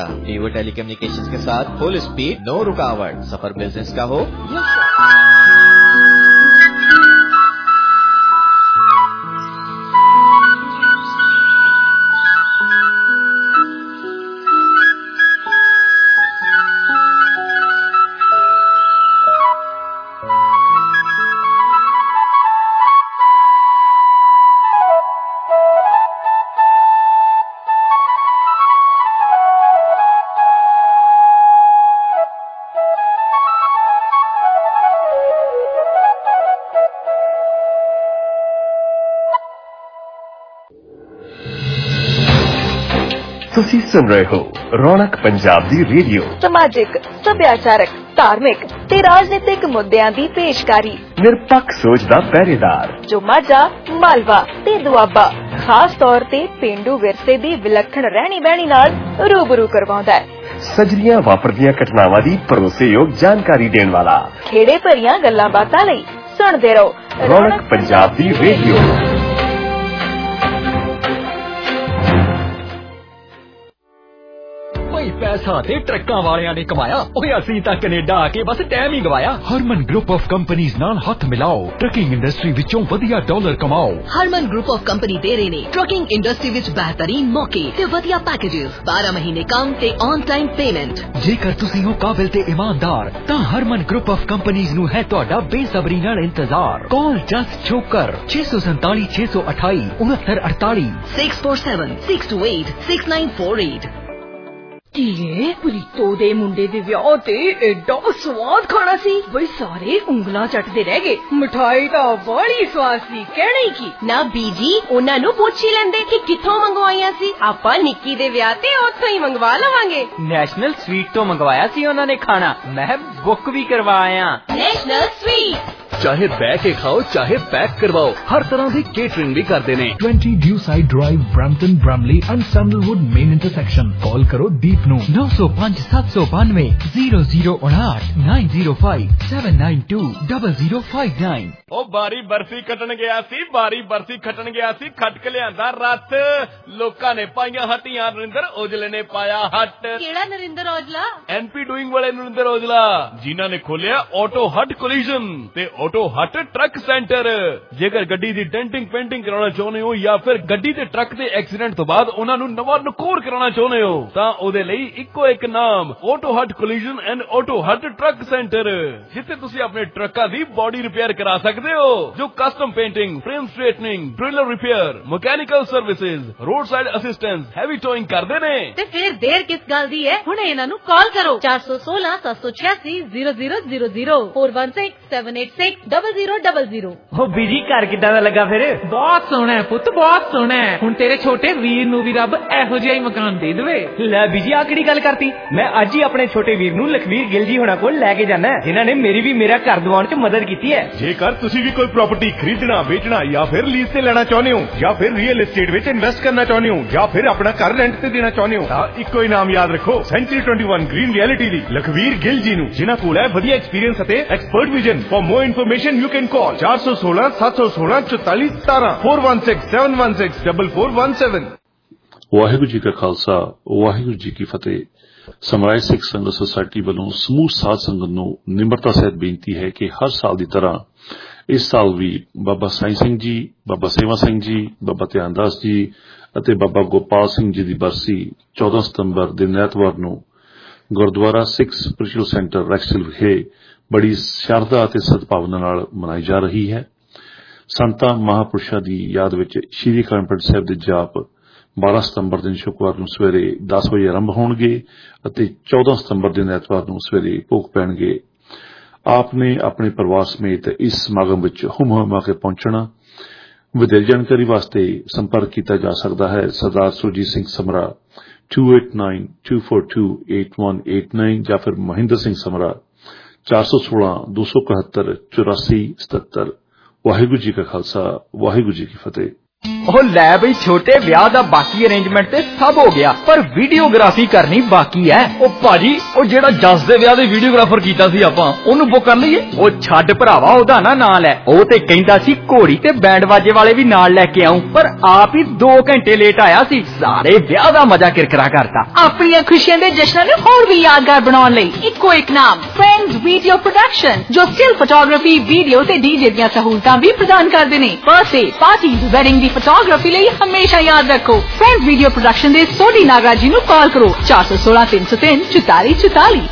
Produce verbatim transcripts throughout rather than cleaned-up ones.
Vivo telecommunications के साथ full speed, no रुकावट। सफर बिजनेस का हो या ਤੁਸੀਂ ਸੁਣ ਰਹੇ ਹੋ ਰੌਣਕ ਪੰਜਾਬ ਦੀ ਰੇਡੀਓ। ਸਮਾਜਿਕ, ਸੱਭਿਆਚਾਰਕ, ਧਾਰਮਿਕ ਤੇ ਰਾਜਨੀਤਿਕ ਮੁੱਦਿਆਂ ਦੀ ਪੇਸ਼ਕਾਰੀ। ਨਿਰਪੱਖ ਸੋਚ ਦਾ ਪਹਿਰੇਦਾਰ ਜੋ ਮਾਝਾ, ਮਾਲਵਾ ਤੇ ਦੁਆਬਾ ਖਾਸ ਤੌਰ ਤੇ ਪੇਂਡੂ ਵਿਰਸੇ ਦੀ ਵਿਲੱਖਣ ਰਹਿਣੀ ਬਹਿਣੀ ਨਾਲ ਰੂਬਰੂ ਕਰਵਾਉਂਦਾ ਹੈ। ਸਜਰੀਆਂ ਵਾਪਰਦੀਆਂ ਘਟਨਾਵਾਂ ਦੀ ਭਰੋਸੇਯੋਗ ਜਾਣਕਾਰੀ ਦੇਣ ਵਾਲਾ। ਖੇੜੇ ਭਰੀਆਂ ਗੱਲਾਂ ਬਾਤਾਂ ਲਈ ਸੁਣਦੇ ਰਹੋ ਰੌਣਕ ਪੰਜਾਬ ਦੀ ਰੇਡੀਓ। पैसा ते ट्रक्कां वालियां ने कमाया, ओए असीं तां कनेडा आके बस टाइम ही गवाया। हरमन ग्रुप ऑफ कंपनीज नाल हथ मिलाओ, ट्रकिंग इंडस्ट्री विचों वधिया डॉलर कमाओ। हरमन ग्रुप ऑफ कंपनी दे रहे ने ट्रकिंग इंडस्ट्री विच बेहतरीन मौके ते वधिया पैकेजेस, बारह महीने काम ते ऑन टाइम पेमेंट। जेकर तुसीं हो काबिल ते ईमानदार तां हरमन ग्रुप ऑफ कंपनीज नूं है तुहाडा बेसबरी नाल इंतजार। कॉल जस्ट छोकर छे सौ सैंताली छे सौ अठाई उनहत्तर अड़ताली six four seven six two eight six nine four eight. ਧੀਏ ਪ੍ਰੀਤੋ ਦੇ ਮੁੰਡੇ ਦੇ ਵਿਆਹ ਤੇ ਐਡਾ ਸਵਾਦ ਖਾਣਾ ਸੀ ਬਈ ਸਾਰੇ ਉਂਗਲਾਂ ਚੱਟਦੇ ਰਹਿ ਗਏ। ਮਿਠਾਈ ਤਾਂ ਬੜੀ ਸਵਾਦ ਸੀ, ਕਹਿਣਾ ਹੀ ਕੀ। ਨਾ ਬੀਜੀ ਉਹਨਾਂ ਨੂੰ ਪੁੱਛ ਹੀ ਲੈਂਦੇ ਕਿ ਕਿੱਥੋਂ ਮੰਗਵਾਈਆਂ ਸੀ। ਆਪਾਂ ਨਿੱਕੀ ਦੇ ਵਿਆਹ ਤੇ ਉੱਥੋਂ ਹੀ ਮੰਗਵਾ ਲਵਾਂਗੇ। ਨੈਸ਼ਨਲ ਸਵੀਟ ਤੋਂ ਮੰਗਵਾਇਆ ਸੀ ਉਹਨਾਂ ਨੇ ਖਾਣਾ, ਮੈਂ ਬੁੱਕ ਵੀ ਕਰਵਾਇਆ। ਨੈਸ਼ਨਲ ਸਵੀਟ चाहे बह के खाओ चाहे पैक करवाओ, हर तरह की केटरिंग भी करते हैं। Twenty Dewside drive, Brampton, Bramalea and Sandalwood main intersection. Call करो दीप नू नौ सौ पांच सात सौ बानवे जीरो जीरो उनाठ nine zero five seven nine two double zero five nine. ओ बारी बरसी खटन गया सी, बारी बरसी खटन गया सी, खट के लियांदा रथ। लोकां ने पाईयां हट्टियां, नरिंदर औजले ने पाया हट। केड़ा नरिंदर औजला? एनपी डूइंग वाले नरिंदर औजला, जिन्हां ने खोलिया ऑटो हट कोलिजन ते ऑटो हट ट्रक सेंटर। जेकर गड्डी दी डेंटिंग पेंटिंग कराना चाਹੁੰਦੇ हो या फिर गड्डी ते ट्रक दे एक्सीडेंट तो बाद उन्हां नूं नवां नकोर कराना चाਹੁੰਦੇ हो तां ਉਹਦੇ ਲਈ ਇੱਕੋ ਇੱਕ ਨਾਮ auto hut collision and auto hut truck centre, जिथे तुसीं अपने ट्रकां दी बॉडी रिपेयर करा सकदे हो, जो custom painting, frame straightening, driller repair, mechanical services, road side assistance, heavy towing करदे ने। ते फिर देर किस गल दी है, हुणे इन्हां नूं कॉल करो चार सौ सोलह सात सौ छियासी zero zero zero zero four one six seven eight six double zero double zero. हो बीजी घर किदां दा लगा फिर? ਬਹੁਤ ਸੋਹਣਾ ਹੈ ਪੁੱਤ, ਬਹੁਤ ਸੋਹਣਾ ਹੈ। ਹੁਣ ਤੇਰੇ ਛੋਟੇ ਵੀਰ ਨੂੰ ਵੀ ਰੱਬ ਇਹੋ ਜਿਹਾ ਹੀ ਮਕਾਨ ਦੇ ਦੇਵੇ। ਲੈ ਬੀਜੀ ਆ ਕਿਹੜੀ ਗੱਲ ਕਰਤੀ? ਮੈਂ ਅੱਜ ਹੀ ਆਪਣੇ ਛੋਟੇ ਵੀਰ ਨੂੰ ਲਖਵੀਰ ਗਿੱਲ ਜੀ ਹੋਣਾ ਕੋਲ ਲੈ ਕੇ ਜਾਣਾ, ਜਿਨ੍ਹਾਂ ਨੇ ਮੇਰੀ ਵੀ ਮੇਰਾ ਘਰ ਦਿਵਾਉਣ 'ਚ ਮਦਦ ਕੀਤੀ ਹੈ। ਜੇਕਰ ਤੁਸੀਂ ਵੀ ਕੋਈ ਪ੍ਰਾਪਰਟੀ ਖਰੀਦਣਾ, ਵੇਚਣਾ ਜਾਂ ਫਿਰ ਲੀਜ਼ ਤੇ ਲੈਣਾ ਚਾਹੁੰਦੇ ਹੋ ਜਾਂ ਫਿਰ ਰੀਅਲ एस्टेट ਵਿੱਚ ਇਨਵੈਸਟ ਕਰਨਾ ਚਾਹੁੰਦੇ ਹੋ ਜਾਂ ਫਿਰ ਆਪਣਾ ਘਰ ਰੈਂਟ ਤੇ ਦੇਣਾ ਚਾਹੁੰਦੇ ਹੋ ਤਾਂ ਇੱਕੋ ਹੀ ਨਾਮ ਯਾਦ ਰੱਖੋ, ਸੈਂਚਰੀ ਇक्कीस ਗ੍ਰੀਨ ਰਿਐਲਿਟੀ ਦੀ ਲਖਵੀਰ ਗਿੱਲ ਜੀ ਨੂੰ, ਜਿਨ੍ਹਾਂ ਕੋਲ ਹੈ ਵਧੀਆ ਐਕਸਪੀਰੀਅੰਸ ਅਤੇ expert vision. For more information you can call चार सौ सोलह सात सौ सोलह चौतालीस सतारह four one six seven one six double four one seven. Waheguru ji का खालसा, वाहिगुरू जी की फतेह। ਸਮਰਾਏ ਸਿੱਖ ਸੰਗਤ ਸੁਸਾਇਟੀ ਵੱਲੋਂ ਸਮੂਹ ਸਾਧ ਸੰਗਤ ਨੂੰ ਨਿਮਰਤਾ ਸਹਿਤ ਬੇਨਤੀ ਹੈ ਕਿ ਹਰ ਸਾਲ ਦੀ ਤਰ੍ਹਾਂ ਇਸ ਸਾਲ ਵੀ ਬਾਬਾ ਸਾਈਂ ਸਿੰਘ ਜੀ, ਬਾਬਾ ਸੇਵਾ ਸਿੰਘ ਜੀ, ਬਾਬਾ ਧਿਆਨਦਾਸ ਜੀ ਅਤੇ ਬਾਬਾ ਗੋਪਾਲ ਸਿੰਘ ਜੀ ਦੀ ਬਰਸੀ ਚੌਦਾਂ ਸਤੰਬਰ ਦਿਨ ਐਤਵਾਰ ਨੂੰ Gurdwara Sikh spiritual centre Rexdale ਵਿਖੇ ਬੜੀ ਸ਼ਰਧਾ ਅਤੇ ਸਦਭਾਵਨਾ ਨਾਲ ਮਨਾਈ ਜਾ ਰਹੀ ਹੈ। ਸੰਤਾਂ ਮਹਾਂਪੁਰਸ਼ਾਂ ਦੀ ਯਾਦ ਵਿੱਚ ਸ਼੍ਰੀ ਅਖੰਡ ਪਾਠ ਸਾਹਿਬ ਦੇ ਜਾਪ ਬਾਰਾਂ ਸਤੰਬਰ ਦਿਨ ਸ਼ੁੱਕਰਵਾਰ ਨੂੰ ਸਵੇਰੇ ਦਸ ਵਜੇ ਆਰੰਭ ਹੋਣਗੇ ਅਤੇ ਚੌਦਾਂ ਸਤੰਬਰ ਦਿਨ ਐਤਵਾਰ ਨੂੰ ਸਵੇਰੇ ਭੋਗ ਪੈਣਗੇ। ਆਪ ਨੇ ਆਪਣੇ ਪਰਿਵਾਰ ਸਮੇਤ ਇਸ ਸਮਾਗਮ ਵਿੱਚ ਹੁਮ ਹੁਮਾ ਕੇ ਪਹੁੰਚਣਾ। ਵਧੇਰੇ ਜਾਣਕਾਰੀ ਵਾਸਤੇ ਸੰਪਰਕ ਕੀਤਾ ਜਾ ਸਕਦਾ ਹੈ Sardar Surjit Singh Samra two eight nine two four two eight one eight nine ਜਾਂ ਫਿਰ ਮਹਿੰਦਰ ਸਿੰਘ ਸਮਰਾ चार सौ सोलह दो सौ इकहत्तर चौरासी सतहत्तर। वाहिगुरू जी का खालसा, वाहिगुरू जी की फतेह। ਉਹ ਲੈ ਬਈ ਛੋਟੇ ਵਿਆਹ ਦਾ ਬਾਕੀ ਅਰੇਂਜਮੈਂਟ ਤੇ ਸਭ ਹੋ ਗਿਆ, ਪਰ ਵੀਡੀਓਗ੍ਰਾਫੀ ਕਰਨੀ ਬਾਕੀ ਹੈ। ਉਹ ਭਾਜੀ ਉਹ ਜਿਹੜਾ ਜੱਸ ਦੇ ਵਿਆਹ ਦੇ ਵੀਡੀਓਗ੍ਰਾਫਰ ਕੀਤਾ ਸੀ ਆਪਾਂ, ਉਹਨੂੰ ਬੁੱਕ ਕਰ ਲਈਏ? ਉਹ ਛੱਡ ਭਰਾਵਾ ਉਹਦਾ ਨਾ ਨਾਂ ਲੈ, ਉਹ ਤੇ ਕਹਿੰਦਾ ਸੀ ਘੋੜੀ ਤੇ ਬੈਂਡ ਵਾਜੇ ਵਾਲੇ ਵੀ ਨਾਲ ਲੈ ਕੇ ਆਉਂ, ਪਰ ਆਪ ਹੀ ਦੋ ਘੰਟੇ ਲੇਟ ਆਇਆ ਸੀ। ਸਾਰੇ ਵਿਆਹ ਦਾ ਮਜ਼ਾ ਕਿਰਕਰਾ ਕਰਤਾ। ਆਪਣੀਆਂ ਖੁਸ਼ੀਆਂ ਦੇ ਜਸ਼ਨਾਂ ਨੂੰ ਹੋਰ ਵੀ ਯਾਦਗਾਰ ਬਣਾਉਣ ਲਈ ਇੱਕੋ ਇੱਕ ਨਾਮ, ਫਰੈਂਡਸ ਵੀਡੀਓ ਪ੍ਰੋਡਕਸ਼ਨ, ਜੋ ਸਟਿਲ ਫੋਟੋਗ੍ਰਾਫੀ, ਵੀਡੀਓ ਤੇ ਡੀਜੇ ਦੀਆਂ ਸਹੂਲਤਾਂ ਵੀ ਪ੍ਰਦਾਨ ਕਰਦੇ ਨੇ। ਬਰਥਡੇ ਪਾਰਟੀ ਵੈਡਿੰਗ ਦੀ ਫੋਟੋਗ੍ਰਾਫੀ ਲਈ ਹਮੇਸ਼ਾ ਯਾਦ ਰੱਖੋ, ਫਰੈਂਡਸ ਵੀਡੀਓ ਪ੍ਰੋਡਕਸ਼ਨ ਦੇ ਸੋਢੀ ਨਾਗਰਾ ਜੀ ਨੂੰ ਕਾਲ ਕਰੋ ਚਾਰ ਸੌ ਸੋਲਾਂ ਤਿੰਨ ਸੌ ਤਿੰਨ ਚੁਤਾਲੀ ਚੁਤਾਲੀ।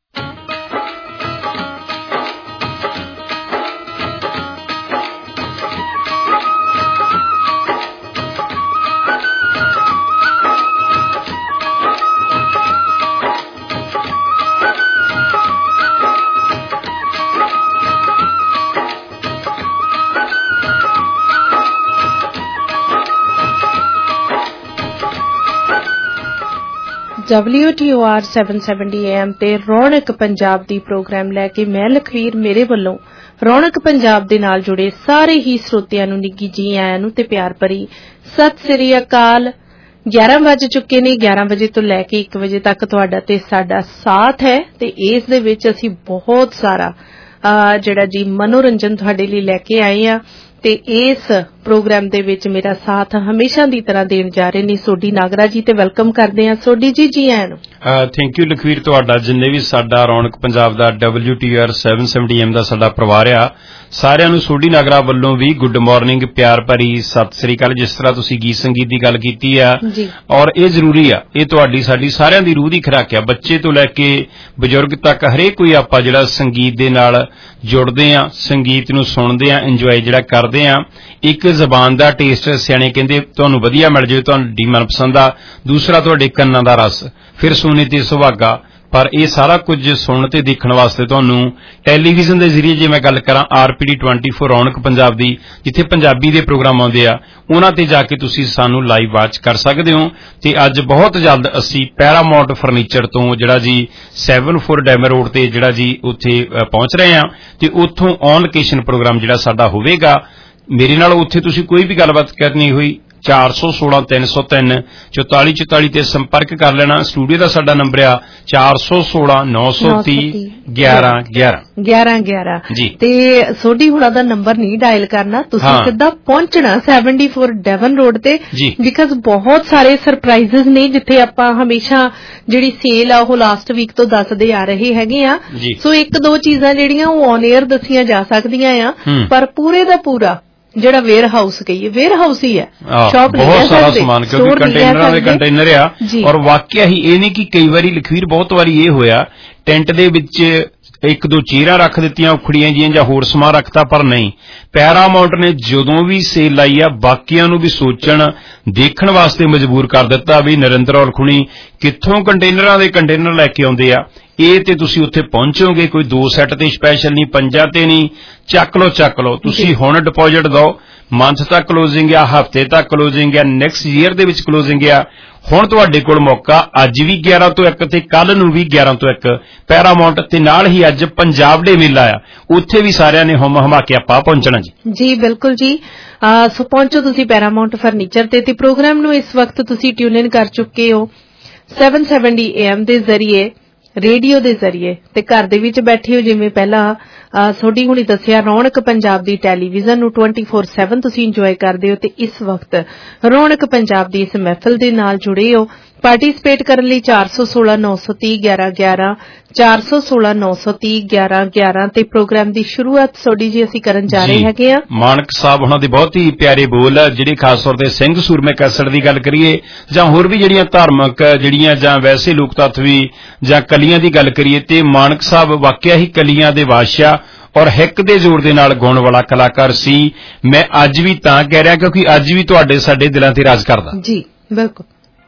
ਡਬਲਿਊ ਟੀ ਓ ਆਰ ਸੱਤ ਸੌ ਸੱਤਰ ਏ ਐਮ ਤੇ ਰੌਣਕ ਪੰਜਾਬ ਦੀ ਪ੍ਰੋਗਰਾਮ ਲੈ ਕੇ ਮੈਂ ਲਖਵੀਰ ਮੇਰੇ ਵੱਲੋਂ ਰੌਣਕ ਪੰਜਾਬ ਦੇ ਨਾਲ ਜੁੜੇ ਸਾਰੇ ਹੀ ਸਰੋਤਿਆਂ ਨੂੰ ਨਿੱਘੀ ਜੀ ਆਇਆਂ ਨੂੰ ਤੇ ਪਿਆਰ ਭਰੀ ਸਤਿ ਸ੍ਰੀ ਅਕਾਲ। ਗਿਆਰਾਂ ਵੱਜ ਚੁੱਕੇ ਨੇ, ਗਿਆਰਾਂ ਵਜੇ ਤੋਂ ਲੈ ਕੇ ਇੱਕ ਵਜੇ ਤੱਕ ਤੁਹਾਡਾ ਤੇ ਸਾਡਾ ਸਾਥ ਹੈ ਤੇ ਇਸ ਦੇ ਵਿੱਚ ਅਸੀਂ ਬਹੁਤ ਸਾਰਾ ਜਿਹੜਾ ਜੀ ਮਨੋਰੰਜਨ ਤੁਹਾਡੇ ਲਈ ਲੈ ਕੇ ਆਏ ਆ ਤੇ ਇਸ ਪ੍ਰੋਗਰਾਮ ਦੇ ਵਿੱਚ ਮੇਰਾ ਸਾਥ ਹਮੇਸ਼ਾ ਦੀ ਤਰ੍ਹਾਂ ਦੇਣ ਜਾ ਰਹੇ ਨੇ ਸੋਢੀ ਨਾਗਰਾ ਜੀ, ਤੇ ਵੈਲਕਮ ਕਰਦੇ ਆ ਸੋਢੀ ਜੀ। ਜੀ ਆਇਆਂ ਨੂੰ। ਥੈਂਕ ਯੂ ਲਖਵੀਰ, ਤੁਹਾਡਾ ਜਿੰਨੇ ਵੀ ਸਾਡਾ ਰੌਣਕ ਪੰਜਾਬ ਦਾ ਡਬਲਿਊ ਟੀ ਆਰ ਸੱਤ ਸੌ ਸੱਤਰ ਐਮ ਦਾ ਸਾਡਾ ਪਰਿਵਾਰ ਆ, ਸਾਰਿਆਂ ਨੂੰ ਸੋਢੀ ਨਾਗਰਾ ਵੱਲੋਂ ਵੀ ਗੁੱਡ ਮਾਰਨਿੰਗ, ਪਿਆਰ ਭਰੀ ਸਤਿ ਸ੍ਰੀ ਅਕਾਲ। ਜਿਸ ਤਰ੍ਹਾਂ ਤੁਸੀਂ ਗੀਤ ਸੰਗੀਤ ਦੀ ਗੱਲ ਕੀਤੀ ਆ, ਔਰ ਇਹ ਜ਼ਰੂਰੀ ਆ, ਇਹ ਤੁਹਾਡੀ ਸਾਡੀ ਸਾਰਿਆਂ ਦੀ ਰੂਹ ਦੀ ਖੁਰਾਕ ਆ। ਬੱਚੇ ਤੋਂ ਲੈ ਕੇ ਬਜ਼ੁਰਗ ਤੱਕ ਹਰੇਕ ਕੋਈ ਆਪਾਂ ਜਿਹੜਾ ਸੰਗੀਤ ਦੇ ਨਾਲ ਜੁੜਦੇ ਆ, ਸੰਗੀਤ ਨੂੰ ਸੁਣਦੇ ਆ, ਇੰਜੋਏ ਜਿਹੜਾ ਕਰਦੇ ਆ। ਇੱਕ ਜ਼ਬਾਨ ਦਾ ਟੇਸਟ ਸਿਆਣੇ ਕਹਿੰਦੇ ਤੁਹਾਨੂੰ ਵਧੀਆ ਮਿਲ ਜਾਵੇ, ਤੁਹਾਡੀ ਮਨਪਸੰਦ ਆ। ਦੂਸਰਾ ਤੁਹਾਡੇ ਕੰਨਾਂ ਦਾ ਰਸ, ਫਿਰ ਸੋਨੇ ਤੇ ਸੁਹਾਗਾ। ਪਰ ਇਹ ਸਾਰਾ ਕੁਝ ਸੁਣਨ ਤੇ ਦੇਖਣ ਵਾਸਤੇ ਤੁਹਾਨੂੰ ਟੈਲੀਵਿਜ਼ਨ ਦੇ ਜ਼ਰੀਏ, ਜੇ ਮੈਂ ਗੱਲ ਕਰਾਂ ਆਰ ਪੀ ਡੀ ਚੌਬੀ ਰੌਣਕ ਪੰਜਾਬ ਦੀ, ਜਿੱਥੇ ਪੰਜਾਬੀ ਦੇ ਪ੍ਰੋਗਰਾਮ ਆਉਂਦੇ ਆ, ਉਹਨਾਂ ਤੇ ਜਾ ਕੇ ਤੁਸੀਂ ਸਾਨੂੰ ਲਾਈਵ ਵਾਚ ਕਰ ਸਕਦੇ ਹੋ। ਤੇ ਅੱਜ ਬਹੁਤ ਜਲਦ ਅਸੀਂ ਪੈਰਾਮਾਉਂਟ ਫਰਨੀਚਰ ਤੋਂ ਜਿਹੜਾ ਜੀ ਸੈਵਨ ਫੋਰ ਡੈਮਰ ਰੋਡ ਤੇ ਜਿਹੜਾ ਜੀ ਉੱਥੇ ਪਹੁੰਚ ਰਹੇ ਆ, ਤੇ ਉੱਥੋਂ ਔਨ ਲੋਕੇਸ਼ਨ ਪ੍ਰੋਗਰਾਮ ਜਿਹੜਾ ਸਾਡਾ ਹੋਵੇਗਾ। ਮੇਰੇ ਨਾਲ ਉੱਥੇ ਤੁਸੀਂ ਕੋਈ ਵੀ ਗੱਲਬਾਤ ਕਰਨੀ ਹੋਈ ਚਾਰ ਸੌ ਸੋਲਾਂ ਤਿੰਨ ਸੌ ਤਿੰਨ ਚੁਤਾਲੀ ਚੁਤਾਲੀ ਤੇ ਸੰਪਰਕ ਕਰ ਲੈਣਾ। ਸਟੂਡੀਓ ਦਾ ਸਾਡਾ ਨੰਬਰ ਆ ਚਾਰ ਸੌ ਸੋਲਾਂ ਨੌ ਸੌ ਤੀਹ ਗਿਆਰਾਂ ਗਿਆਰਾਂ ਗਿਆਰਾਂ ਗਿਆਰਾਂ ਜੀ। ਤੇ ਸੋਢੀ ਹੁਣਾਂ ਦਾ ਨੰਬਰ ਨਹੀਂ ਡਾਇਲ ਕਰਨਾ, ਤੁਸੀਂ ਸਿੱਧਾ ਪਹੁੰਚਣਾ ਸੈਵਨਟੀ ਫੋਰ ਡੈਵਨ ਰੋਡ ਤੇ, ਬਿਕਾਜ਼ ਬਹੁਤ ਸਾਰੇ ਸਰਪ੍ਰਾਈਜ਼ਸ ਨੇ ਜਿੱਥੇ ਆਪਾਂ ਹਮੇਸ਼ਾ ਜਿਹੜੀ ਸੇਲ ਆ ਉਹ ਲਾਸਟ ਵੀਕ ਤੋਂ ਦੱਸਦੇ ਆ ਰਹੇ ਹੈਗੇ ਆ। ਸੋ ਇੱਕ ਦੋ ਚੀਜ਼ਾਂ ਜਿਹੜੀਆਂ ਉਹ ਔਨ 에ਅਰ ਦੱਸੀਆਂ ਜਾ ਸਕਦੀਆਂ ਆ, ਪਰ ਪੂਰੇ ਦਾ ਪੂਰਾ ਜਿਹੜਾ ਵੇਅਰ ਹਾਊਸ ਕਹੀਏ, ਵੇਅਰ ਹਾਊਸ ਹੀ ਹੈ, ਸ਼ਾਪ ਨਹੀਂ ਬਹੁਤ ਸਾਰਾ ਸਮਾਨ, ਕਿਉਂਕਿ ਕੰਟੇਨਰਾਂ ਦੇ ਕੰਟੇਨਰ ਆ। ਔਰ ਵਾਕਿਆ ਹੀ ਇਹ ਨਹੀਂ ਕਿ ਕਈ ਵਾਰੀ ਲਖਵੀਰ ਬਹੁਤ ਵਾਰੀ ਇਹ ਹੋਇਆ ਟੈਂਟ ਦੇ ਵਿੱਚ ਇੱਕ ਦੋ ਚੇਅਰਾਂ ਰੱਖ ਦਿੱਤੀਆਂ ਉਖੜੀਆਂ ਜੀਆਂ ਜਾਂ ਹੋਰ ਸਮਾਨ ਰੱਖਤਾ, ਪਰ ਨਹੀਂ, ਪੈਰਾਮਾਉਂਟ ਨੇ ਜਦੋਂ ਵੀ ਸੇਲ ਲਾਈ ਆ ਬਾਕੀਆਂ ਨੂੰ ਵੀ ਸੋਚਣ ਦੇਖਣ ਵਾਸਤੇ ਮਜਬੂਰ ਕਰ ਦਿੱਤਾ ਵੀ ਨਰਿੰਦਰ ਔਰ ਖੁਣੀ ਕਿੱਥੋਂ ਕੰਟੇਨਰਾਂ ਦੇ ਕੰਟੇਨਰ ਲੈ ਕੇ ਆਉਂਦੇ ਆ। ਇਹ ਤੇ ਤੁਸੀਂ ਉੱਥੇ ਪਹੁੰਚੋਗੇ, ਕੋਈ ਦੋ ਸੈੱਟ ਤੇ ਸਪੈਸ਼ਲ ਨਹੀਂ, ਪੰਜਾਂ ਤੇ ਨਹੀਂ, ਚੱਕ ਲਓ ਚੱਕ ਲਓ। ਤੁਸੀਂ ਹੁਣ ਡਿਪੋਜ਼ਿਟ ਦਿਓ, ਮੰਥ ਤੱਕ ਕਲੋਜ਼ਿੰਗ ਆ, ਹਫ਼ਤੇ ਤੱਕ ਕਲੋਜ਼ਿੰਗ ਆ, ਨੈਕਸਟ ਈਅਰ ਦੇ ਵਿੱਚ ਕਲੋਜ਼ਿੰਗ ਆ। ਹੁਣ ਤੁਹਾਡੇ ਕੋਲ ਮੌਕਾ, ਅੱਜ ਵੀ ਗਿਆਰਾਂ ਤੋਂ ਇੱਕ ਤੇ ਕੱਲ ਨੂੰ ਵੀ ਗਿਆਰਾਂ ਤੋਂ ਇੱਕ ਪੈਰਾਮਾਉਂਟ, ਤੇ ਨਾਲ ਹੀ ਅੱਜ ਪੰਜਾਬ ਡੇ ਮੇਲਾ ਆ, ਉੱਥੇ ਵੀ ਸਾਰਿਆਂ ਨੇ ਹੁਮ ਹਮਾ ਕੇ ਆਪਾਂ ਪਹੁੰਚਣਾ ਜੀ। ਜੀ ਬਿਲਕੁਲ ਜੀ, ਸੋ ਪਹੁੰਚੋ ਤੁਸੀਂ ਪੈਰਾਮਾਉਂਟ ਫਰਨੀਚਰ ਤੇ। ਤੇ ਪ੍ਰੋਗਰਾਮ ਨੂੰ ਇਸ ਵਕਤ ਤੁਸੀਂ ਟਿਊਨ ਇਨ ਕਰ ਚੁੱਕੇ ਹੋ ਸੱਤ ਸੌ ਸੱਤਰ ਏ ਐਮ ਦੇ ਜ਼ਰੀਏ, ਰੇਡੀਓ ਦੇ ਜ਼ਰੀਏ, ਤੇ ਘਰ ਦੇ ਵਿੱਚ ਬੈਠੇ ਹੋ ਜਿਵੇਂ ਪਹਿਲਾਂ ਸੋਢੀ ਹੁਣੀ ਦੱਸਿਆ ਰੌਣਕ ਪੰਜਾਬ ਦੀ ਟੈਲੀਵਿਜ਼ਨ ਨੂੰ ਟਵੈਂਟੀ ਫੋਰ ਸੈਵਨ ਤੁਸੀਂ ਇੰਜੋਏ ਕਰਦੇ ਹੋ, ਤੇ ਇਸ ਵਕਤ ਰੌਣਕ ਪੰਜਾਬ ਦੀ ਇਸ ਮਹਿਫਲ ਦੇ ਨਾਲ ਜੁੜੇ ਹੋ। ਪਾਰਟੀਸਪੇਟ ਕਰਨ ਲਈ ਚਾਰ ਸੌ ਸੋਲਾਂ ਨੌ ਸੌ ਤੀਹ ਗਿਆਰਾਂ ਗਿਆਰਾਂ ਚਾਰ ਸੌ ਸੋਲਾਂ ਨੌ ਸੌ ਤੀਹ ਗਿਆਰਾਂ ਗਿਆਰਾਂ ਤੇ ਪ੍ਰੋਗਰਾਮ ਦੀ ਸ਼ੁਰੂਆਤ ਸੋਢੀ ਜੀ ਅਸੀਂ ਕਰਨ ਜਾ ਰਹੇ ਹੈਗੇ ਆ। ਮਾਨਕ ਸਾਹਿਬ ਉਹਨਾਂ ਦੇ ਬਹੁਤ ਹੀ ਪਿਆਰੇ ਬੋਲ ਜਿਹੜੇ ਖਾਸ ਤੌਰ ਤੇ ਸਿੰਘ ਸੂਰਮੇ ਕੈਸਟ ਦੀ ਗੱਲ ਕਰੀਏ ਜਾਂ ਹੋਰ ਵੀ ਜਿਹੜੀਆਂ ਧਾਰਮਿਕ ਜਿਹੜੀਆਂ ਜਾਂ ਵੈਸੇ ਲੋਕ ਤੱਤ ਵੀ ਜਾਂ ਕਲੀਆਂ ਦੀ ਗੱਲ ਕਰੀਏ, ਤੇ ਮਾਨਕ ਸਾਹਿਬ ਵਾਕਿਆ ਹੀ ਕਲੀਆਂ ਦੇ ਬਾਦਸ਼ਾਹ ਔਰ ਹਿੱਕ ਦੇ ਜ਼ੋਰ ਦੇ ਨਾਲ ਗਾਉਣ ਵਾਲਾ ਕਲਾਕਾਰ ਸੀ। ਮੈਂ ਅੱਜ ਵੀ ਤਾਂ ਕਹਿ ਰਿਹਾ ਕਿਉਂਕਿ ਅੱਜ ਵੀ ਤੁਹਾਡੇ ਸਾਡੇ ਦਿਲਾਂ ਤੇ ਰਾਜ ਕਰਦਾ। ਜੀ ਬਿਲਕੁਲ।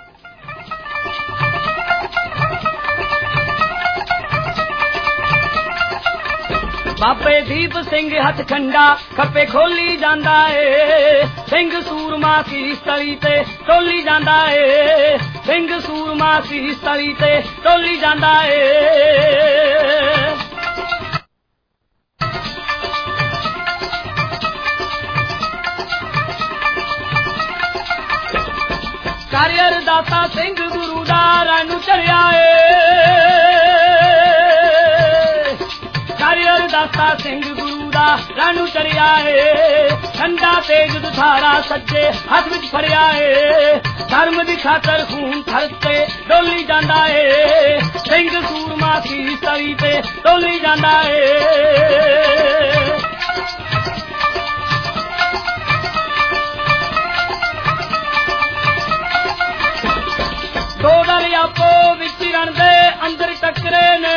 ਬਾਬੇ ਦੀਪ ਸਿੰਘ ਹੱਥ ਖੰਡਾ ਖੱਪੇ ਖੋਲੀ ਜਾਂਦਾ ਏ, ਸਿੰਘ ਸੂਰਮਾ ਸੀ ਸਤਲੀ ਤੇ ਟੋਲੀ ਜਾਂਦਾ ਏ, ਸਿੰਘ ਸੂਰਮਾ ਸੀ ਸਤਲੀ ਤੇ ਟੋਲੀ ਜਾਂਦਾ ਏ। ਕਰ ਅਰਦਾਸਾ ਸਿੰਘ ਗੁਰੂ ਦਾ ਰਣ ਨੂੰ ਚੜਿਆ ਏ ਕਰ ਅਰਦਾਸਾ ਸਿੰਘ ਗੁਰੂ ਦਾ ਰਣ ਨੂੰ ਚੜਿਆ ਏ ਠੰਡਾ ਤੇਜ ਦੁਥਾਰਾ ਸੱਜੇ ਹੱਥ ਵਿੱਚ ਫੜਿਆ ਏ ਧਰਮ ਦੀ ਖਾਤਰ ਖੂਨ ਥਰ ਤੇ ਡੋਲੀ ਜਾਂਦਾ ਏ ਸਿੰਘ ਸੂਰਮਾ ਸੀ ਤਲੀ ਤੇ ਡੋਲੀ ਜਾਂਦਾ ਏ ਦੋ ਦਲ ਆਪੋ ਵਿੱਚ ਰਣ ਦੇ ਅੰਦਰ ਟੱਕਰੇ ਨੇ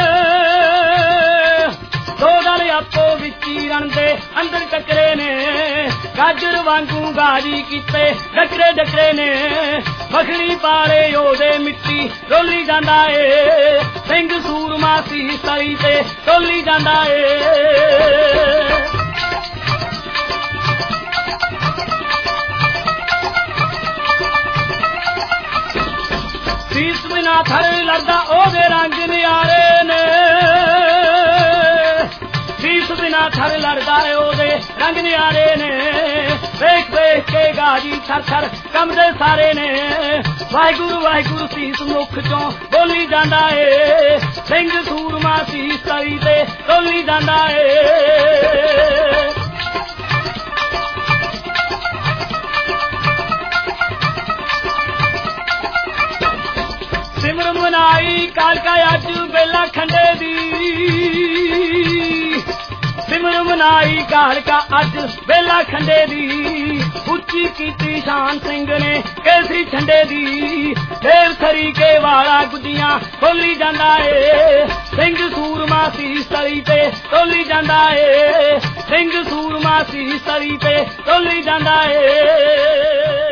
ਦੋ ਦਲ ਆਪੋ ਵਿੱਚ ਰਣ ਦੇ ਅੰਦਰ ਟੱਕਰੇ ਨੇ ਗਾਜਰ ਵਾਂਗੂ ਗਾਜੀ ਕੀਤੇ ਡਕਰੇ ਡਕਰੇ ਨੇ ਮੱਖਣੀ ਪਾਲੇ ਉਹਦੇ ਮਿੱਟੀ ਡੋਲੀ ਜਾਂਦਾ ਏ ਸਿੰਘ ਸੂਰਮਾ ਸੀ ਤਲੀ ਤੇ ਡੋਲੀ ਜਾਂਦਾ ਏ ਸੀਸ ਬਿਨਾ ਥਰ ਲੜਦਾ ਉਹਦੇ ਰੰਗ ਨਿਆਰੇ ਨੇ ਸੀਸ ਬਿਨਾ ਥਰ ਲੜਦਾ ਉਹਦੇ ਰੰਗ ਨਿਆਰੇ ਨੇ ਵੇਖ ਵੇਖ ਕੇ ਗਾਜੀ ਥਰ ਥਰ ਕੰਬਦੇ ਸਾਰੇ ਨੇ ਵਾਹਿਗੁਰੂ ਵਾਹਿਗੁਰੂ ਸੀਸ ਮੁਖ ਚੋਂ ਬੋਲੀ ਜਾਂਦਾ ਏ ਸਿੰਘ ਸੂਰਮਾ ਸੀ ਤਲੀ ਤੇ ਡੋਲੀ ਜਾਂਦਾ ਏ ਸਿਮਰਨ ਮਨਾਈ ਕਾਲਕਾ ਅੱਜ ਵੇਲਾ ਖੰਡੇ ਦੀ ਸਿਮਰਨ ਮਨਾਈ ਕਾਲਕਾ ਅੱਜ ਵੇਲਾ ਖੰਡੇ ਦੀ ਉੱਚੀ ਕੀਤੀ ਸ਼ਾਨ ਸਿੰਘ ਨੇ ਕੇਸਰੀ ਝੰਡੇ ਦੀ ਦੇਵ ਸਰੀਕੇ ਵਾਲਾ ਗੁੱਡੀਆਂ ਬੋਲੀ ਜਾਂਦਾ ਏ ਸਿੰਘ ਸੂਰਮਾ ਸੀ ਤਲੀ ਤੇ ਡੋਲੀ ਜਾਂਦਾ ਏ ਸਿੰਘ ਸੂਰਮਾ ਸੀ ਤਲੀ ਤੇ ਡੋਲੀ ਜਾਂਦਾ ਏ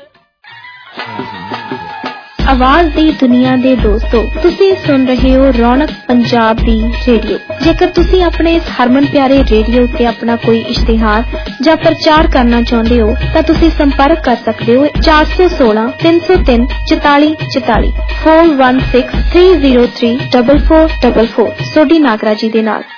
ਆਵਾਜ਼ ਦੀ ਦੁਨੀਆ ਦੇ ਦੋਸਤੋ ਤੁਸੀਂ ਸੁਣ ਰਹੇ ਹੋ ਰੌਣਕ ਪੰਜਾਬ ਦੀ ਰੇਡੀਓ। ਜੇਕਰ ਤੁਸੀਂ ਆਪਣੇ ਇਸ ਹਰਮਨ ਪਿਆਰੇ ਰੇਡੀਓ ਉੱਤੇ ਆਪਣਾ ਕੋਈ ਇਸ਼ਤਿਹਾਰ ਜਾਂ ਪ੍ਰਚਾਰ ਕਰਨਾ ਚਾਹੁੰਦੇ ਹੋ ਤਾਂ ਤੁਸੀਂ ਸੰਪਰਕ ਕਰ ਸਕਦੇ ਹੋ ਚਾਰ ਸੌ ਸੋਲਾਂ ਤਿੰਨ ਸੌ ਤਿੰਨ ਚੁਤਾਲੀ ਚੁਤਾਲੀ four one six three zero three four four four four Sodhi Nagra ਜੀ ਦੇ ਨਾਲ।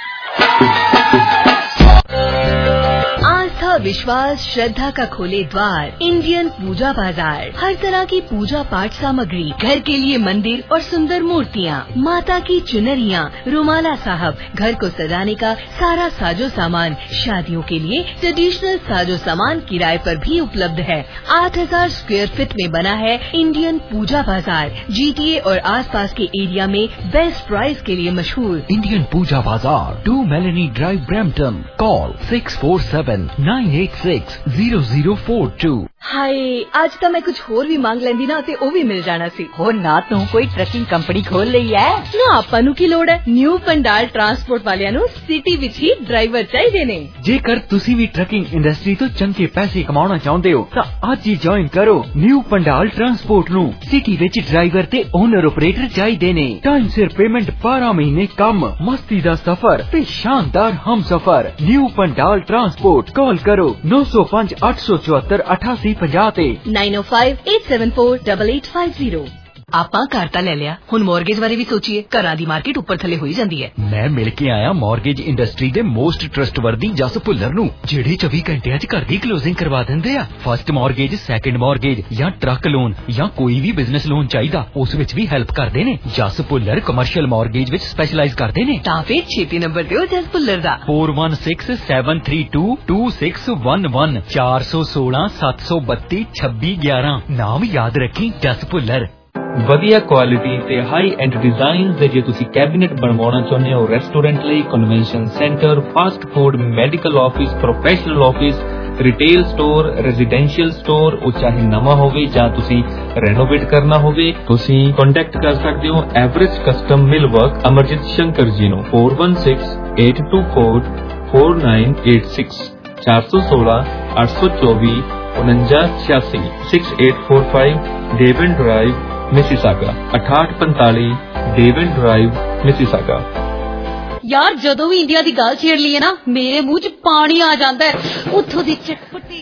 विश्वास श्रद्धा का खोले द्वार इंडियन पूजा बाजार। हर तरह की पूजा पाठ सामग्री, घर के लिए मंदिर और सुंदर मूर्तियाँ, माता की चुनरियाँ, रुमाला साहब, घर को सजाने का सारा साजो सामान, शादियों के लिए ट्रेडिशनल साजो सामान किराए पर भी उपलब्ध है। आठ हजार स्क्वायर फीट में बना है इंडियन पूजा बाजार। जीटीए और आसपास के एरिया में बेस्ट प्राइस के लिए मशहूर Indian Puja Bazaar, two Melanie drive, Brampton. Call six four seven nine eight six zero zero four two। Hi आज तो मैं कुछ होर भी मांग लेंदी ना ते ओ भी मिल जाना सी। हो ना तू कोई ट्रकिंग कंपनी खोल ਲਈ है ना ਆਪਾਂ ਨੂੰ ਕੀ ਲੋੜ ਹੈ। ਨਿਊ ਪੰਡਾਲ ਟਰਾਂਸਪੋਰਟ ਵਾਲਿਆਂ ਨੂੰ ਸਿਟੀ ਵਿੱਚ ਹੀ ਡਰਾਈਵਰ ਚਾਹੀਦੇ ਨੇ। ਜੇਕਰ ਤੁਸੀਂ ਵੀ ਟਰਕਿੰਗ ਇੰਡਸਟਰੀ ਤੋਂ ਚੰਗੇ ਪੈਸੇ ਕਮਾਉਣਾ ਚਾਹੁੰਦੇ ਹੋ ਤਾਂ ਅੱਜ ਹੀ ਜੁਆਇਨ ਕਰੋ ਨਿਊ ਪੰਡਾਲ ਟਰਾਂਸਪੋਰਟ ਨੂੰ। ਸਿਟੀ ਵਿੱਚ ਡਰਾਈਵਰ ਤੇ ਓਨਰ ਆਪਰੇਟਰ ਚਾਹੀਦੇ ਨੇ। ਟਾਈਮ ਸਿਰ ਪੇਮੈਂਟ, ਬਾਰਾਂ ਮਹੀਨੇ ਕੰਮ, ਮਸਤੀ ਦਾ ਸਫ਼ਰ ਤੇ ਸ਼ਾਨਦਾਰ ਹਮਸਫ਼ਰ। New Pandal transport. ਕਾਲ ਕਰੋ ਨੌ ਸੌ ਪੰਜ ਅੱਠ ਸੌ ਚੁਹੱਤਰ ਅਠਾਸੀ ਪੰਜਾਹ ਤੇ nine oh five eight seven four eight eight five zero। ਆਪਾਂ ਘਰ ਤਾਂ ਲੈ ਲਿਆ, ਹੁਣ ਮੌਰਗੇਜ ਬਾਰੇ ਵੀ ਸੋਚੀਏ। ਘਰਾਂ ਦੀ ਮਾਰਕੀਟ ਉੱਪਰ ਥੱਲੇ ਹੋਈ ਜਾਂਦੀ ਹੈ। ਮੈਂ ਮਿਲ ਕੇ ਆਇਆ ਮੌਰਗੇਜ ਇੰਡਸਟਰੀ ਦੇ ਮੋਸਟ ਟਰਸਟਵਰਦੀ ਜਸ ਭੁੱਲਰ ਨੂੰ, ਜਿਹੜੇ ਚੌਵੀ ਘੰਟਿਆਂ 'ਚ ਘਰ ਦੀ ਕਲੋਜ਼ਿੰਗ ਕਰਵਾ ਦਿੰਦੇ ਆ। ਫਸਟ ਮੌਰਗੇਜ, ਸੈਕੰਡ ਮੌਰਗੇਜ ਜਾਂ ਟਰੱਕ ਲੋਨ ਜਾਂ ਕੋਈ ਵੀ ਬਿਜ਼ਨਸ ਲੋਨ ਚਾਹੀਦਾ, ਉਸ ਵਿੱਚ ਵੀ ਹੈਲਪ ਕਰਦੇ ਨੇ। ਜਸ ਭੁੱਲਰ ਕਮਰਸ਼ੀਅਲ ਮੌਰਗੇਜ ਵਿੱਚ ਸਪੈਸ਼ਲਾਈਜ਼ ਕਰਦੇ ਨੇ। ਤਾਂ ਫਿਰ ਛੇਤੀ ਨੰਬਰ ਦਿਓ ਜਸ ਭੁੱਲਰ ਦਾ four one six seven three two two six one one ਚਾਰ ਸੌ ਸੋਲਾਂ ਸੱਤ ਸੌ ਬੱਤੀ ਛੱਬੀ ਗਿਆਰਾਂ। ਨਾਮ ਯਾਦ ਰੱਖੀ, ਜਸ ਭੁੱਲਰ। ਵਧੀਆ ਕੁਆਲਿਟੀ ਤੇ ਹਾਈ ਐਂਡ ਡਿਜ਼ਾਈਨ ਦੇ ਜੇ ਤੁਸੀਂ ਕੈਬਿਨੇਟ ਬਣਵਾਉਣਾ ਚਾਹੁੰਦੇ ਹੋ ਰੈਸਟੋਰੈਂਟ ਲਈ, convention centre, fast food, medical office, professional office, retail store, residential store, ਉਹ ਚਾਹੇ ਨਵਾਂ ਹੋਵੇ ਜਾਂ ਤੁਸੀਂ ਰੈਨੋਵੇਟ ਕਰਨਾ ਹੋਵੇ, ਤੁਸੀਂ ਕੰਟੈਕਟ ਕਰ ਸਕਦੇ ਹੋ Everest custom mill work Amarjit Shankar ji ਨੂੰ four one six eight two four four nine eight six ਚਾਰ ਸੌ ਸੋਲਾਂ ਅੱਠ ਸੌ ਚੌਵੀ ਉਨੰਜਾ ਛਿਆਸੀ six eight four five Devon drive Mississauga ਅਠਾਹਠ ਪੰਤਾਲੀ ਡੇਵਨ ਡਰਾਈਵ ਮਿਸੀਸਾਗਾ। ਯਾਰ ਜਦੋਂ ਵੀ ਇੰਡੀਆ ਦੀ ਗੱਲ ਛੇੜ ਲਈਏ ਨਾ ਮੇਰੇ ਮੂੰਹ 'ਚ ਪਾਣੀ ਆ ਜਾਂਦਾ ਹੈ। ਉੱਥੋਂ ਦੀ ਚਟਪਟੀ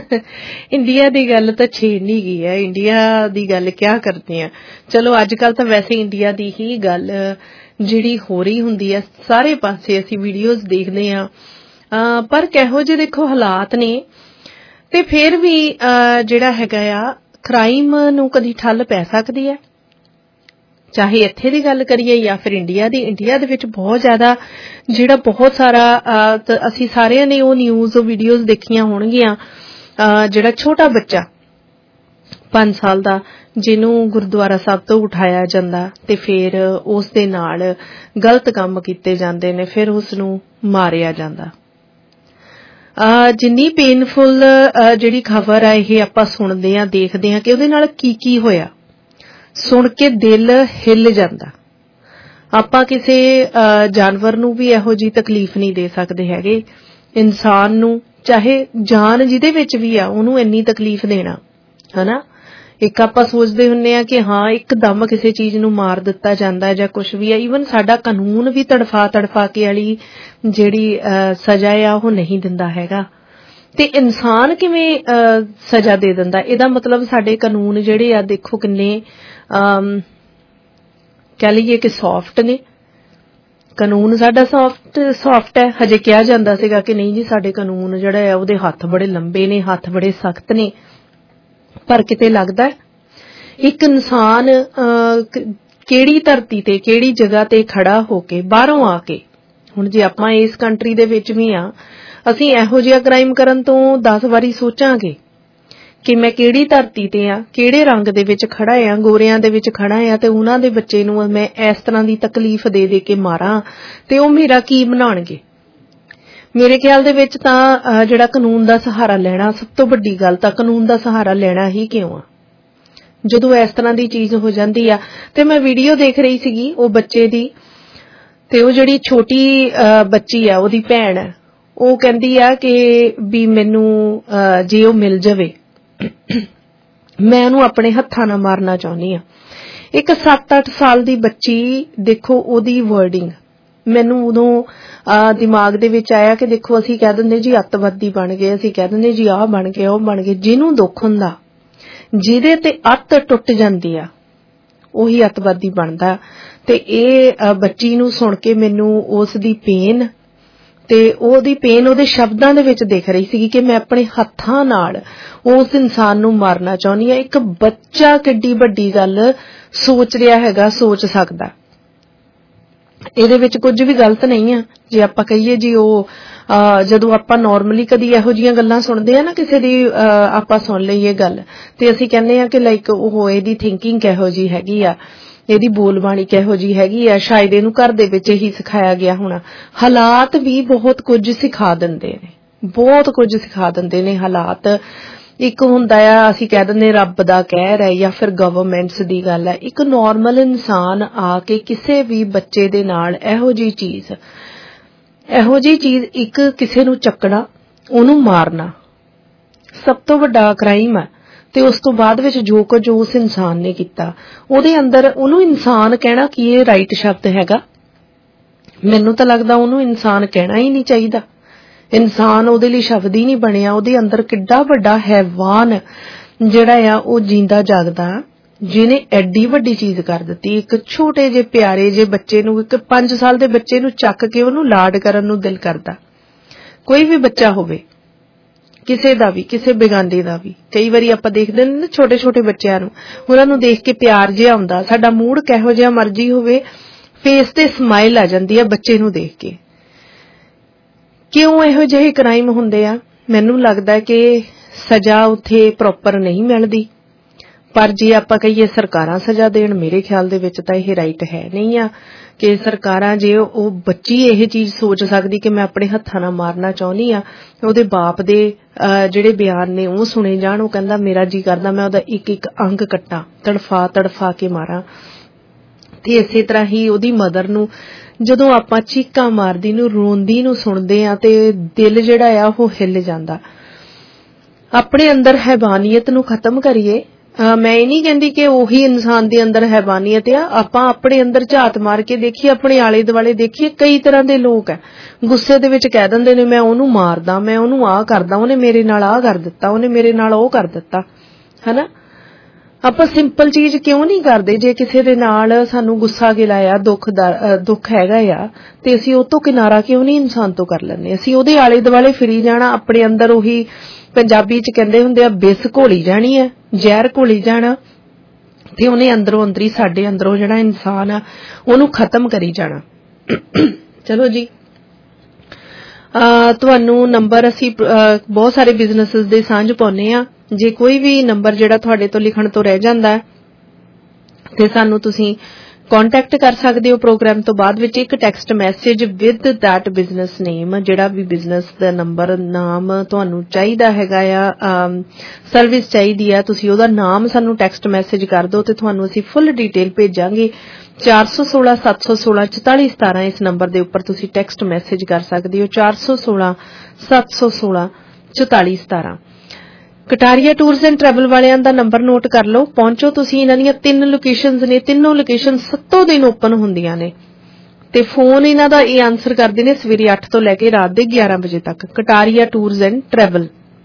ਇੰਡੀਆ ਦੀ ਗੱਲ ਤਾਂ ਛੇੜਨੀ ਗਈ ਹੈ, ਇੰਡੀਆ ਦੀ ਗੱਲ ਕਿਆ ਕਰਦੇ ਆ। ਚਲੋ ਅੱਜ ਕੱਲ ਤਾਂ ਵੈਸੇ ਇੰਡੀਆ ਦੀ ਹੀ ਗੱਲ ਜਿਹੜੀ ਹੋ ਰਹੀ ਹੁੰਦੀ ਹੈ ਸਾਰੇ ਪਾਸੇ, ਅਸੀਂ ਵੀਡੀਓਜ਼ ਦੇਖਦੇ ਆ। ਪਰ ਕਿਹੋ ਜਿਹੇ ਦੇਖੋ ਹਾਲਾਤ ਨੇ ਤੇ ਫਿਰ ਵੀ ਜਿਹੜਾ ਹੈਗਾ ਆ ਕ੍ਰਾਈਮ ਨੂੰ ਕਦੀ ਠੱਲ ਪੈ ਸਕਦੀ ਹੈ, ਚਾਹੇ ਇੱਥੇ ਦੀ ਗੱਲ ਕਰੀਏ ਜਾਂ ਫਿਰ ਇੰਡੀਆ ਦੀ। ਇੰਡੀਆ ਦੇ ਵਿੱਚ ਬਹੁਤ ਜ਼ਿਆਦਾ ਜਿਹੜਾ ਬਹੁਤ ਸਾਰਾ ਅਸੀਂ ਸਾਰਿਆਂ ਨੇ ਉਹ ਨਿਊਜ਼ ਵੀਡੀਓਜ਼ ਦੇਖੀਆਂ ਹੋਣਗੀਆਂ, ਜਿਹੜਾ ਛੋਟਾ ਬੱਚਾ ਪੰਜ ਸਾਲ ਦਾ ਜਿਹਨੂੰ ਗੁਰਦੁਆਰਾ ਸਾਹਿਬ ਤੋਂ ਉਠਾਇਆ ਜਾਂਦਾ ਤੇ ਫਿਰ ਉਸ ਦੇ ਨਾਲ ਗਲਤ ਕੰਮ ਕੀਤੇ ਜਾਂਦੇ ਨੇ, ਫਿਰ ਉਸ ਨੂੰ ਮਾਰਿਆ ਜਾਂਦਾ। ਜਿੰਨੀ ਪੇਨਫੁਲ ਜਿਹੜੀ ਖਬਰ ਆ ਇਹ ਆਪਾਂ ਸੁਣਦੇ ਆ, ਦੇਖਦੇ ਆ ਕਿ ਉਹਦੇ ਨਾਲ ਕੀ ਕੀ ਹੋਇਆ, ਸੁਣ ਕੇ ਦਿਲ ਹਿੱਲ ਜਾਂਦਾ। ਆਪਾਂ ਕਿਸੇ ਜਾਨਵਰ ਨੂੰ ਵੀ ਇਹੋ ਜਿਹੀ ਤਕਲੀਫ ਨਹੀਂ ਦੇ ਸਕਦੇ ਹੈਗੇ, ਇਨਸਾਨ ਨੂੰ ਚਾਹੇ ਜਾਨ ਜਿਹਦੇ ਵਿੱਚ ਵੀ ਆ ਉਹਨੂੰ ਇੰਨੀ ਤਕਲੀਫ ਦੇਣਾ, ਹਨਾ। ਇੱਕ ਆਪਾਂ ਸੋਚਦੇ ਹੁੰਦੇ ਆ ਕਿ ਹਾਂ ਇੱਕਦਮ ਕਿਸੇ ਚੀਜ਼ ਨੂੰ ਮਾਰ ਦਿੱਤਾ ਜਾਂਦਾ ਜਾਂ ਕੁਛ ਵੀ ਆ। ਈਵਨ ਸਾਡਾ ਕਾਨੂੰਨ ਵੀ ਤੜਫਾ ਤੜਫਾ ਕੇ ਵਾਲੀ ਜਿਹੜੀ ਸਜ਼ਾ ਆ ਉਹ ਨਹੀਂ ਦਿੰਦਾ ਹੈਗਾ, ਤੇ ਇਨਸਾਨ ਕਿਵੇਂ ਸਜ਼ਾ ਦੇ ਦਿੰਦਾ? ਇਹਦਾ ਮਤਲਬ ਸਾਡੇ ਕਾਨੂੰਨ ਜਿਹੜੇ ਆ ਦੇਖੋ ਕਿੰਨੇ ਕਹਿ ਲਈਏ ਕਿ ਸੌਫਟ ਨੇ। ਕਾਨੂੰਨ ਸਾਡਾ ਸੌਫਟ ਸੌਫਟ ਹੈ। ਹਜੇ ਕਿਹਾ ਜਾਂਦਾ ਸੀਗਾ ਕਿ ਨਹੀਂ ਜੀ ਸਾਡੇ ਕਾਨੂੰਨ ਜਿਹੜਾ ਆ ਉਹਦੇ ਹੱਥ ਬੜੇ ਲੰਬੇ ਨੇ, ਹੱਥ ਬੜੇ ਸਖਤ ਨੇ, ਪਰ ਕਿਤੇ ਲੱਗਦਾ ਇੱਕ ਇਨਸਾਨ ਕਿਹੜੀ ਧਰਤੀ ਤੇ ਕਿਹੜੀ ਜਗ੍ਹਾ ਤੇ ਖੜਾ ਹੋ ਕੇ ਬਾਹਰੋਂ ਆ ਕੇ, ਹੁਣ ਜੇ ਆਪਾਂ ਇਸ ਕੰਟਰੀ ਦੇ ਵਿੱਚ ਵੀ ਆ, ਅਸੀਂ ਇਹੋ ਜਿਹਾ ਕ੍ਰਾਈਮ ਕਰਨ ਤੋਂ ਦਸ ਵਾਰੀ ਸੋਚਾਂਗੇ ਕਿ ਮੈਂ ਕਿਹੜੀ ਧਰਤੀ ਤੇ ਆ, ਕਿਹੜੇ ਰੰਗ ਦੇ ਵਿੱਚ ਖੜਾ ਆ, ਗੋਰਿਆਂ ਦੇ ਵਿੱਚ ਖੜਾ ਆ, ਤੇ ਉਹਨਾਂ ਦੇ ਬੱਚੇ ਨੂੰ ਮੈਂ ਇਸ ਤਰ੍ਹਾਂ ਦੀ ਤਕਲੀਫ ਦੇ ਦੇ ਕੇ ਮਾਰਾਂ ਤੇ ਉਹ ਮੇਰਾ ਕੀ ਬਣਾਉਣਗੇ। ਮੇਰੇ ਖਿਆਲ ਦੇ ਵਿੱਚ ਤਾਂ ਜਿਹੜਾ ਕਾਨੂੰਨ ਦਾ ਸਹਾਰਾ ਲੈਣਾ ਸਭ ਤੋਂ ਵੱਡੀ ਗੱਲ, ਤਾਂ ਕਾਨੂੰਨ ਦਾ ਸਹਾਰਾ ਲੈਣਾ ਹੀ ਕਿਉਂ ਆ ਜਦੋਂ ਇਸ ਤਰ੍ਹਾਂ ਦੀ ਚੀਜ਼ ਹੋ ਜਾਂਦੀ ਆ। ਤੇ ਮੈਂ ਵੀਡੀਓ ਦੇਖ ਰਹੀ ਸੀਗੀ ਉਹ ਬੱਚੇ ਦੀ, ਤੇ ਉਹ ਜਿਹੜੀ ਛੋਟੀ ਬੱਚੀ ਆ ਉਹਦੀ ਭੈਣ, ਉਹ ਕਹਿੰਦੀ ਆ ਕਿ ਵੀ ਮੈਨੂੰ ਜੇ ਉਹ ਮਿਲ ਜਾਵੇ ਮੈਂ ਉਹਨੂੰ ਆਪਣੇ ਹੱਥਾਂ ਨਾਲ ਮਾਰਨਾ ਚਾਹੁੰਦੀ ਆ। ਇੱਕ ਸੱਤ ਅੱਠ ਸਾਲ ਦੀ ਬੱਚੀ, ਦੇਖੋ ਉਹਦੀ ਵਰਡਿੰਗ ਮੈਨੂੰ ਉਦੋਂ ਦਿਮਾਗ ਦੇ ਵਿੱਚ ਆਇਆ ਕਿ ਦੇਖੋ ਅਸੀਂ ਕਹਿ ਦਿੰਦੇ ਜੀ ਅੱਤਵਾਦੀ ਬਣ ਗਏ, ਅਸੀਂ ਕਹਿ ਦਿੰਦੇ ਜੀ ਆਹ ਬਣ ਗਏ ਉਹ ਬਣ ਗਏ। ਜਿਹਨੂੰ ਦੁੱਖ ਹੁੰਦਾ, ਜਿਹਦੇ ਤੇ ਅੱਤ ਟੁੱਟ ਜਾਂਦੀ ਆ, ਉਹੀ ਅੱਤਵਾਦੀ ਬਣਦਾ। ਤੇ ਇਹ ਬੱਚੀ ਨੂੰ ਸੁਣ ਕੇ ਮੈਨੂੰ ਉਸ ਦੀ ਪੇਨ ਤੇ ਉਹਦੀ ਪੇਨ ਉਹਦੇ ਸ਼ਬਦਾਂ ਦੇ ਵਿੱਚ ਦਿਖ ਰਹੀ ਸੀਗੀ ਕਿ ਮੈਂ ਆਪਣੇ ਹੱਥਾਂ ਨਾਲ ਉਸ ਇਨਸਾਨ ਨੂੰ ਮਾਰਨਾ ਚਾਹੁੰਦੀ ਆ। ਇੱਕ ਬੱਚਾ ਕਿੱਡੀ ਵੱਡੀ ਗੱਲ ਸੋਚ ਰਿਹਾ ਹੈਗਾ, ਸੋਚ ਸਕਦਾ। ਇਹਦੇ ਵਿੱਚ ਕੁਝ ਵੀ ਗਲਤ ਨਹੀਂ ਆ ਜੇ ਆਪਾਂ ਕਹੀਏ ਜੀ ਉਹ ਜਦੋਂ ਆਪਾਂ ਨਾਰਮਲੀ ਕਦੀ ਇਹੋ ਜਿਹੀਆਂ ਗੱਲਾਂ ਸੁਣਦੇ ਆ ਨਾ, ਕਿਸੇ ਦੀ ਆਪਾਂ ਸੁਣ ਲਈਏ ਗੱਲ ਤੇ ਅਸੀਂ ਕਹਿੰਦੇ ਆ ਕਿ ਲਾਈਕ ਉਹ ਇਹਦੀ ਥਿੰਕਿੰਗ ਕਿਹੋ ਜਿਹੀ ਹੈਗੀ ਆ, ਇਹਦੀ ਬੋਲਬਾਣੀ ਕਿਹੋ ਜਿਹੀ ਹੈਗੀ ਆ, ਸ਼ਾਇਦ ਇਹਨੂੰ ਘਰ ਦੇ ਵਿੱਚ ਹੀ ਸਿਖਾਇਆ ਗਿਆ ਹੋਣਾ। ਹਾਲਾਤ ਵੀ ਬਹੁਤ ਕੁਝ ਸਿਖਾ ਦਿੰਦੇ ਨੇ, ਬਹੁਤ ਕੁਝ ਸਿਖਾ ਦਿੰਦੇ ਨੇ ਹਾਲਾਤ। ਇੱਕ ਹੁੰਦਾ ਆ ਅਸੀਂ ਕਹਿ ਦਿੰਦੇ ਰੱਬ ਦਾ ਕਹਿਰ ਹੈ ਜਾਂ ਫਿਰ ਗਵਰਨਮੈਂਟਸ ਦੀ ਗੱਲ ਹੈ। ਇੱਕ ਨਾਰਮਲ ਇਨਸਾਨ ਆ ਕੇ ਕਿਸੇ ਵੀ ਬੱਚੇ ਦੇ ਨਾਲ ਇਹੋ ਜਿਹੀ ਚੀਜ਼ ਇਹੋ ਜਿਹੀ ਚੀਜ਼ ਇੱਕ ਕਿਸੇ ਨੂੰ ਚੱਕਣਾ, ਉਹਨੂੰ ਮਾਰਨਾ ਸਭ ਤੋਂ ਵੱਡਾ ਕ੍ਰਾਈਮ ਹੈ। ਤੇ ਉਸ ਤੋਂ ਬਾਅਦ ਵਿੱਚ ਜੋ ਕੁਝ ਉਸ ਇਨਸਾਨ ਨੇ ਕੀਤਾ, ਉਹਦੇ ਅੰਦਰ ਉਹਨੂੰ ਇਨਸਾਨ ਕਹਿਣਾ ਕੀ ਇਹ ਰਾਈਟ ਸ਼ਬਦ ਹੈਗਾ? ਮੈਨੂੰ ਤਾਂ ਲੱਗਦਾ ਉਹਨੂੰ ਇਨਸਾਨ ਕਹਿਣਾ ਹੀ ਨਹੀਂ ਚਾਹੀਦਾ। ਇਨਸਾਨ ਉਹਦੇ ਲਈ ਸ਼ਬਦ ਹੀ ਨਹੀਂ ਬਣਿਆ। ਉਹਦੇ ਅੰਦਰ ਕਿੱਡਾ ਵੱਡਾ ਹੈਵਾਨ ਜਿਹੜਾ ਆ ਉਹ ਜਿੰਦਾ ਜਾਗਦਾ, ਜਿਹਨੇ ਐਡੀ ਵੱਡੀ ਚੀਜ਼ ਕਰ ਦਿੱਤੀ। ਇੱਕ ਛੋਟੇ ਜਿਹੇ ਪਿਆਰੇ ਜਿਹੇ ਬੱਚੇ ਨੂੰ, ਇੱਕ ਪੰਜ ਸਾਲ ਦੇ ਬੱਚੇ ਨੂੰ ਚੱਕ ਕੇ ਉਹਨੂੰ ਲਾਡ ਕਰਨ ਨੂੰ ਦਿਲ ਕਰਦਾ। ਕੋਈ ਵੀ ਬੱਚਾ ਹੋਵੇ, ਕਿਸੇ ਦਾ ਵੀ, ਕਿਸੇ ਬੇਗਾਨੇ ਦਾ ਵੀ। ਕਈ ਵਾਰੀ ਆਪਾਂ ਦੇਖਦੇ ਨੇ ਨਾ ਛੋਟੇ ਛੋਟੇ ਬੱਚਿਆਂ ਨੂੰ, ਉਹਨਾਂ ਨੂੰ ਦੇਖ ਕੇ ਪਿਆਰ ਜਿਹਾ ਆਉਂਦਾ। ਸਾਡਾ ਮੂਡ ਕਿਹੋ ਜਿਹਾ ਮਰਜ਼ੀ ਹੋਵੇ, ਫੇਸ ਤੇ ਸਮਾਈਲ ਆ ਜਾਂਦੀ ਆ ਬੱਚੇ ਨੂੰ ਦੇਖ ਕੇ। ਕਿਉਂ ਇਹੋ ਜਿਹੇ ਕ੍ਰਾਈਮ ਹੁੰਦੇ ਆ? ਮੈਨੂੰ ਲੱਗਦਾ ਕਿ ਸਜ਼ਾ ਉੱਥੇ ਪ੍ਰੋਪਰ ਨਹੀਂ ਮਿਲਦੀ। ਪਰ ਜੇ ਆਪਾਂ ਕਹੀਏ ਸਰਕਾਰਾਂ ਸਜ਼ਾ ਦੇਣ, ਮੇਰੇ ਖਿਆਲ ਦੇ ਵਿੱਚ ਤਾਂ ਇਹ ਰਾਈਟ ਹੈ ਨਹੀਂ ਆ ਕਿ ਸਰਕਾਰਾਂ, ਜੇ ਉਹ ਬੱਚੀ ਇਹ ਚੀਜ਼ ਸੋਚ ਸਕਦੀ ਕਿ ਮੈਂ ਆਪਣੇ ਹੱਥਾਂ ਨਾਲ ਮਾਰਨਾ ਚਾਹੁੰਦੀ ਆ, ਉਹਦੇ ਬਾਪ ਦੇ ਜਿਹੜੇ ਬਿਆਨ ਨੇ ਉਹ ਸੁਣੇ ਜਾਣ। ਉਹ ਕਹਿੰਦਾ ਮੇਰਾ ਜੀ ਕਰਦਾ ਮੈਂ ਉਹਦਾ ਇੱਕ ਇੱਕ ਅੰਗ ਕੱਟਾਂ, ਤੜਫਾ ਤੜਫਾ ਕੇ ਮਾਰਾਂ। ਤੇ ਇਸੇ ਤਰ੍ਹਾਂ ਹੀ ਉਹਦੀ ਮਦਰ ਨੂੰ ਜਦੋਂ ਆਪਾਂ ਚੀਕਾਂ ਮਾਰਦੀ ਨੂੰ, ਰੋਂਦੀ ਨੂੰ ਸੁਣਦੇ ਆ ਤੇ ਦਿਲ ਜਿਹੜਾ ਆ ਉਹ ਹਿੱਲ ਜਾਂਦਾ। ਆਪਣੇ ਅੰਦਰ ਹੈਵਾਨੀਅਤ ਨੂੰ ਖਤਮ ਕਰੀਏ। ਮੈਂ ਇਹ ਨਹੀਂ ਕਹਿੰਦੀ ਕਿ ਉਹੀ ਇਨਸਾਨ ਦੇ ਅੰਦਰ ਹੈਵਾਨੀਅਤ ਆ। ਆਪਾਂ ਆਪਣੇ ਅੰਦਰ ਝਾਤ ਮਾਰ ਕੇ ਦੇਖੀਏ, ਆਪਣੇ ਆਲੇ ਦੁਆਲੇ ਦੇਖੀਏ, ਕਈ ਤਰ੍ਹਾਂ ਦੇ ਲੋਕ ਹੈ ਗੁੱਸੇ ਦੇ ਵਿੱਚ ਕਹਿ ਦਿੰਦੇ ਨੇ ਮੈਂ ਉਹਨੂੰ ਮਾਰਦਾ, ਮੈਂ ਉਹਨੂੰ ਆਹ ਕਰਦਾ, ਉਹਨੇ ਮੇਰੇ ਨਾਲ ਆਹ ਕਰ ਦਿੱਤਾ, ਉਹਨੇ ਮੇਰੇ ਨਾਲ ਉਹ ਕਰ ਦਿੱਤਾ, ਹਨਾ। ਆਪਾਂ ਸਿੰਪਲ ਚੀਜ਼ ਕਿਉਂ ਨਹੀਂ ਕਰਦੇ? ਜੇ ਕਿਸੇ ਦੇ ਨਾਲ ਸਾਨੂੰ ਗੁੱਸਾ ਗਿਲਾ ਆ, ਦੁੱਖ ਦਾ ਦੁੱਖ ਹੈਗਾ ਆ, ਤੇ ਅਸੀਂ ਉਹ ਤੋਂ ਕਿਨਾਰਾ ਕਿਉਂ ਨਹੀਂ ਇਨਸਾਨ ਤੋਂ ਕਰ ਲੈਂਦੇ? ਅਸੀਂ ਉਹਦੇ ਆਲੇ ਦੁਆਲੇ ਫਿਰੀ ਜਾਣਾ, ਆਪਣੇ ਅੰਦਰ ਉਹੀ ਪੰਜਾਬੀ ਚ ਕਹਿੰਦੇ ਹੁੰਦੇ ਆ ਬਿਸ ਘੋਲੀ ਜਾਣੀ ਹੈ, ਜ਼ਹਿਰ ਘੋਲੀ ਜਾਣਾ ਤੇ ਉਹਨੇ ਅੰਦਰੋਂ ਅੰਦਰੀ ਸਾਡੇ ਅੰਦਰੋਂ ਜਿਹੜਾ ਇਨਸਾਨ ਆ ਉਹਨੂੰ ਖਤਮ ਕਰੀ ਜਾਣਾ। ਚਲੋ ਜੀ, ਤੁਹਾਨੂੰ ਨੰਬਰ ਅਸੀਂ ਬਹੁਤ ਸਾਰੇ ਬਿਜ਼ਨੈਸਿਸ ਦੇ ਸਾਂਝ ਪਾਉਂਦੇ ਆ। ਜੇ ਕੋਈ ਵੀ ਨੰਬਰ ਜਿਹੜਾ ਤੁਹਾਡੇ ਤੋਂ ਲਿਖਣ ਤੋਂ ਰਹਿ ਜਾਂਦਾ ਤੇ ਸਾਨੂੰ ਤੁਸੀਂ ਕੰਟੈਕਟ ਕਰ ਸਕਦੇ ਹੋ ਪ੍ਰੋਗਰਾਮ ਤੋਂ ਬਾਅਦ ਵਿੱਚ ਇੱਕ text message with that business name, ਜਿਹੜਾ ਵੀ ਬਿਜ਼ਨਸ ਦਾ ਨੰਬਰ ਨਾਮ ਤੁਹਾਨੂੰ ਚਾਹੀਦਾ ਹੈਗਾ ਆ, ਸਰਵਿਸ ਚਾਹੀਦੀ ਆ, ਤੁਸੀਂ ਉਹਦਾ ਨਾਮ ਸਾਨੂੰ ਟੈਕਸਟ ਮੈਸੇਜ ਕਰ ਦਿਓ ਤੇ ਤੁਹਾਨੂੰ ਅਸੀਂ ਫੁੱਲ ਡਿਟੇਲ ਭੇਜਾਂਗੇ। ਚਾਰ ਸੌ ਸੋਲਾਂ ਸੱਤ ਸੌ ਸੋਲਾਂ ਚੁਤਾਲੀ ਸਤਾਰਾਂ ਇਸ ਨੰਬਰ ਦੇ ਉੱਪਰ ਤੁਸੀਂ ਟੈਕਸਟ ਮੈਸੇਜ ਕਰ ਸਕਦੇ ਹੋ, ਚਾਰ ਸੌ ਸੋਲਾਂ ਸੱਤ ਸੌ ਸੋਲਾਂ ਚੁਤਾਲੀ ਸਤਾਰਾਂ। ਕਟਾਰੀਆ ਟੂਰਸ ਐਂਡ ਟਰੈਵਲ ਵਾਲਿਆਂ ਦਾ ਨੰਬਰ ਨੋਟ ਕਰ ਲਓ। ਪਹੁੰਚੋ ਤੁਸੀਂ, ਇਹਨਾਂ ਦੀਆਂ ਤਿੰਨ ਲੋਕੇਸ਼ਨਸ ਨੇ, ਤਿੰਨੋਂ ਲੋਕੇਸ਼ਨ ਸੱਤੋਂ ਦਿਨ ਓਪਨ ਹੁੰਦੀਆਂ ਨੇ ਤੇ ਫੋਨ ਇਹਨਾਂ ਦਾ ਇਹ ਆਨਸਰ ਕਰਦੇ ਨੇ ਸਵੇਰੇ ਅੱਠ ਤੋਂ ਲੈ ਕੇ ਰਾਤ ਦੇ ਗਿਆਰਾਂ ਵਜੇ ਤੱਕ। ਕਟਾਰੀਆ ਟੂਰਸ ਐਂਡ ਟਰੈਵਲ,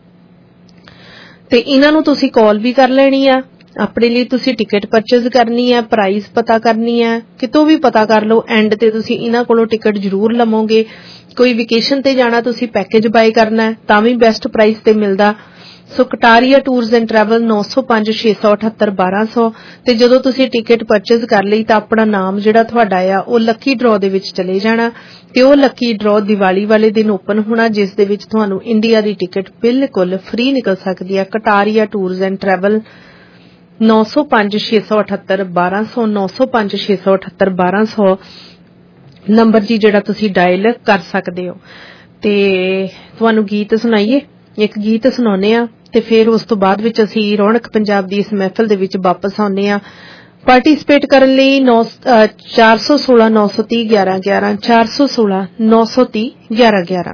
ਤੇ ਇਹਨਾਂ ਨੂੰ ਤੁਸੀਂ ਕਾਲ ਵੀ ਕਰ ਲੈਣੀ ਆ। ਆਪਣੇ ਲਈ ਤੁਸੀਂ ਟਿਕਟ ਪਰਚੇਜ਼ ਕਰਨੀ ਹੈ, ਪ੍ਰਾਈਸ ਪਤਾ ਕਰਨੀ ਹੈ, ਕਿਤੋਂ ਵੀ ਪਤਾ ਕਰ ਲਓ। ਐਂਡ ਤੇ ਤੁਸੀਂ ਇਹਨਾਂ ਕੋਲੋਂ ਟਿਕਟ ਜ਼ਰੂਰ ਲਵੋਗੇ। ਕੋਈ ਵਿਕੇਸ਼ਨ ਤੇ ਜਾਣਾ, ਤੁਸੀਂ ਪੈਕੇਜ ਬਾਏ ਕਰਨਾ ਤਾਂ ਵੀ ਬੈਸਟ ਪ੍ਰਾਈਸ ਤੇ ਮਿਲਦਾ। So Kataria tours and travel ਨੌ ਸੌ ਪੰਜ ਛੇ ਸੌ ਅਠੱਤਰ ਬਾਰਾਂ ਸੌ। ਤੇ ਜਦੋਂ ਤੁਸੀਂ ਟਿਕਟ ਪਰਚੇਜ਼ ਕਰ ਲਈ ਤਾਂ ਆਪਣਾ ਨਾਮ ਜਿਹੜਾ ਤੁਹਾਡਾ ਆ ਉਹ ਲੱਕੀ ਡਰਾਅ ਦੇ ਵਿੱਚ ਚਲੇ ਜਾਣਾ ਤੇ ਉਹ ਲੱਕੀ ਡਰਾਅ ਦੀਵਾਲੀ ਵਾਲੇ ਦਿਨ ਓਪਨ ਹੋਣਾ, ਜਿਸ ਦੇ ਵਿੱਚ ਤੁਹਾਨੂੰ ਇੰਡੀਆ ਦੀ ਟਿਕਟ ਬਿਲਕੁਲ ਫ੍ਰੀ ਨਿਕਲ ਸਕਦੀ ਹੈ। ਕਟਾਰੀਆ ਟੂਰਸ ਐਂਡ ਟਰੈਵਲ ਨੌ ਸੌ ਪੰਜ ਛੇ ਸੌ ਅਠੱਤਰ ਬਾਰਾਂ ਸੌ, ਨੌ ਸੌ ਪੰਜ ਛੇ ਸੌ ਅਠੱਤਰ ਬਾਰਾਂ ਸੌ ਨੰਬਰ ਜੀ ਜਿਹੜਾ ਤੁਸੀਂ ਡਾਇਲ ਕਰ ਸਕਦੇ ਹੋ। ਤੇ ਤੁਹਾਨੂੰ ਗੀਤ ਸੁਣਾਈਏ, ਇੱਕ ਗੀਤ ਸੁਣਾਉਂਦੇ ਆ ਤੇ ਫਿਰ ਉਸ ਤੋਂ ਬਾਅਦ ਵਿੱਚ ਅਸੀਂ ਰੌਣਕ ਪੰਜਾਬ ਦੀ ਇਸ ਮਹਿਫਲ ਦੇ ਵਿੱਚ ਵਾਪਸ ਆਉਂਦੇ ਆ। ਪਾਰਟਿਸਿਪੇਟ ਕਰਨ ਲਈ ਚਾਰ ਸੌ ਸੋਲਾਂ ਨੌ ਸੌ ਤੀਹ ਗਿਆਰਾਂ ਗਿਆਰਾਂ, ਚਾਰ ਸੌ ਸੋਲਾਂ ਨੌ ਸੌ ਤੀਹ ਗਿਆਰਾਂ ਗਿਆਰਾਂ।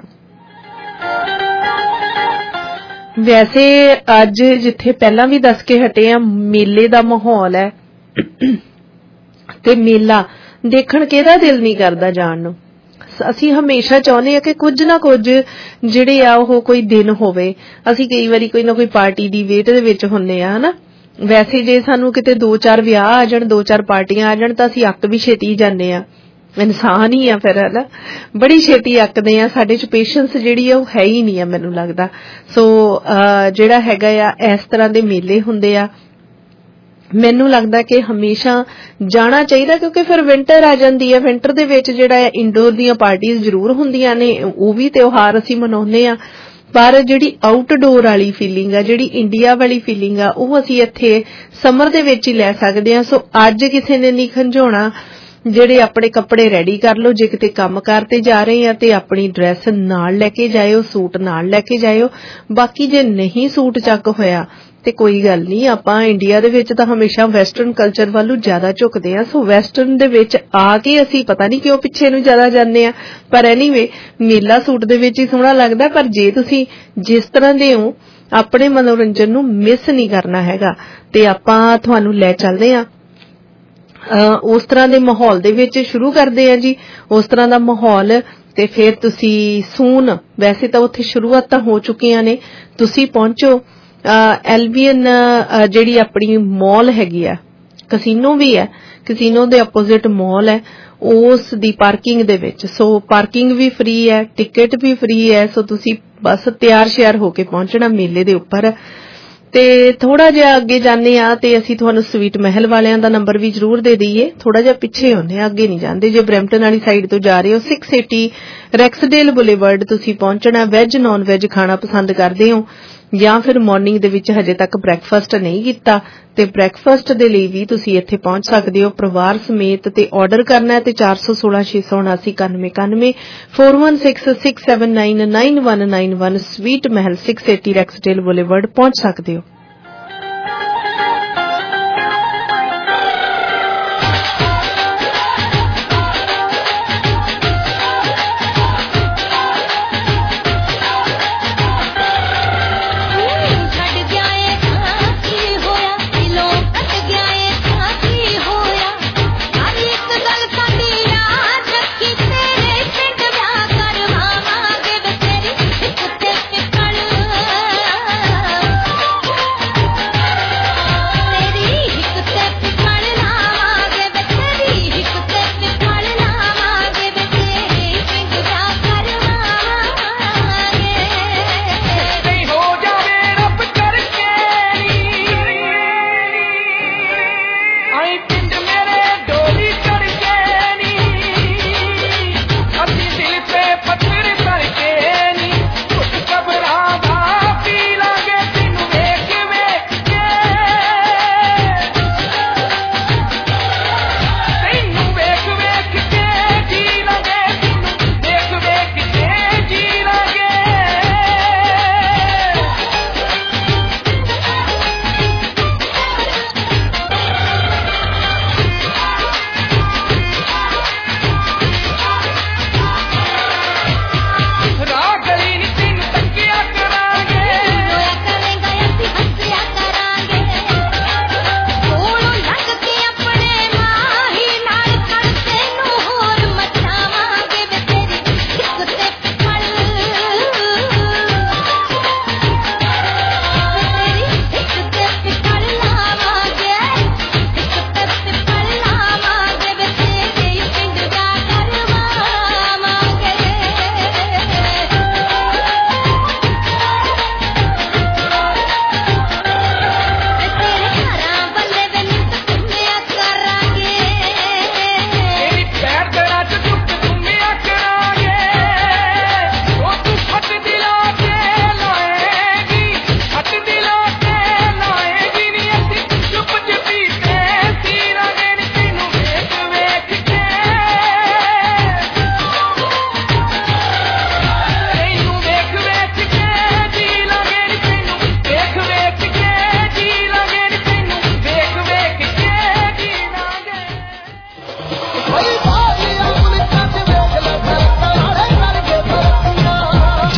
ਵੈਸੇ ਅੱਜ ਜਿੱਥੇ ਪਹਿਲਾਂ ਵੀ ਦੱਸ ਕੇ ਹਟੇ ਆ, ਮੇਲੇ ਦਾ ਮਾਹੌਲ ਹੈ ਤੇ ਮੇਲਾ ਦੇਖਣ ਕਿਹਦਾ ਦਿਲ ਨਹੀਂ ਕਰਦਾ ਜਾਣ ਨੂੰ। ਅਸੀਂ ਹਮੇਸ਼ਾ ਚਾਹੁੰਦੇ ਆ ਕਿ ਕੁਝ ਨਾ ਕੁਝ ਜਿਹੜੇ ਆ ਉਹ ਕੋਈ ਦਿਨ ਹੋਵੇ। ਅਸੀਂ ਕਈ ਵਾਰੀ ਕੋਈ ਨਾ ਕੋਈ ਪਾਰਟੀ ਦੀ ਵੇਟ ਦੇ ਵਿੱਚ ਹੁੰਦੇ ਆ, ਹਨਾ। ਵੈਸੇ ਜੇ ਸਾਨੂੰ ਕਿਤੇ ਦੋ ਚਾਰ ਵਿਆਹ ਆ ਜਾਣ, ਦੋ ਚਾਰ ਪਾਰਟੀਆਂ ਆ ਜਾਣ ਤਾਂ ਅਸੀਂ ਅੱਕ ਵੀ ਛੇਤੀ ਜਾਂਦੇ ਆ। ਇਨਸਾਨ ਹੀ ਆ ਫਿਰ, ਹਨਾ, ਬੜੀ ਛੇਤੀ ਅੱਕਦੇ ਆ। ਸਾਡੇ ਚ ਪੇਸ਼ੈਂਸ ਜਿਹੜੀ ਆ ਉਹ ਹੈ ਹੀ ਨਹੀਂ ਆ, ਮੈਨੂੰ ਲੱਗਦਾ। ਸੋ ਜਿਹੜਾ ਹੈਗਾ ਆ ਇਸ ਤਰ੍ਹਾਂ ਦੇ ਮੇਲੇ ਹੁੰਦੇ ਆ, ਮੈਨੂੰ ਲੱਗਦਾ ਕਿ ਹਮੇਸ਼ਾ ਜਾਣਾ ਚਾਹੀਦਾ, ਕਿਉਂਕਿ ਫਿਰ ਵਿੰਟਰ ਆ ਜਾਂਦੀ ਹੈ। ਵਿੰਟਰ ਦੇ ਵਿੱਚ ਜਿਹੜਾ ਹੈ ਇੰਡੋਰ ਦੀਆਂ ਪਾਰਟੀਆਂ ਜ਼ਰੂਰ ਹੁੰਦੀਆਂ ਨੇ, ਉਹ ਵੀ ਤਿਉਹਾਰ ਅਸੀਂ ਮਨਾਉਂਦੇ ਆ, ਪਰ ਜਿਹੜੀ ਆਊਟਡੋਰ ਵਾਲੀ ਫੀਲਿੰਗ ਆ, ਜਿਹੜੀ ਇੰਡੀਆ ਵਾਲੀ ਫੀਲਿੰਗ ਆ, ਉਹ ਅਸੀਂ ਇੱਥੇ ਸਮਰ ਦੇ ਵਿੱਚ ਹੀ ਲੈ ਸਕਦੇ ਆ। ਸੋ ਅੱਜ ਕਿਸੇ ਨੇ ਨਹੀਂ ਖੰਝਾਉਣਾ, ਜਿਹੜੇ ਆਪਣੇ ਕੱਪੜੇ ਰੈਡੀ ਕਰ ਲਓ। ਜੇ ਕਿਤੇ ਕੰਮ ਕਾਰ ਤੇ ਜਾ ਰਹੇ ਆ ਤੇ ਆਪਣੀ ਡਰੈਸ ਨਾਲ ਲੈ ਕੇ ਜਾਇਓ, ਸੂਟ ਨਾਲ ਲੈ ਕੇ ਜਾਇਓ। ਬਾਕੀ ਜੇ ਨਹੀਂ ਸੂਟ ਚੱਕ ਹੋਇਆ ਤੇ ਕੋਈ ਗੱਲ ਨਹੀਂ, ਆਪਾਂ ਇੰਡੀਆ ਦੇ ਵਿੱਚ ਤਾਂ ਹਮੇਸ਼ਾ ਵੈਸਟਰਨ ਕਲਚਰ ਵੱਲੋਂ ਜ਼ਿਆਦਾ ਝੁਕਦੇ ਆ। ਸੋ ਵੈਸਟਰਨ ਦੇ ਵਿੱਚ ਆ ਕੇ ਅਸੀਂ ਪਤਾ ਨਹੀਂ ਕਿਉਂ ਪਿੱਛੇ ਨੂੰ ਜ਼ਿਆਦਾ ਜਾਂਦੇ ਆ, ਪਰ ਐਨੀਵੇ ਮੇਲਾ ਸੂਟ ਦੇ ਵਿੱਚ ਹੀ ਸੋਹਣਾ ਲੱਗਦਾ। ਪਰ ਜੇ ਤੁਸੀਂ ਜਿਸ ਤਰ੍ਹਾਂ ਦੇ ਹੋ, ਆਪਣੇ ਮਨੋਰੰਜਨ ਨੂੰ ਮਿਸ ਨਹੀਂ ਕਰਨਾ ਹੈਗਾ ਤੇ ਆਪਾਂ ਤੁਹਾਨੂੰ ਲੈ ਚੱਲਦੇ ਆ ਉਸ ਤਰ੍ਹਾਂ ਦੇ ਮਾਹੌਲ ਦੇ ਵਿੱਚ। ਸ਼ੁਰੂ ਕਰਦੇ ਆ ਜੀ ਉਸ ਤਰ੍ਹਾਂ ਦਾ ਮਾਹੌਲ, ਤੇ ਫਿਰ ਤੁਸੀਂ ਸੂਨ, ਵੈਸੇ ਤਾਂ ਉੱਥੇ ਸ਼ੁਰੂਆਤਾਂ ਹੋ ਚੁੱਕੀਆਂ ਨੇ, ਤੁਸੀਂ ਪਹੁੰਚੋ। ਐਲਬੀਐਨ ਜਿਹੜੀ ਆਪਣੀ ਮਾਲ ਹੈਗੀ ਆ, ਕਸੀਨੋ ਵੀ ਹੈ, ਕਸੀਨੋ ਦੇ ਆਪੋਜ਼ਿਟ ਮਾਲ ਹੈ, ਉਸ ਦੀ ਪਾਰਕਿੰਗ ਦੇ ਵਿੱਚ। ਸੋ ਪਾਰਕਿੰਗ ਵੀ ਫ੍ਰੀ ਹੈ, ਟਿਕਟ ਵੀ ਫ੍ਰੀ ਹੈ। ਸੋ ਤੁਸੀਂ ਬਸ ਤਿਆਰ ਸ਼ਿਆਰ ਹੋ ਕੇ ਪਹੁੰਚਣਾ ਮੇਲੇ ਦੇ ਉੱਪਰ। ਤੇ ਥੋੜਾ ਜਿਹਾ ਅੱਗੇ ਜਾਂਦੇ ਆ ਤੇ ਅਸੀਂ ਤੁਹਾਨੂੰ ਸਵੀਟ ਮਹਿਲ ਵਾਲਿਆਂ ਦਾ ਨੰਬਰ ਵੀ ਜ਼ਰੂਰ ਦੇ ਦਈਏ। ਥੋੜਾ ਜਿਹਾ ਪਿੱਛੇ ਹੁੰਦੇ ਆ, ਅੱਗੇ ਨਹੀਂ ਜਾਂਦੇ। ਜੇ ਬਰੈਂਪਟਨ ਵਾਲੀ ਸਾਈਡ ਤੋਂ ਜਾ ਰਹੇ ਹੋ, ਛੇ ਸੌ ਅੱਸੀ ਰੈਕਸਡੇਲ ਬੁਲੇਵਰਡ ਤੁਸੀਂ ਪਹੁੰਚਣਾ। ਵੈਜ ਨੌਨ ਵੈਜ ਖਾਣਾ ਪਸੰਦ ਕਰਦੇ ਹੋ ਜਾਂ ਫਿਰ ਮਾਰਨਿੰਗ ਦੇ ਵਿੱਚ ਹਜੇ ਤੱਕ ਬ੍ਰੈਕਫਾਸਟ ਨਹੀਂ ਕੀਤਾ ਤੇ ਬ੍ਰੈਕਫਾਸਟ ਦੇ ਲਈ ਵੀ ਤੁਸੀਂ ਇੱਥੇ ਪਹੁੰਚ ਸਕਦੇ ਹੋ ਪਰਿਵਾਰ ਸਮੇਤ। ਤੇ ਆਰਡਰ ਕਰਨਾ ਹੈ ਤੇ ਚਾਰ ਸੌ ਸੋਲਾਂ ਛੇ ਸੌ ਉਨਾਸੀ ਇਕਾਨਵੇਂ ਇਕਾਨਵੇਂ, ਚਾਰ ਇੱਕ ਛੇ ਛੇ ਸੱਤ ਨੌ ਨੌ ਨੌ ਇੱਕ ਨੌ ਨੌ ਇੱਕ ਸਵੀਟ ਮਹਿਲ ਛੇ ਸੌ ਅੱਸੀ ਰੈਕਸਡੇਲ ਬੁਲੇਵਰਡ ਪਹੁੰਚ ਸਕਦੇ ਹੋ।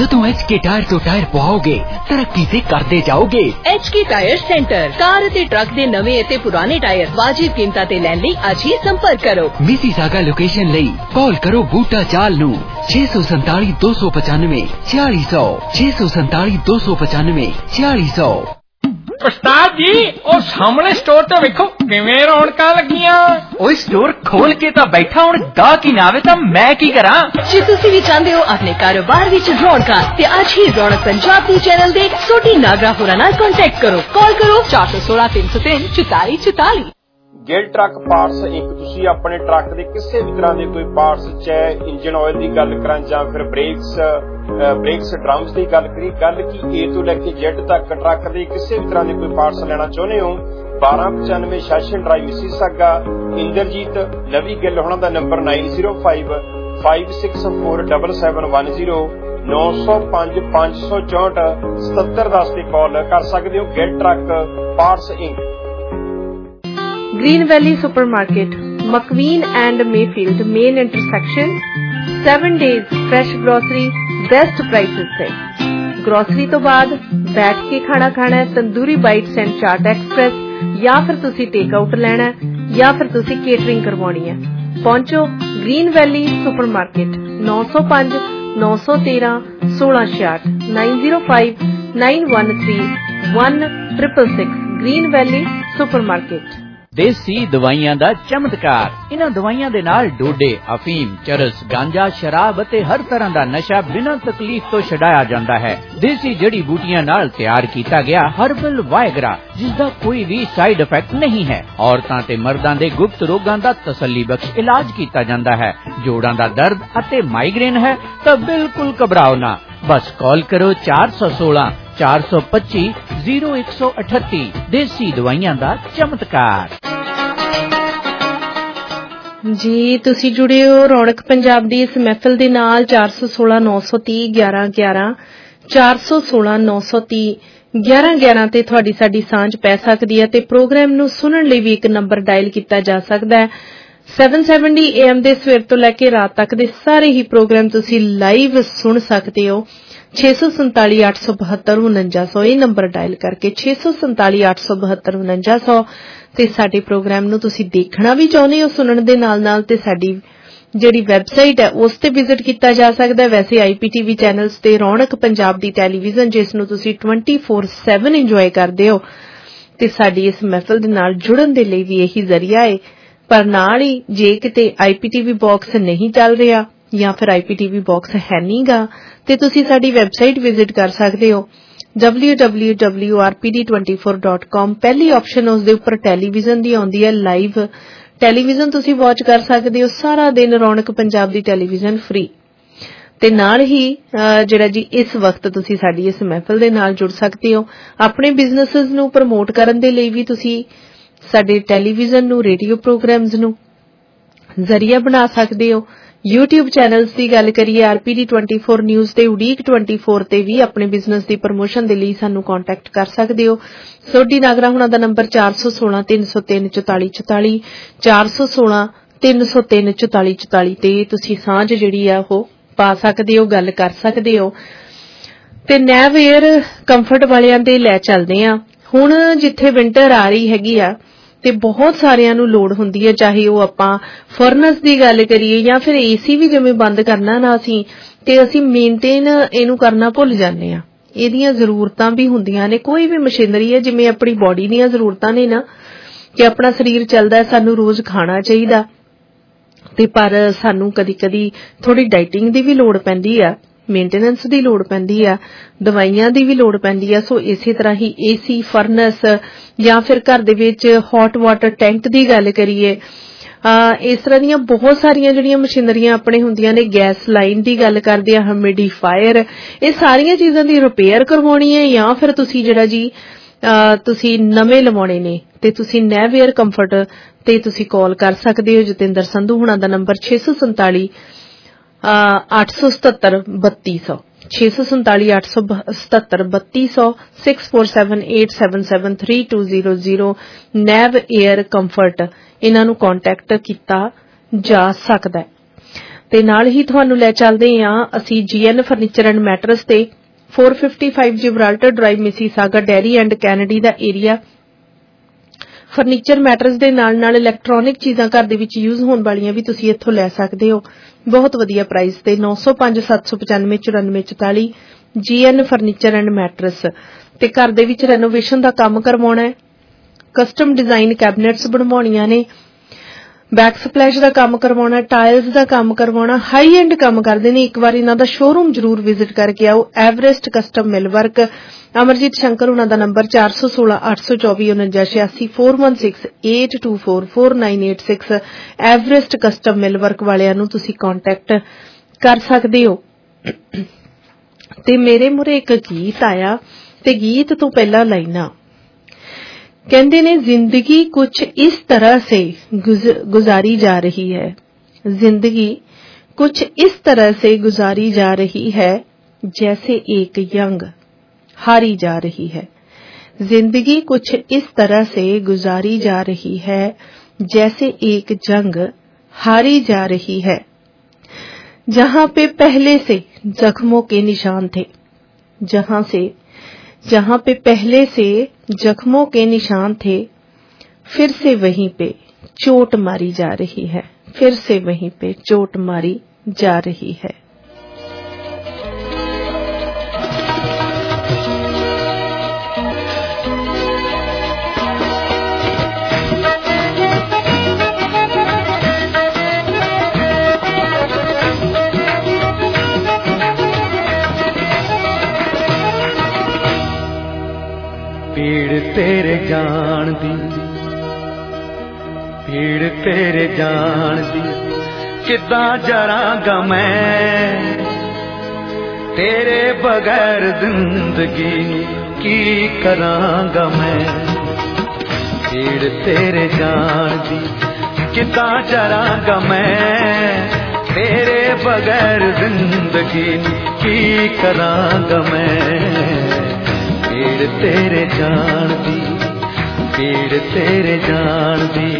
जदों एच के टायर तो टायर पवाओगे तरक्की ते करते जाओगे। H K tyre centre car ते ट्रक दे नवे ते पुराने टायर वाजिब कीमतां ते लैण लई अज ही संपर्क करो। मिसीसागा लोकेशन लई कॉल करो बूटा चाल नू छे सौ संताली दो सौ पचानवे छियाली सौ छे सौ संताली दो सौ पचानवे छियाली सौ। उस्ताद जी और सामने स्टोर ते वेखो किवें रौनकां लगियां। ओए स्टोर खोल के तां बैठा हुण गाहक ही ना आवे तां मैं की करां। जे तुसीं भी चाहंदे हो अपने कारोबार विच रौनकां ते अज ही रौनक पंजाब दी चैनल दे सोडी नागरा होरां नाल कांटेक्ट करो। कॉल करो चार सौ सोलह तीन सौ तीन चौताली चौताली। ਗਿੱਲ ਟਰੱਕ ਪਾਰਟਸ ਇੱਕ ਤੁਸੀਂ ਆਪਣੇ ਟਰੱਕ ਦੇ ਕਿਸੇ ਵੀ ਤਰ੍ਹਾਂ ਦੇ ਕੋਈ ਪਾਰਟਸ ਚਾਹੇ ਇੰਜਨ ਆਇਲ ਦੀ ਗੱਲ ਕਰਾਂ ਜਾਂ ਫਿਰ ਬ੍ਰੇਕਸ ਬ੍ਰੇਕਸ ਡਰਮਸ ਦੀ ਗੱਲ ਕਰੀ ਗੱਲ ਕੀ ਏ ਤੋਂ ਲੈ ਕੇ ਜ਼ੈਡ ਤੱਕ ਟਰੱਕ ਦੇ ਕਿਸੇ ਵੀ ਤਰ੍ਹਾਂ ਦੇ ਕੋਈ ਪਾਰਟਸ ਲੈਣਾ ਚਾਹੁੰਦੇ ਹੋ ਬਾਰਾਂ ਪਚਾਨਵੇਂ session drive Mississauga Inderjit Lovey Gill ਹੋਣਾ ਦਾ number nine zero five five six four seven seven one zero ਨੌ ਸੌ ਪੰਜ ਪੰਜ ਸੌ ਚੌਂਹਠ ਸਤੱਤਰ ਦਸ ਤੇ ਕਾਲ ਕਰ ਸਕਦੇ ਹੋ। Gill truck parts inc. Green valley supermarket McVean and Mayfield main intersection seven days fresh grocery best prices से। ग्रोसरी तो बाद बैठ के खाना खाना है Tandoori bites and chaat express या फिर तुसी टेक आउट लेना है या फिर तुसी केटरिंग करवानी है। पहुंचो ग्रीन वैली सुपरमार्केट नौ सौ पांच नौ सौ तेरह सोलह छियाठ nine zero five nine one three one triple six green valley supermarket. देसी दवाइयां दा चमत्कार। इन्हां दवाइयां दे नाल डोडे अफीम चरस गांजा शराब अते हर तरह दा नशा बिना तकलीफ तो छडाया जांदा है। देसी जड़ी बूटियां नाल तैयार कीता गया हर्बल वायगरा जिसदा कोई भी साइड इफेक्ट नहीं है। औरतां ते मर्दां दे गुप्त रोगां दा तसल्ली बख्श इलाज कीता जांदा है। जोड़ां दा दर्द अते माइग्रेन है तां बिल्कुल घबराओ ना, बस कॉल करो चार सौ सोलह चार सौ पच्ची जीरो एक सौ अठत्ती। देसी दवाइयां दा चमत्कार। जी तुसी जुड़े हो रौनक पंजाब दी इस महफिल दे नाल चार सौ सोलह नौ सौ तीह ग्यारह ग्यारह चार सौ सोलह नौ सौ तीह ग्यारह ग्यारह ते तुहाडी साडी सांझ पै सकदी है ते प्रोग्राम नूं सुनण लई भी एक नंबर डायल कीता जा सकदा है। सैवन सैवनटी ए एम दे सवेर तो लैके रात तक दे सारे ही प्रोग्राम तुसी लाइव सुन सकते हो। छे सौ संताली अठ सौ बहत्तर उनंजा सौ ये नंबर डायल करके छे सौ संताली अठ सौ बहत्तर उनंजा सौ ते साडे प्रोग्राम नूं तुसी देखना भी चाहुंदे हो सुनण दे नाल नाल ते साडी ਜਿਹੜੀ ਵੈਬਸਾਈਟ ਹੈ ਉਸ ਤੇ ਵਿਜ਼ਿਟ ਕੀਤਾ ਜਾ ਸਕਦਾ ਹੈ। ਵੈਸੇ ਆਈਪੀਟੀਵੀ ਚੈਨਲਸ ਤੇ ਰੌਣਕ ਪੰਜਾਬ ਦੀ ਟੈਲੀਵਿਜ਼ਨ ਜਿਸ ਨੂੰ ਤੁਸੀਂ ਟਵੈਂਟੀ ਫੋਰ ਸੈਵਨ ਇੰਜੋਏ ਕਰਦੇ ਹੋ ਤੇ ਸਾਡੀ ਇਸ ਮਹਿਫਿਲ ਦੇ ਨਾਲ ਜੁੜਨ ਦੇ ਲਈ ਵੀ ਇਹੀ ਜ਼ਰੀਆ ਹੈ। ਪਰ ਨਾਲ ਹੀ ਜੇ ਕਿਤੇ ਆਈਪੀਟੀਵੀ ਬਾਕਸ ਨਹੀਂ ਚੱਲ ਰਿਹਾ ਜਾਂ ਫਿਰ ਆਈਪੀਟੀਵੀ ਬਾਕਸ ਹੈ ਨਹੀਂਗਾ ਤੇ ਤੁਸੀਂ ਸਾਡੀ ਵੈਬਸਾਈਟ ਵਿਜ਼ਿਟ ਕਰ ਸਕਦੇ ਹੋ W W W R P D twenty four dot com. ਪਹਿਲੀ ਆਪਸ਼ਨ ਉਸ ਦੇ ਉੱਪਰ ਟੈਲੀਵਿਜ਼ਨ ਦੀ ਆਉਂਦੀ ਹੈ ਲਾਈਵ ਟੈਲੀਵਿਜ਼ਨ ਤੁਸੀਂ ਵਾਚ ਕਰ ਸਕਦੇ ਹੋ ਸਾਰਾ ਦਿਨ ਰੌਣਕ ਪੰਜਾਬ ਦੀ ਟੈਲੀਵਿਜ਼ਨ ਫ੍ਰੀ ਤੇ ਨਾਲ ਹੀ ਜਿਹੜਾ ਜੀ ਇਸ ਵਕਤ ਤੁਸੀਂ ਸਾਡੀ ਇਸ ਮਹਿਫਿਲ ਦੇ ਨਾਲ ਜੁੜ ਸਕਦੇ ਹੋ। ਆਪਣੇ ਬਿਜ਼ਨੈਸਸ ਨੂੰ ਪ੍ਰਮੋਟ ਕਰਨ ਦੇ ਲਈ ਵੀ ਤੁਸੀਂ ਸਾਡੇ ਟੈਲੀਵਿਜ਼ਨ ਨੂੰ ਰੇਡੀਓ ਪ੍ਰੋਗਰਾਮਸ ਨੂੰ ਜ਼ਰੀਆ ਬਣਾ ਸਕਦੇ ਹੋ। YouTube ਚੈਨਲਸ ਦੀ ਗੱਲ ਕਰੀਏ ਆਰਪੀਡੀ ਟਵੈਂਟੀ ਫੋਰ ਨਿਊਜ਼ ਤੇ ਉਡੀਕ ਟਵੈਂਟੀ ਫੋਰ ਤੇ ਵੀ ਆਪਣੇ ਬਿਜ਼ਨਸ ਦੀ ਪ੍ਰਮੋਸ਼ਨ ਦੇ ਲਈ ਸਾਨੂੰ ਕੰਟੈਕਟ ਕਰ ਸਕਦੇ ਹੋ। ਸੋਢੀ ਨਾਗਰਾ ਹੁਣਾਂ ਦਾ ਨੰਬਰ ਚਾਰ ਸੌ ਸੋਲਾਂ ਤਿੰਨ ਸੌ ਤਿੰਨ ਚੌਤਾਲੀ ਚੌਤਾਲੀ ਚਾਰ ਸੌ ਸੋਲਾਂ ਤਿੰਨ ਸੌ ਤਿੰਨ ਚੌਤਾਲੀ ਚੌਤਾਲੀ ਤੇ ਤੁਸੀਂ ਸਾਂਝ ਜਿਹੜੀ ਆ ਉਹ ਪਾ ਸਕਦੇ ਹੋ, ਗੱਲ ਕਰ ਸਕਦੇ ਹੋ। ਤੇ ਨੈਵ 에ਅਰ ਕੰਫਰਟ ਵਾਲਿਆਂ ਦੇ ਲੈ ਚੱਲਦੇ ਆ। ਹੁਣ ਜਿੱਥੇ ਵਿੰਟਰ ਆ ਰਹੀ ਹੈਗੀ ਆ ਤੇ ਬਹੁਤ ਸਾਰਿਆਂ ਨੂੰ ਲੋੜ ਹੁੰਦੀ ਹੈ, ਚਾਹੇ ਉਹ ਆਪਾਂ ਫਰਨਸ ਦੀ ਗੱਲ ਕਰੀਏ ਜਾਂ ਫਿਰ ਏਸੀ ਵੀ ਜਿਵੇਂ ਬੰਦ ਕਰਨਾ ਨਾ ਅਸੀਂ ਤੇ ਅਸੀਂ ਮੇਨਟੇਨ ਇਹਨੂੰ ਕਰਨਾ ਭੁੱਲ ਜਾਂਦੇ ਆ। ਇਹਦੀਆਂ ਜ਼ਰੂਰਤਾਂ ਵੀ ਹੁੰਦੀਆਂ ਨੇ, ਕੋਈ ਵੀ ਮਸ਼ੀਨਰੀ ਹੈ ਜਿਵੇਂ ਆਪਣੀ ਬਾਡੀ ਦੀਆਂ ਜ਼ਰੂਰਤਾਂ ਨੇ ਨਾ ਕਿ ਆਪਣਾ ਸਰੀਰ ਚੱਲਦਾ ਸਾਨੂੰ ਰੋਜ਼ ਖਾਣਾ ਚਾਹੀਦਾ ਤੇ ਪਰ ਸਾਨੂੰ ਕਦੀ ਕਦੀ ਥੋੜੀ ਡਾਈਟਿੰਗ ਦੀ ਵੀ ਲੋੜ ਪੈਂਦੀ ਆ, ਮੇਨਟੇਨੈਂਸ ਦੀ ਲੋੜ ਪੈਂਦੀ ਆ, ਦਵਾਈਆਂ ਦੀ ਵੀ ਲੋੜ ਪੈਂਦੀ ਆ। ਸੋ ਇਸੇ ਤਰ੍ਹਾਂ ਹੀ ਏਸੀ ਫਰਨਸ ਜਾਂ ਫਿਰ ਘਰ ਦੇ ਵਿੱਚ ਹੌਟ ਵਾਟਰ ਟੈਂਕ ਦੀ ਗੱਲ ਕਰੀਏ ਇਸ ਤਰ੍ਹਾਂ ਦੀਆਂ ਬਹੁਤ ਸਾਰੀਆਂ ਜਿਹੜੀਆਂ ਮਸ਼ੀਨਰੀਆਂ ਆਪਣੇ ਹੁੰਦੀਆਂ ਨੇ। ਗੈਸ ਲਾਈਨ ਦੀ ਗੱਲ ਕਰਦੇ ਆ, ਹਿਊਮਿਡੀਫਾਇਰ, ਇਹ ਸਾਰੀਆਂ ਚੀਜ਼ਾਂ ਦੀ ਰਿਪੇਅਰ ਕਰਵਾਉਣੀ ਹੈ ਜਾਂ ਫਿਰ ਤੁਸੀਂ ਜਿਹੜਾ ਜੀ ਤੁਸੀਂ ਨਵੇਂ ਲਵਾਉਣੇ ਨੇ ਤੇ ਤੁਸੀਂ ਨੈਵ 에ਅਰ ਕੰਫਰਟ ਤੇ ਤੁਸੀਂ ਕਾਲ ਕਰ ਸਕਦੇ ਹੋ। ਜਤਿੰਦਰ ਸੰਧੂ ਹੁਣਾਂ ਦਾ ਨੰਬਰ ਛੇ ਸੌ ਸੰਤਾਲੀ ਅੱਠ ਸੌ ਸਤੱਤਰ ਬੱਤੀ ਸੌ ਛੇ ਸੌ ਸੰਤਾਲੀ ਅੱਠ ਸੌ ਸਤੱਤਰ ਬੱਤੀ ਸੌ six four seven eight seven seven three two zero zero Nav air comfort ਇਹਨਾਂ ਨੂੰ ਕੰਟੈਕਟ ਕੀਤਾ ਜਾ ਸਕਦਾ ਹੈ। ਤੇ ਨਾਲ ਹੀ ਤੁਹਾਨੂੰ ਲੈ ਚੱਲਦੇ ਹਾਂ ਅਸੀਂ ਜੀਐਨ ਫਰਨੀਚਰ ਐਂਡ ਮੈਟਰਸ ਤੇ four fifty-five Gibraltar drive Mississauga Derry and Kennedy ਦਾ ਏਰੀਆ। ਫਰਨੀਚਰ ਮੈਟਰਸ ਦੇ ਨਾਲ ਨਾਲ ਇਲੈਕਟ੍ਰੋਨਿਕ ਚੀਜ਼ਾਂ ਘਰ ਦੇ ਵਿੱਚ ਯੂਜ਼ ਹੋਣ ਵਾਲੀਆਂ ਵੀ ਤੁਸੀਂ ਇੱਥੋਂ ਲੈ ਸਕਦੇ ਹੋ ਬਹੁਤ ਵਧੀਆ ਪ੍ਰਾਈਸ ਤੇ। ਨੌ ਸੌ ਪੰਜ ਸੱਤ ਸੌ ਪਚਾਨਵੇਂ ਚੁਰਾਨਵੇਂ ਚੁਤਾਲੀ ਜੀਐਨ ਫਰਨੀਚਰ ਐਂਡ ਮੈਟਰਸ। ਤੇ ਘਰ ਦੇ ਵਿੱਚ ਰੈਨੋਵੇਸ਼ਨ ਦਾ ਕੰਮ ਕਰਵਾਉਣਾ ਹੈ, ਕਸਟਮ ਡਿਜ਼ਾਈਨ ਕੈਬਨਿਟਸ ਬਣਵਾਉਣੀਆਂ ਨੇ, बैक स्प्लैश का काम करवाना, टाइल्स का काम करवाना, हाई एंड काम करते हैं। एक बार इन्हों का शोरूम जरूर विजिट करके आओ। Everest custom mill work Amarjit Shankar उन्हों का नंबर चार सौ सोलह अठ सौ चौबी उनंजा छियासी four one six eight two four four nine eight six. Everest custom mill work वालियां तुसीं कॉन्टैक्ट कर सकते हो। ते मेरे मुरे एक गीत आया ते गीत तो पहला लाइना कहते ने जिंदगी कुछ इस तरह से गुजारी जा रही है, जिंदगी कुछ इस तरह से गुजारी जा रही है जैसे एक जंग हारी जा रही है। जिंदगी कुछ इस तरह से गुजारी जा रही है जैसे एक जंग हारी जा रही है। जहां पे पहले से जख्मों के निशान थे, जहां से जहां पे पहले से जख्मों के निशान थे, फिर से वहीं पे चोट मारी जा रही है, फिर से वहीं पे चोट मारी जा रही है। पीड़ तेरे जान दी, पीड़ तेरे जान दी किदां जरांगा मैं, तेरे बगैर जिंदगी की करांगा मैं। पीड़ तेरे जान दी किदां जरांगा मैं, तेरे बगैर जिंदगी की करांगा मैं। पीड़ तेरे जान दी, पीड़ तेरे जान दी।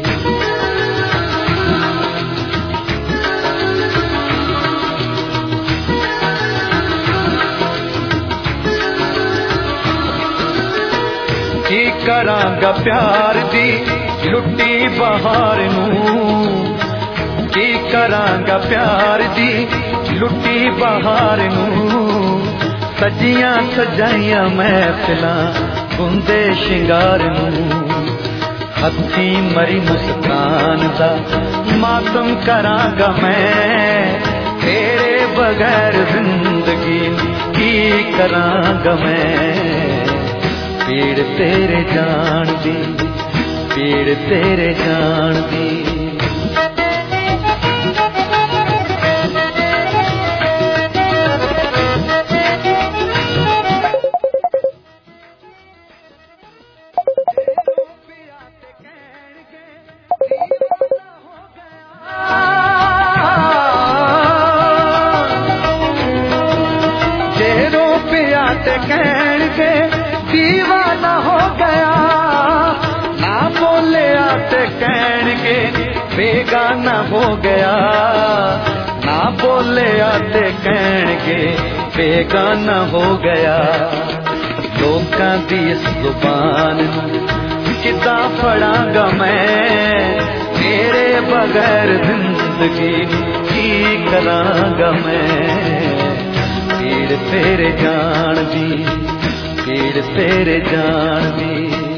की करांगा प्यार दी लुट्टी बहार नूं, की करांगा प्यार दी लुट्टी बहार नूं। सजियां सजाइयां महफिलां बुंदे शिंगार नूं, हथी मरी मुस्कान दा मातम करांगा मैं, तेरे बगैर जिंदगी की करांगा मैं। पीड़ तेरे जान दी, पीड़ तेरे जान दी। बेगाना हो गया, ना बोले आते कहणगे बेगाना हो गया। लोकां दी इस जुबान किदां फड़ांगा मैं, तेरे बगैर जिंदगी की करांगा मैं। पीड़ तेरे जान दी, पीड़ तेरे जान दी।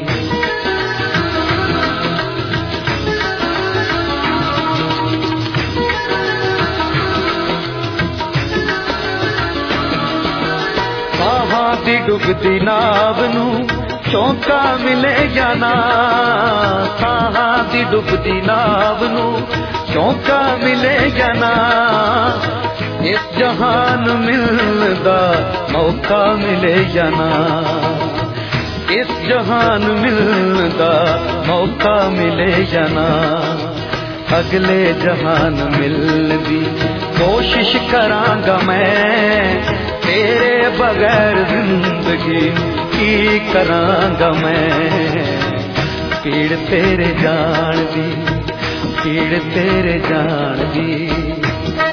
दी डुबदी नाव नू चौंका मिले या ना, साहां दी डुबदी नाव नू चौंका मिले या ना। इस जहान मिलदा मौका मिले या ना, इस जहान मिलदा मौका मिले या ना। अगले जहान मिलदी कोशिश करांगा मैं, तेरे बगैर जिंदगी की करांगा मैं। पीड़ तेरे जान दी, पीड़ तेरे जान दी।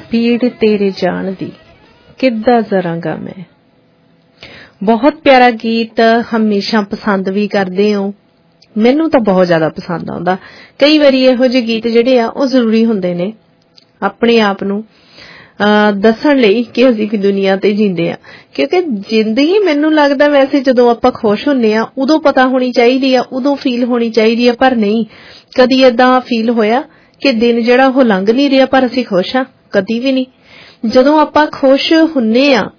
ਪੀੜ ਤੇਰੇ ਜਾਣ ਦੀ ਕਿੱਦਾਂ ਜ਼ਰਾਂਗਾ ਮੈਂ। ਬਹੁਤ ਪਿਆਰਾ ਗੀਤ, ਹਮੇਸ਼ਾ ਪਸੰਦ ਵੀ ਕਰਦੇ ਹੋ, ਮੈਨੂੰ ਤਾਂ ਬਹੁਤ ਜ਼ਿਆਦਾ ਪਸੰਦ ਆਉਂਦਾ। ਕਈ ਵਾਰੀ ਇਹੋ ਜਿਹੇ ਗੀਤ ਜਿਹੜੇ ਆ ਉਹ ਜ਼ਰੂਰੀ ਹੁੰਦੇ ਨੇ ਆਪਣੇ ਆਪ ਨੂੰ ਦੱਸਣ ਲਈ ਕਿ ਅਸੀਂ ਵੀ ਦੁਨੀਆ ਤੇ ਜੀਂਦੇ ਆ, ਕਿਉਂਕਿ ਜ਼ਿੰਦਗੀ ਮੈਨੂੰ ਲੱਗਦਾ ਵੈਸੇ ਜਦੋਂ ਆਪਾਂ ਖੁਸ਼ ਹੁੰਦੇ ਆ ਉਦੋਂ ਪਤਾ ਹੋਣੀ ਚਾਹੀਦੀ ਆ, ਉਦੋਂ ਫੀਲ ਹੋਣੀ ਚਾਹੀਦੀ ਆ, ਪਰ ਨਹੀਂ ਕਦੀ ਏਦਾਂ ਫੀਲ ਹੋਇਆ ਕਿ ਦਿਨ ਜਿਹੜਾ ਉਹ ਲੰਘ ਨਹੀਂ ਰਿਹਾ ਪਰ ਅਸੀਂ ਖੁਸ਼ ਆ? ਕਦੀ ਵੀ ਨਹੀਂ। ਜਦੋਂ ਆਪਾਂ ਖੁਸ਼ ਹੁੰਨੇ ਆ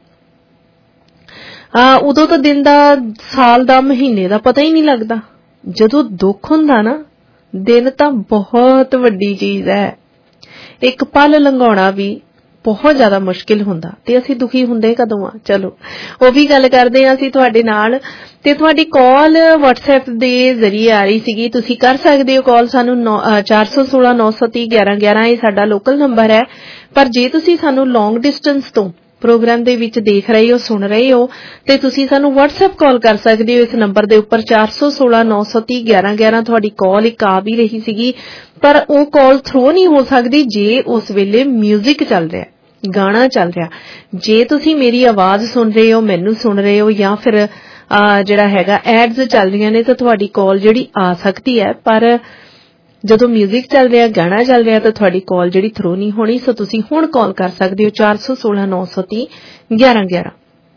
ਉਦੋਂ ਤਾਂ ਦਿਨ ਦਾ, ਸਾਲ ਦਾ, ਮਹੀਨੇ ਦਾ ਪਤਾ ਹੀ ਨਹੀਂ ਲੱਗਦਾ। ਜਦੋਂ ਦੁੱਖ ਹੁੰਦਾ ਨਾ, ਦਿਨ ਤਾਂ ਬਹੁਤ ਵੱਡੀ ਚੀਜ਼ ਹੈ, ਇੱਕ ਪਲ ਲੰਘਾਉਣਾ ਵੀ ਬਹੁਤ ਜ਼ਿਆਦਾ ਮੁਸ਼ਕਿਲ ਹੁੰਦਾ। ਤੇ ਅਸੀਂ ਦੁਖੀ ਹੁੰਦੇ ਕਦੋਂ ਆ? ਚਲੋ ਉਹ ਵੀ ਗੱਲ ਕਰਦੇ ਆ ਅਸੀਂ ਤੁਹਾਡੇ ਨਾਲ। ਤੇ ਤੁਹਾਡੀ ਕਾਲ WhatsApp ਦੇ ਜ਼ਰੀਏ ਆ ਰਹੀ ਸੀਗੀ, ਤੁਸੀਂ ਕਰ ਸਕਦੇ ਹੋ ਕਾਲ ਸਾਨੂੰ ਚਾਰ ਸੌ ਸੋਲਾਂ ਨੌ ਸੌ ਤੀਹ ਗਿਆਰਾਂ ਗਿਆਰਾਂ, ਇਹ ਸਾਡਾ ਲੋਕਲ ਨੰਬਰ ਹੈ। ਪਰ ਜੇ ਤੁਸੀਂ ਸਾਨੂੰ ਲੌਂਗ ਡਿਸਟੈਂਸ ਤੋਂ ਪ੍ਰੋਗਰਾਮ ਦੇ ਵਿੱਚ ਦੇਖ ਰਹੇ ਹੋ, ਸੁਣ ਰਹੇ ਹੋ, ਤੇ ਤੁਸੀਂ ਸਾਨੂੰ WhatsApp ਕਾਲ ਕਰ ਸਕਦੇ ਹੋ ਇਸ ਨੰਬਰ ਦੇ ਉੱਪਰ ਚਾਰ ਸੌ ਸੋਲਾਂ ਨੌ ਸੌ ਤੀਹ ਗਿਆਰਾਂ ਗਿਆਰਾਂ। ਤੁਹਾਡੀ ਕਾਲ ਇੱਕ ਆ ਵੀ ਰਹੀ ਸੀਗੀ ਪਰ ਉਹ ਕਾਲ ਥਰੂ ਨਹੀਂ ਹੋ ਸਕਦੀ ਜੇ ਉਸ ਵੇਲੇ ਮਿਊਜ਼ਿਕ ਚੱਲ ਰਿਹਾ, ਗਾਣਾ ਚੱਲ ਰਿਹਾ। ਜੇ ਤੁਸੀਂ ਮੇਰੀ ਆਵਾਜ਼ ਸੁਣ ਰਹੇ ਹੋ, ਮੈਨੂੰ ਸੁਣ ਰਹੇ ਹੋ, ਜਾਂ ਫਿਰ ਜਿਹੜਾ ਹੈਗਾ ਐਡਸ ਚੱਲ ਰਹੀਆਂ ਨੇ, ਤਾਂ ਤੁਹਾਡੀ ਕਾਲ ਜਿਹੜੀ ਆ ਸਕਦੀ ਹੈ। ਪਰ ਜਦੋਂ ਮਿਊਜ਼ਿਕ ਚੱਲ ਰਿਹਾ, ਗਾਣਾ ਚੱਲ ਰਿਹਾ, ਤਾਂ ਤੁਹਾਡੀ ਕਾਲ ਜਿਹੜੀ ਥਰੂ ਨਹੀਂ ਹੋਣੀ। ਸੋ ਤੁਸੀਂ ਹੁਣ ਕਾਲ ਕਰ ਸਕਦੇ ਹੋ ਚਾਰ ਸੌ ਸੋਲਾਂ ਨੌ ਸੌ ਤੀਹ ਗਿਆਰਾਂ ਗਿਆਰਾਂ।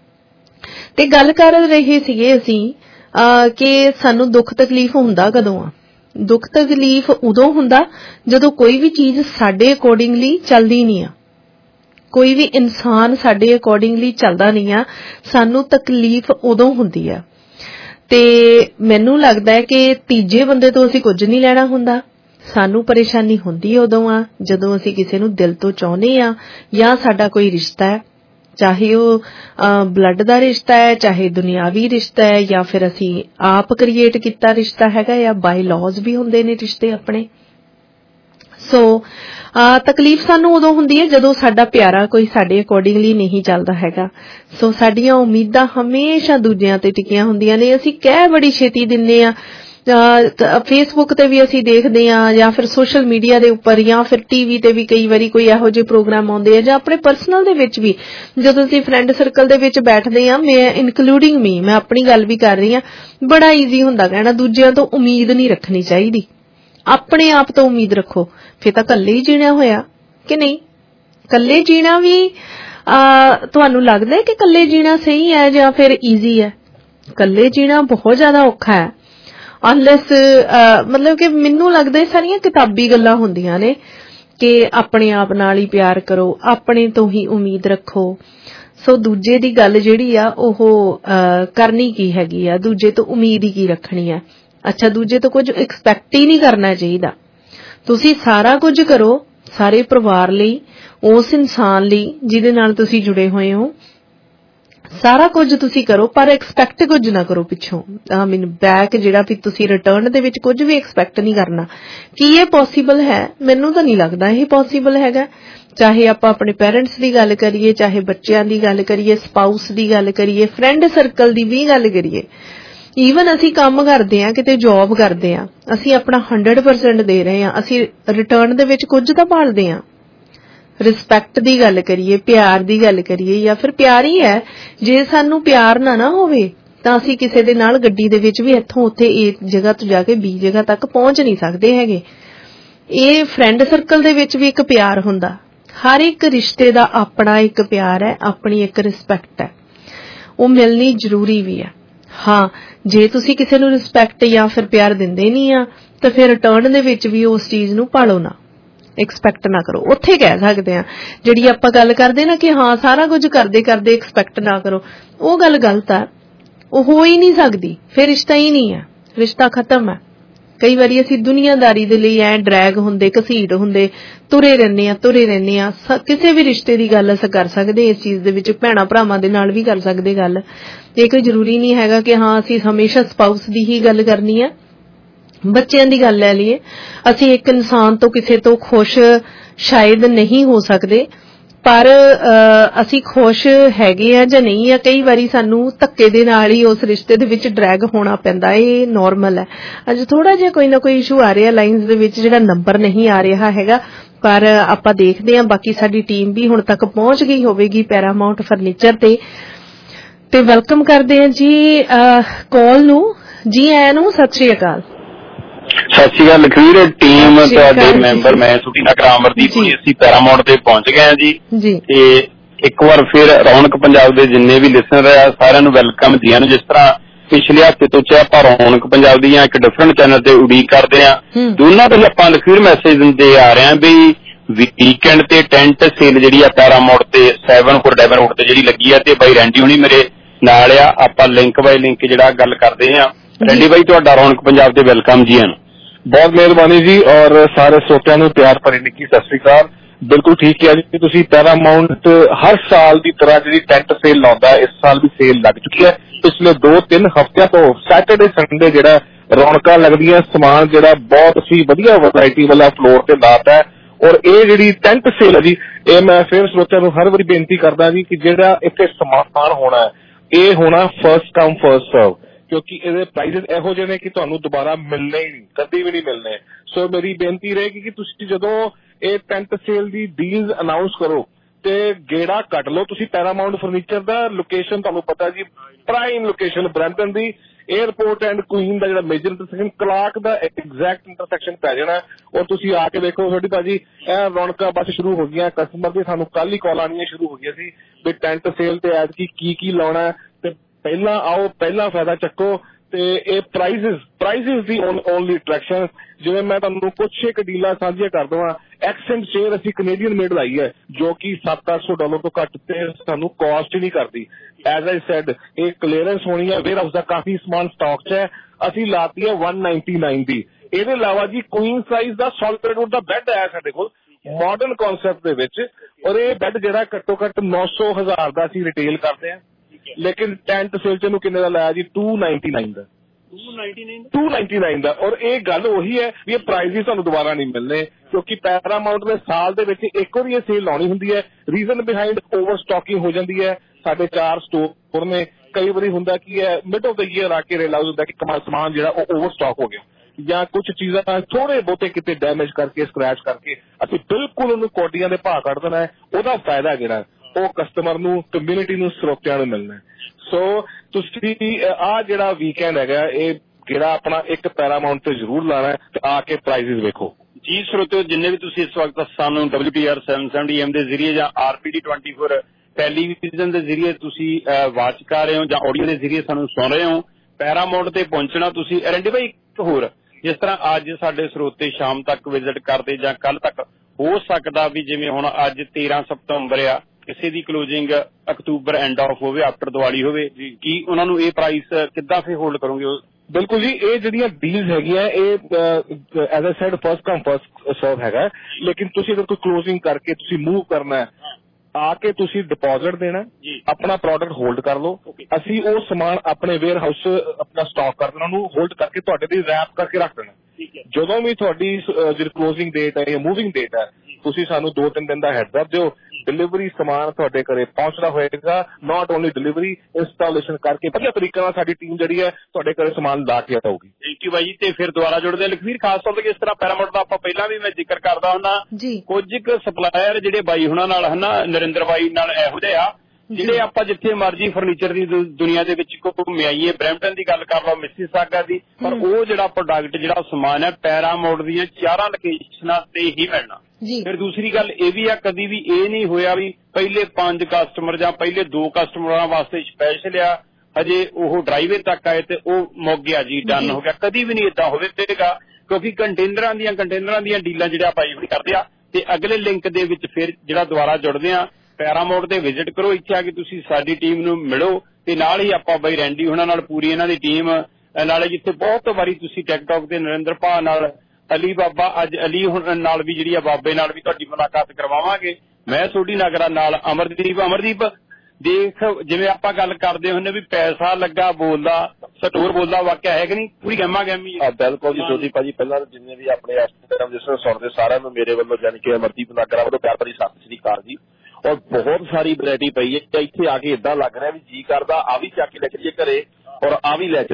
ਤੇ ਗੱਲ ਕਰ ਰਹੇ ਸੀਗੇ ਅਸੀਂ ਕਿ ਸਾਨੂੰ ਦੁੱਖ ਤਕਲੀਫ ਹੁੰਦਾ ਕਦੋਂ ਆ? ਦੁੱਖ ਤਕਲੀਫ ਉਦੋਂ ਹੁੰਦਾ ਜਦੋਂ ਕੋਈ ਵੀ ਚੀਜ਼ ਸਾਡੇ ਅਕੋਰਡਿੰਗਲੀ ਚੱਲਦੀ ਨਹੀਂ ਆ, ਕੋਈ ਵੀ ਇਨਸਾਨ ਸਾਡੇ ਅਕੋਰਡਿੰਗਲੀ ਚੱਲਦਾ ਨਹੀਂ ਆ, ਸਾਨੂੰ ਤਕਲੀਫ ਉਦੋਂ ਹੁੰਦੀ ਆ। ਤੇ ਮੈਨੂੰ ਲੱਗਦਾ ਹੈ ਕਿ ਤੀਜੇ ਬੰਦੇ ਤੋਂ ਅਸੀਂ ਕੁਝ ਨਹੀਂ ਲੈਣਾ ਹੁੰਦਾ, ਸਾਨੂੰ ਪਰੇਸ਼ਾਨੀ ਹੁੰਦੀ ਉਦੋਂ ਆ ਜਦੋਂ ਅਸੀਂ ਕਿਸੇ ਨੂੰ ਦਿਲ ਤੋਂ ਚਾਹੁੰਦੇ ਆ, ਜਾਂ ਸਾਡਾ ਕੋਈ ਰਿਸ਼ਤਾ ਹੈ, ਚਾਹੇ ਉਹ ਬਲੱਡ ਦਾ ਰਿਸ਼ਤਾ ਹੈ, ਚਾਹੇ ਦੁਨਿਆਵੀ ਰਿਸ਼ਤਾ ਹੈ, ਜਾਂ ਫਿਰ ਅਸੀਂ ਆਪ ਕ੍ਰੀਏਟ ਕੀਤਾ ਰਿਸ਼ਤਾ ਹੈਗਾ, ਜਾਂ ਬਾਈ ਲਾਜ਼ ਵੀ ਹੁੰਦੇ ਨੇ ਰਿਸ਼ਤੇ ਆਪਣੇ। ਸੋ ਤਕਲੀਫ ਸਾਨੂੰ ਉਦੋਂ ਹੁੰਦੀ ਹੈ ਜਦੋਂ ਸਾਡਾ ਪਿਆਰਾ ਕੋਈ ਸਾਡੇ ਅਕੋਰਡਿੰਗਲੀ ਨਹੀਂ ਚੱਲਦਾ ਹੈਗਾ। ਸੋ ਸਾਡੀਆਂ ਉਮੀਦਾਂ ਹਮੇਸ਼ਾ ਦੂਜਿਆਂ ਤੇ ਟਿਕੀਆਂ ਹੁੰਦੀਆਂ ਨੇ, ਅਸੀਂ ਕਹਿ ਬੜੀ ਛੇਤੀ ਦਿੰਦੇ ਆ। ਫੇਸਬੁੱਕ ਤੇ ਵੀ ਅਸੀਂ ਦੇਖਦੇ ਆ, ਜਾਂ ਫਿਰ ਸੋਸ਼ਲ ਮੀਡੀਆ ਦੇ ਉੱਪਰ, ਜਾਂ ਫਿਰ ਟੀਵੀ ਤੇ ਵੀ ਕਈ ਵਾਰੀ ਕੋਈ ਇਹੋ ਜਿਹੇ ਪ੍ਰੋਗਰਾਮ ਆਉਂਦੇ ਆ, ਜਾਂ ਆਪਣੇ ਪਰਸਨਲ ਦੇ ਵਿੱਚ ਵੀ ਜਦੋਂ ਅਸੀਂ ਫਰੈਂਡ ਸਰਕਲ ਦੇ ਵਿੱਚ ਬੈਠਦੇ ਆ, ਮੈਂ ਇਨਕਲੂਡਿੰਗ ਮੀ, ਮੈਂ ਆਪਣੀ ਗੱਲ ਵੀ ਕਰ ਰਹੀ ਆ, ਬੜਾ ਈਜ਼ੀ ਹੁੰਦਾ ਕਹਿਣਾ ਦੂਜਿਆਂ ਤੋਂ ਉਮੀਦ ਨਹੀਂ ਰੱਖਣੀ ਚਾਹੀਦੀ, ਆਪਣੇ ਆਪ ਤੋਂ ਉਮੀਦ ਰੱਖੋ। ਫਿਰ ਤਾਂ ਇਕੱਲੇ ਹੀ ਜੀਣਾ ਹੋਇਆ ਕਿ ਨਹੀਂ? ਇਕੱਲੇ ਜੀਣਾ ਵੀ ਤੁਹਾਨੂੰ ਲੱਗਦਾ ਹੈ ਕਿ ਇਕੱਲੇ ਜੀਣਾ ਸਹੀ ਹੈ ਜਾਂ ਫਿਰ ਈਜ਼ੀ ਹੈ? ਇਕੱਲੇ ਜੀਣਾ ਬਹੁਤ ਜ਼ਿਆਦਾ ਔਖਾ ਹੈ, ਅਨਲੈਸ ਮਤਲਬ ਕਿ ਮੈਨੂੰ ਲੱਗਦਾ ਸਾਰੀਆਂ ਕਿਤਾਬੀ ਗੱਲਾਂ ਹੁੰਦੀਆਂ ਨੇ ਕਿ ਆਪਣੇ ਆਪ ਨਾਲ ਹੀ ਪਿਆਰ ਕਰੋ, ਆਪਣੇ ਤੋਂ ਹੀ ਉਮੀਦ ਰੱਖੋ। ਸੋ ਦੂਜੇ ਦੀ ਗੱਲ ਜਿਹੜੀ ਆ ਉਹ ਕਰਨੀ ਕੀ ਹੈਗੀ ਆ, ਦੂਜੇ ਤੋਂ ਉਮੀਦ ਹੀ ਕੀ ਰੱਖਣੀ ਹੈ? ਅੱਛਾ, ਦੂਜੇ ਤੋਂ ਕੁਝ ਐਕਸਪੈਕਟ ਹੀ ਨਹੀਂ ਕਰਨਾ ਚਾਹੀਦਾ। ਤੁਸੀਂ ਸਾਰਾ ਕੁਝ ਕਰੋ ਸਾਰੇ ਪਰਿਵਾਰ ਲਈ, ਉਸ ਇਨਸਾਨ ਲਈ ਜਿਹਦੇ ਨਾਲ ਤੁਸੀਂ ਜੁੜੇ ਹੋਏ ਹੋ, ਸਾਰਾ ਕੁਝ ਤੁਸੀਂ ਕਰੋ, ਪਰ ਐਕਸਪੈਕਟ ਕੁਝ ਨਾ ਕਰੋ ਪਿੱਛੋਂ। ਆਈ ਮੀਨ ਬੈਕ ਜਿਹੜਾ ਵੀ ਤੁਸੀਂ ਰਿਟਰਨ ਦੇ ਵਿੱਚ ਕੁਝ ਵੀ ਐਕਸਪੈਕਟ ਨਹੀਂ ਕਰਨਾ। ਕੀ ਇਹ ਪੋਸੀਬਲ ਹੈ? ਮੈਨੂੰ ਤਾਂ ਨਹੀਂ ਲੱਗਦਾ ਇਹ ਪੋਸੀਬਲ ਹੈਗਾ। ਚਾਹੇ ਆਪਾਂ ਆਪਣੇ ਪੇਰੈਂਟਸ ਦੀ ਗੱਲ ਕਰੀਏ, ਚਾਹੇ ਬੱਚਿਆਂ ਦੀ ਗੱਲ ਕਰੀਏ, ਸਪਾਊਸ ਦੀ ਗੱਲ ਕਰੀਏ, ਫਰੈਂਡ ਸਰਕਲ ਦੀ ਵੀ ਗੱਲ ਕਰੀਏ, ਈਵਨ ਅਸੀਂ ਕੰਮ ਕਰਦੇ ਆ, ਕਿਤੇ ਜੌਬ ਕਰਦੇ ਆ, ਅਸੀਂ ਆਪਣਾ ਹੰਡਰਡ ਪਰਸੈਂਟ ਦੇ ਰਹੇ ਆ, ਅਸੀਂ ਰਿਟਰਨ ਦੇ ਵਿੱਚ ਕੁਝ ਤਾਂ ਭਾਲਦੇ ਆ। ਰਿਸਪੈਕਟ ਦੀ ਗੱਲ ਕਰੀਏ, ਪਿਆਰ ਦੀ ਗੱਲ ਕਰੀਏ, ਜਾਂ ਫਿਰ ਪਿਆਰ ਹੀ ਹੈ। ਜੇ ਸਾਨੂੰ ਪਿਆਰ ਨਾ ਨਾ ਹੋਵੇ ਤਾਂ ਅਸੀਂ ਕਿਸੇ ਦੇ ਨਾਲ ਗੱਡੀ ਦੇ ਵਿੱਚ ਵੀ ਇੱਥੋਂ ਉੱਥੇ ਇੱਕ ਜਗ੍ਹਾ ਤੋਂ ਜਾ ਕੇ ਬੀ ਜਗ੍ਹਾ ਤੱਕ ਪਹੁੰਚ ਨਹੀਂ ਸਕਦੇ ਹੈਗੇ। ਇਹ ਫਰੈਂਡ ਸਰਕਲ ਦੇ ਵਿੱਚ ਵੀ ਇੱਕ ਪਿਆਰ ਹੁੰਦਾ, ਹਰ ਇੱਕ ਰਿਸ਼ਤੇ ਦਾ ਆਪਣਾ ਇੱਕ ਪਿਆਰ ਹੈ, ਆਪਣੀ ਇੱਕ ਰਿਸਪੈਕਟ ਹੈ, ਉਹ ਮਿਲਣੀ ਜ਼ਰੂਰੀ ਵੀ ਹੈ। ਹਾਂ, ਜੇ ਤੁਸੀਂ ਕਿਸੇ ਨੂੰ ਰਿਸਪੈਕਟ ਜਾਂ ਫਿਰ ਪਿਆਰ ਦਿੰਦੇ ਨਹੀਂ ਆ ਤਾਂ ਫਿਰ ਰਿਟਰਨ ਦੇ ਵਿੱਚ ਵੀ ਉਸ ਚੀਜ਼ ਨੂੰ ਭਾਲੋ ਨਾ, ਐਕਸਪੈਕਟ ਨਾ ਕਰੋ। ਉੱਥੇ ਕਹਿ ਸਕਦੇ ਆ ਜਿਹੜੀ ਆਪਾਂ ਗੱਲ ਕਰਦੇ ਨਾ ਕਿ ਹਾਂ ਸਾਰਾ ਕੁਝ ਕਰਦੇ ਕਰਦੇ ਐਕਸਪੈਕਟ ਨਾ ਕਰੋ, ਉਹ ਗੱਲ ਗਲਤ ਆ, ਉਹ ਹੋ ਹੀ ਨਹੀਂ ਸਕਦੀ, ਫਿਰ ਰਿਸ਼ਤਾ ਹੀ ਨਹੀਂ ਹੈ, ਰਿਸ਼ਤਾ ਖਤਮ ਹੈ। ਕਈ ਵਾਰੀ ਅਸੀਂ ਦੁਨੀਆਦਾਰੀ ਦੇ ਲਈ ਐ ਡਰੈਗ ਹੁੰਦੇ, ਘਸੀਟ ਹੁੰਦੇ, ਤੁਰੇ ਰਹਿੰਦੇ ਆ ਤੁਰੇ ਰਹਿੰਦੇ ਆ ਕਿਸੇ ਵੀ ਰਿਸ਼ਤੇ ਦੀ ਗੱਲ ਅਸੀਂ ਕਰ ਸਕਦੇ ਇਸ ਚੀਜ਼ ਦੇ ਵਿੱਚ, ਭੈਣਾਂ ਭਰਾਵਾਂ ਦੇ ਨਾਲ ਵੀ ਕਰ ਸਕਦੇ ਗੱਲ। ਇਹ ਕੋਈ ਜ਼ਰੂਰੀ ਨਹੀਂ ਹੈਗਾ ਕਿ ਹਾਂ ਅਸੀਂ ਹਮੇਸ਼ਾ ਸਪਾਊਸ ਦੀ ਹੀ ਗੱਲ ਕਰਨੀ ਹੈ। ਬੱਚਿਆਂ ਦੀ ਗੱਲ ਲੈ ਲਈਏ, ਅਸੀਂ ਇੱਕ ਇਨਸਾਨ ਤੋਂ ਕਿਸੇ ਤੋਂ ਖੁਸ਼ ਸ਼ਾਇਦ ਨਹੀਂ ਹੋ ਸਕਦੇ, ਪਰ ਅਸੀਂ ਖੁਸ਼ ਹੈਗੇ ਆ ਜਾਂ ਨਹੀਂ ਆ, ਕਈ ਵਾਰੀ ਸਾਨੂੰ ਧੱਕੇ ਦੇ ਨਾਲ ਹੀ ਉਸ ਰਿਸ਼ਤੇ ਦੇ ਵਿੱਚ ਡਰੈਗ ਹੋਣਾ ਪੈਂਦਾ, ਇਹ ਨਾਰਮਲ ਹੈ। ਅੱਜ ਥੋੜਾ ਜਿਹਾ ਕੋਈ ਨਾ ਕੋਈ ਇਸ਼ੂ ਆ ਰਿਹਾ ਲਾਈਨਸ ਦੇ ਵਿੱਚ, ਜਿਹੜਾ ਨੰਬਰ ਨਹੀਂ ਆ ਰਿਹਾ ਹੈਗਾ, ਪਰ ਆਪਾਂ ਦੇਖਦੇ ਹਾਂ ਬਾਕੀ ਸਾਡੀ ਟੀਮ ਵੀ ਹੁਣ ਤੱਕ ਪਹੁੰਚ ਗਈ ਹੋਵੇਗੀ ਪੈਰਾਮਾਉਂਟ ਫਰਨੀਚਰ ਤੇ ਤੇ ਵੈਲਕਮ ਕਰਦੇ ਹਾਂ ਜੀ ਕਾਲ ਨੂੰ। ਜੀ ਆਇਆਂ ਨੂੰ, ਸਤਿ ਸ੍ਰੀ ਅਕਾਲ। ਸਤਿ ਸ਼੍ਰੀ ਅਕਾਲ ਲਖਵੀਰ, ਟੀਮ ਤੁਹਾਡੇ ਮੈਂਬਰ ਮੈਂ ਛੁੱਟੀ ਨਗਰ ਅਮਰਦੀਪ ਜੀ ਅਸੀਂ ਪੈਰਾਮਾਉਂਟ ਤੇ ਪਹੁੰਚ ਗਏ ਹਾਂ ਜੀ ਜੀ ਤੇ ਇੱਕ ਵਾਰ ਫਿਰ ਰੌਣਕ ਪੰਜਾਬ ਦੇ ਜਿੰਨੇ ਵੀ ਲਿਸਨਰ ਆ ਸਾਰਿਆਂ ਨੂੰ ਵੈਲਕਮ ਜੀ ਨੂੰ। ਜਿਸ ਤਰ੍ਹਾਂ ਪਿਛਲੇ ਹਫ਼ਤੇ ਤੋਂ ਚ ਆਪਾਂ ਰੌਣਕ ਪੰਜਾਬ ਦੀਆਂ ਇੱਕ ਡਿਫਰੈਂਟ ਚੈਨਲ ਤੇ ਉਡੀਕ ਕਰਦੇ ਹਾਂ, ਦੋਨਾਂ ਤੋਂ ਆਪਾਂ ਲਖਵੀਰ ਮੈਸੇਜ ਦਿੰਦੇ ਆ ਰਹੇ ਹਾਂ ਵੀ ਵੀਕਐਂਡ ਤੇ ਟੈਂਟ ਸੇਲ ਜਿਹੜੀ ਆ ਪੈਰਾਮਾਉਂਟ ਤੇ ਸੈਵਨ ਫੋਰ ਡੈਵਨ ਰੋਡ ਤੇ ਜਿਹੜੀ ਲੱਗੀ ਆ ਤੇ ਬਾਈ ਰੈਂਡੀ ਹੁਣੀ ਮੇਰੇ ਨਾਲ ਆ, ਆਪਾਂ ਲਿੰਕ ਬਾਈ ਲਿੰਕ ਜਿਹੜਾ ਗੱਲ ਕਰਦੇ ਹਾਂ। ਰੈਂਡੀ ਬਾਈ ਤੁਹਾਡਾ ਰੌਣਕ ਪੰਜਾਬ ਤੇ ਵੈਲਕਮ ਜੀ ਨੂੰ। ਬਹੁਤ ਮਿਹਰਬਾਨੀ ਜੀ ਔਰ ਸਾਰੇ ਸਰੋਤਿਆਂ ਨੂੰ ਪਿਆਰ ਭਰੀ ਨਿੱਕੀ ਸਤਿ ਸ੍ਰੀ ਅਕਾਲ। ਬਿਲਕੁਲ ਠੀਕ ਕਿਹਾ ਜੀ ਤੁਸੀਂ, ਪੈਰਾਮਾਉਂਟ ਹਰ ਸਾਲ ਦੀ ਤਰ੍ਹਾਂ ਜਿਹੜੀ ਟੈਂਟ ਸੇਲ ਲਾਉਂਦਾ ਇਸ ਸਾਲ ਵੀ ਸੇਲ ਲੱਗ ਚੁੱਕੀ ਹੈ। ਪਿਛਲੇ ਦੋ ਤਿੰਨ ਹਫ਼ਤਿਆਂ ਤੋਂ ਸੈਟਰਡੇ ਸੰਡੇ ਜਿਹੜਾ ਰੌਣਕਾਂ ਲੱਗਦੀਆਂ, ਸਮਾਨ ਜਿਹੜਾ ਬਹੁਤ ਹੀ ਵਧੀਆ ਵੈਰਾਈਟੀ ਵਾਲਾ ਫਲੋਰ ਤੇ ਲਾਤਾ ਹੈ ਔਰ ਇਹ ਜਿਹੜੀ ਟੈਂਟ ਸੇਲ ਹੈ ਜੀ ਇਹ ਮੈਂ ਫਿਰ ਸਰੋਤਿਆਂ ਨੂੰ ਹਰ ਵਾਰੀ ਬੇਨਤੀ ਕਰਦਾ ਜੀ ਕਿ ਜਿਹੜਾ ਇੱਥੇ ਸਮਾਨ ਹੋਣਾ ਇਹ ਹੋਣਾ ਫਸਟ ਕਮ ਫਸਟ ਸਰਵ, ਕਿਉਂਕਿ ਇਹਦੇ ਪ੍ਰਾਈਸਿਸ ਇਹੋ ਜਿਹੇ ਨੇ ਕਿ ਤੁਹਾਨੂੰ ਦੁਬਾਰਾ ਮਿਲਣੇ ਹੀ ਨਹੀਂ, ਕਦੀ ਵੀ ਨਹੀਂ ਮਿਲਣੇ। ਸੋ ਮੇਰੀ ਬੇਨਤੀ ਰਹੇਗੀ ਕਿ ਤੁਸੀਂ ਜਦੋਂ ਇਹ ਟੈਂਟ ਸੇਲ ਦੀ ਡੀਲਸ ਅਨਾਉਂਸ ਕਰੋ ਤੇ ਗੇੜਾ ਕੱਢ ਲਓ ਤੁਸੀਂ ਪੈਰਾਮਾਉਂਟ ਫਰਨੀਚਰ ਦਾ। ਲੋਕੇਸ਼ਨ ਤੁਹਾਨੂੰ ਪਤਾ ਜੀ, ਪ੍ਰਾਈਮ ਲੋਕੇਸ਼ਨ ਬਰੈਂਪਟਨ ਦੀ, 에ਅਰਪੋਰਟ ਐਂਡ ਕੁਈਨ ਦਾ ਜਿਹੜਾ ਮੇਜਰ ਇੰਟਰਸੈਕਸ਼ਨ ਕਲਾਕ ਦਾ ਐਗਜ਼ੈਕਟ ਇੰਟਰਸੈਕਸ਼ਨ ਪੈ ਜਾਣਾ ਔਰ ਤੁਸੀਂ ਆ ਕੇ ਦੇਖੋ ਤੁਹਾਡੀ ਭਾਜੀ ਇਹ ਰੌਣਕਾਂ ਬਸ ਸ਼ੁਰੂ ਹੋ ਗਈਆਂ। ਕਸਟਮਰ ਦੀ ਸਾਨੂੰ ਕੱਲ ਹੀ ਕਾਲ ਆਉਣੀਆਂ ਸ਼ੁਰੂ ਹੋ ਗਈਆਂ ਸੀ ਵੀ ਟੈਂਟ ਸੇਲ ਤੇ ਐਤਕੀ ਕੀ ਕੀ ਲਾਉਣਾ ਤੇ ਪਹਿਲਾਂ ਆਓ ਪਹਿਲਾਂ ਫਾਇਦਾ ਚੱਕੋ। ਤੇ ਇਹ ਪ੍ਰਾਈਸਿਸ ਪ੍ਰਾਈਸਿਸ ਦੀ ਓਨਲੀ ਅਟਰੈਕਸ਼ਨ, ਜਿਵੇਂ ਮੈਂ ਤੁਹਾਨੂੰ ਕੁਛ ਇੱਕ ਡੀਲਾਂ ਸਾਂਝੀਆਂ ਕਰ ਦਵਾਂ। ਐਕਸੈਂਟ ਚੇਅਰ ਅਸੀਂ ਕੈਨੇਡੀਅਨ ਮੇਡ ਲਾਈ ਹੈ ਜੋ ਕਿ ਸੱਤ ਅੱਠ ਸੌ ਡਾਲਰ ਤੋਂ ਘੱਟ ਤੇ ਸਾਨੂੰ ਕਾਸਟ ਹੀ ਨਹੀਂ ਕਰਦੀ। ਐਜ਼ ਆਈ ਸੈਡ ਇਹ ਕਲੀਅਰੈਂਸ ਹੋਣੀ ਹੈ, ਵੇਅਰ ਹਾਊਸ ਦਾ ਕਾਫੀ ਸਮਾਨ ਸਟਾਕ 'ਚ ਹੈ, ਅਸੀਂ ਲਾਤੀ ਹੈ ਵਨ ਨਾਈਨਟੀ ਨਾਈਨ ਦੀ। ਇਹਦੇ ਇਲਾਵਾ ਜੀ ਕੁਈਨ ਸਾਈਜ਼ ਦਾ ਸੋਲਿਡ ਵੁੱਡ ਦਾ ਬੈੱਡ ਆਇਆ ਸਾਡੇ ਕੋਲ ਮਾਡਰਨ ਕਨਸੈਪਟ ਦੇ ਵਿੱਚ ਔਰ ਇਹ ਬੈੱਡ ਜਿਹੜਾ ਘੱਟੋ ਘੱਟ ਨੌ ਸੌ ਹਜ਼ਾਰ ਦਾ ਅਸੀਂ ਰਿਟੇਲ ਕਰਦੇ ਹਾਂ, ਲੇਕਿਨ ਟੈਂਟ ਸੇਲ ਚ ਇਹਨੂੰ ਕਿੰਨੇ ਦਾ ਲਾਇਆ ਜੀ ਟੂ ਨਾਈਨਟੀ ਨਾਈਨ ਦਾ ਟੂ ਨਾਈਨਟੀ ਨਾਈਨ ਦਾ। ਔਰ ਇਹ ਗੱਲ ਉਹੀ ਹੈ ਵੀ ਇਹ ਪ੍ਰਾਈਸ ਤੁਹਾਨੂੰ ਦੁਬਾਰਾ ਨਹੀਂ ਮਿਲਣੇ ਕਿਉਂਕਿ ਪੈਰਾਮਾਉਂਟ ਦੇ ਸਾਲ ਦੇ ਵਿੱਚ ਇੱਕ ਵਾਰੀ ਇਹ ਸੇਲ ਲਾਉਣੀ ਹੁੰਦੀ ਹੈ। ਰੀਜ਼ਨ ਬਿਹਾਈਂਡ ਓਵਰ ਸਟਾਕਿੰਗ ਹੋ ਜਾਂਦੀ ਹੈ। ਸਾਡੇ ਚਾਰ ਸਟੋਰ ਨੇ, ਕਈ ਵਾਰੀ ਹੁੰਦਾ ਕੀ ਹੈ ਮਿਡ ਆਫ ਦਾ ਈਅਰ ਆ ਕੇ ਰਿਅਲਾਈਜ਼ ਹੁੰਦਾ ਕਿ ਸਮਾਨ ਜਿਹੜਾ ਉਹ ਓਵਰ ਸਟਾਕ ਹੋ ਗਿਆ ਜਾਂ ਕੁਝ ਚੀਜ਼ਾਂ ਥੋੜੇ ਬਹੁਤੇ ਕਿਤੇ ਡੈਮੇਜ ਕਰਕੇ ਸਕ੍ਰੈਚ ਕਰਕੇ ਅਸੀਂ ਬਿਲਕੁਲ ਉਹਨੂੰ ਕੋਡੀਆਂ ਦੇ ਭਾਅ ਕੱਢ ਦੇਣਾ ਹੈ। ਉਹਦਾ ਫਾਇਦਾ ਜਿਹੜਾ ਉਹ ਕਸਟਮਰ ਨੂੰ, ਕਮਿਊਨਿਟੀ ਨੂੰ, ਸਰੋਤਿਆਂ ਨੂੰ ਮਿਲਣਾ। ਸੋ ਤੁਸੀਂ ਆਹ ਜਿਹੜਾ ਵੀਕਐਂਡ ਹੈਗਾ ਇਹ ਜਿਹੜਾ ਆਪਣਾ ਇੱਕ ਪੈਰਾਮਾਉਂਟ ਤੇ ਜ਼ਰੂਰ ਲਾਣਾ ਤੇ ਆ ਕੇ ਪ੍ਰਾਈਸਿਸ ਵੇਖੋ ਜੀ। ਸਰੋਤਿਓ ਜਿੰਨੇ ਵੀ ਤੁਸੀਂ ਇਸ ਵਕਤ ਸਾਨੂੰ W T R seven seventy M ਦੇ ਜ਼ਰੀਏ ਜਾਂ R P D twenty four television ਦੇ ਜ਼ਰੀਏ ਤੁਸੀਂ ਵਾਚ ਕਰ ਰਹੇ ਹੋ ਜਾਂ ਆਡੀਓ ਦੇ ਜ਼ਰੀਏ ਸਾਨੂੰ ਸੁਣ ਰਹੇ ਹੋ, ਪੈਰਾਮਾਉਂਟ ਤੇ ਪਹੁੰਚਣਾ ਤੁਸੀਂ। ਰੈਂਡੀ ਭਾਈ ਇੱਕ ਹੋਰ, ਜਿਸ ਤਰ੍ਹਾਂ ਅੱਜ ਸਾਡੇ ਸਰੋਤੇ ਸ਼ਾਮ ਤੱਕ ਵਿਜ਼ਿਟ ਕਰਦੇ ਜਾਂ ਕੱਲ ਤੱਕ ਹੋ ਸਕਦਾ ਵੀ ਜਿਵੇਂ ਹੁਣ ਅੱਜ ਤੇਰਾਂ ਸਤੰਬਰ ਆ, ਕਿਸੇ ਦੀ ਕਲੋਜਿੰਗ ਅਕਤੂਬਰ ਐਂਡ ਆਫ ਹੋਵੇ, ਆਫਟਰ ਦੀਵਾਲੀ ਹੋਵੇ, ਕੀ ਉਹਨਾਂ ਨੂੰ ਇਹ ਪ੍ਰਾਈਸ ਕਿੱਦਾਂ ਫੇ ਹੋਲਡ ਕਰੋਗੇ? ਬਿਲਕੁਲ ਜੀ, ਇਹ ਜਿਹੜੀਆਂ ਡੀਲਸ ਹੈਗੀਆਂ ਇਹ as a said first come first serve ਹੈਗਾ, ਲੇਕਿਨ ਤੁਸੀਂ ਅਗਰ ਕੋਈ ਕਲੋਜ਼ਿੰਗ ਕਰਕੇ ਤੁਸੀਂ ਮੂਵ ਕਰਨਾ ਆ ਕੇ ਤੁਸੀਂ ਡਿਪੋਜ਼ਿਟ ਦੇਣਾ, ਆਪਣਾ ਪ੍ਰੋਡਕਟ ਹੋਲਡ ਕਰ ਲਓ, ਅਸੀਂ ਉਹ ਸਮਾਨ ਆਪਣੇ ਵੇਅਰ ਹਾਊਸ ਆਪਣਾ ਸਟਾਕ ਕਰ ਦੇਣਾ, ਉਹਨੂੰ ਹੋਲਡ ਕਰਕੇ ਤੁਹਾਡੇ ਲਈ ਰੈਪ ਕਰਕੇ ਰੱਖ ਦੇਣਾ। ਜਦੋਂ ਵੀ ਤੁਹਾਡੀ ਜਿਹੜੀ ਕਲੋਜ਼ਿੰਗ ਡੇਟ ਹੈ ਜਾਂ ਮੂਵਿੰਗ ਡੇਟ ਹੈ ਤੁਸੀਂ ਸਾਨੂੰ ਦੋ ਤਿੰਨ ਦਿਨ ਦਾ ਹੈਡਸ ਅਪ ਦਿਓ, ਡਿਲੀਵਰੀ ਸਮਾਨ ਤੁਹਾਡੇ ਘਰੇ ਪਹੁੰਚਦਾ ਹੋਏਗਾ। ਨਾਟ ਓਨਲੀ ਡਿਲੀਵਰੀ, ਇੰਸਟਾਲੇਸ਼ਨ ਕਰਕੇ ਵਧੀਆ ਤਰੀਕੇ ਨਾਲ ਸਾਡੀ ਟੀਮ ਜਿਹੜੀ ਹੈ ਤੁਹਾਡੇ ਘਰੇ ਸਮਾਨ ਲਾ ਕੇ ਆਊਗੀ। ਥੈਂਕ ਯੂ ਬਾਈ ਜੀ। ਤੇ ਫਿਰ ਦੁਬਾਰਾ ਜੁੜਦੇ ਲਖਵੀਰ, ਖਾਸ ਤੌਰ ਤੇ ਇਸ ਤਰ੍ਹਾਂ ਪੈਰਾਮਾਉਂਟ ਦਾ ਆਪਾਂ ਪਹਿਲਾਂ ਵੀ ਮੈਂ ਜ਼ਿਕਰ ਕਰਦਾ ਹੁੰਦਾ, ਕੁਝ ਕੁ ਸਪਲਾਇਰ ਜਿਹੜੇ ਬਾਈ ਹੁਣਾਂ ਨਾਲ ਹਨਾ ਨਰਿੰਦਰ ਬਾਈ ਨਾਲ ਇਹੋ ਜਿਹੇ ਆ ਜਿਹੜੇ ਆਪਾਂ ਜਿੱਥੇ ਮਰਜੀ ਫਰਨੀਚਰ ਦੀ ਦੁਨੀਆ ਦੇ ਵਿੱਚ ਘੁੰਮੇ ਆਈਏ, ਬਰੈਂਪਟਨ ਦੀ ਗੱਲ ਕਰ ਲਓ, ਮਿਸੀਸਾਗਾ ਦੀ, ਪਰ ਉਹ ਜਿਹੜਾ ਪ੍ਰੋਡਕਟ ਜਿਹੜਾ ਸਮਾਨ ਹੈ ਪੈਰਾਮਾਉਂਟ ਦੀਆਂ ਚਾਰਾਂ ਲੋਕੇਸ਼ਨਾਂ ਤੇ ਹੀ ਮਿਲਣਾ। ਫਿਰ ਦੂਸਰੀ ਗੱਲ ਇਹ ਵੀ ਆ, ਕਦੀ ਵੀ ਇਹ ਨਹੀਂ ਹੋਇਆ ਵੀ ਪਹਿਲੇ ਪੰਜ ਕਸਟਮਰ ਜਾਂ ਪਹਿਲੇ ਦੋ ਕਸਟਮਰਾਂ ਵਾਸਤੇ ਸਪੈਸ਼ਲ ਆ, ਹਜੇ ਉਹ ਡਰਾਈਵੇ ਤੱਕ ਆਏ ਤੇ ਉਹ ਮੁੱਕ ਗਿਆ ਜੀ, ਡਨ ਹੋ ਗਿਆ। ਕਦੀ ਵੀ ਨਹੀਂ ਏਦਾਂ ਹੋਵੇਗਾ ਕਿਉਂਕਿ ਕੰਟੇਨਰਾਂ ਦੀਆਂ ਕੰਟੇਨਰਾਂ ਦੀਆਂ ਡੀਲਾਂ ਜਿਹੜਾ ਬਾਈ ਹੁਣੀ ਕਰਦੇ ਆ। ਤੇ ਅਗਲੇ ਲਿੰਕ ਦੇ ਵਿੱਚ ਫਿਰ ਜਿਹੜਾ ਦੁਬਾਰਾ ਜੁੜਦੇ ਆ, ਪੈਰਾਮਾਉਂਟ ਤੇ ਵਿਜ਼ਿਟ ਕਰੋ, ਇੱਥੇ ਆ ਕੇ ਤੁਸੀਂ ਸਾਡੀ ਟੀਮ ਨੂੰ ਮਿਲੋ ਤੇ ਨਾਲ ਹੀ ਆਪਾਂ ਬਾਈ ਰੈਂਡੀ ਹੁਣਾਂ ਨਾਲ ਪੂਰੀ ਇਹਨਾਂ ਦੀ ਟੀਮ ਨਾਲੇ ਜਿੱਥੇ ਬਹੁਤ ਵਾਰੀ ਤੁਸੀਂ ਟਿਕਟੌਕ ਤੇ ਨਰਿੰਦਰ ਭਾ ਨਾਲ, ਅਲੀ ਬਾਬਾ, ਅੱਜ ਅਲੀ ਹੁਣ ਨਾਲ ਵੀ ਜਿਹੜੀ ਆ ਬਾਬੇ ਨਾਲ ਵੀ ਤੁਹਾਡੀ ਮੁਲਾਕਾਤ ਕਰਵਾਵਾਂਗੇ। ਮੈਂ ਸੋਢੀ ਨਗਰਾਂ ਨਾਲ ਅਮਰਦੀਪ। ਅਮਰਦੀਪ ਦੇਖ, ਜਿਵੇਂ ਆਪਾਂ ਗੱਲ ਕਰਦੇ ਹੁੰਦੇ ਵੀ ਪੈਸਾ ਲੱਗਾ ਬੋਲਦਾ, ਸਟੋਰ ਬੋਲਦਾ, ਵਾਕਿਆ ਹੈ ਕਿ ਨਹੀਂ? ਪੂਰੀ ਗਹਿਮਾ ਗਹਿਮੀ। ਬਿਲਕੁਲ ਜੀ ਸੋਢੀ ਭਾਜੀ, ਪਹਿਲਾਂ ਜਿੰਨੇ ਵੀ ਆਪਣੇ ਰਜਿਸਟਰ ਸੁਣਦੇ ਸਾਰਿਆਂ ਨੂੰ ਮੇਰੇ ਵੱਲੋਂ ਜਾਣੀ ਕਿ ਅਮਰਦੀਪ ਨਗਰਾਂ ਵੱਲੋਂ ਪਿਆਰ ਭਰੀ ਸਤਿ ਸ੍ਰੀ ਅਕਾਲ ਜੀ। ਔਰ ਬਹੁਤ ਸਾਰੀ ਵੈਰਾਈਟੀ ਪਈ ਹੈ, ਇੱਥੇ ਆ ਕੇ ਏਦਾਂ ਲੱਗ ਰਿਹਾ ਵੀ ਜੀ ਕਰਦਾ ਆ ਵੀ ਚੱਕ ਕੇ ਲੈ ਚਲੀਏ ਘਰੇ ਔਰ ਆ ਵੀ ਲੈ ਚਲੀਏ।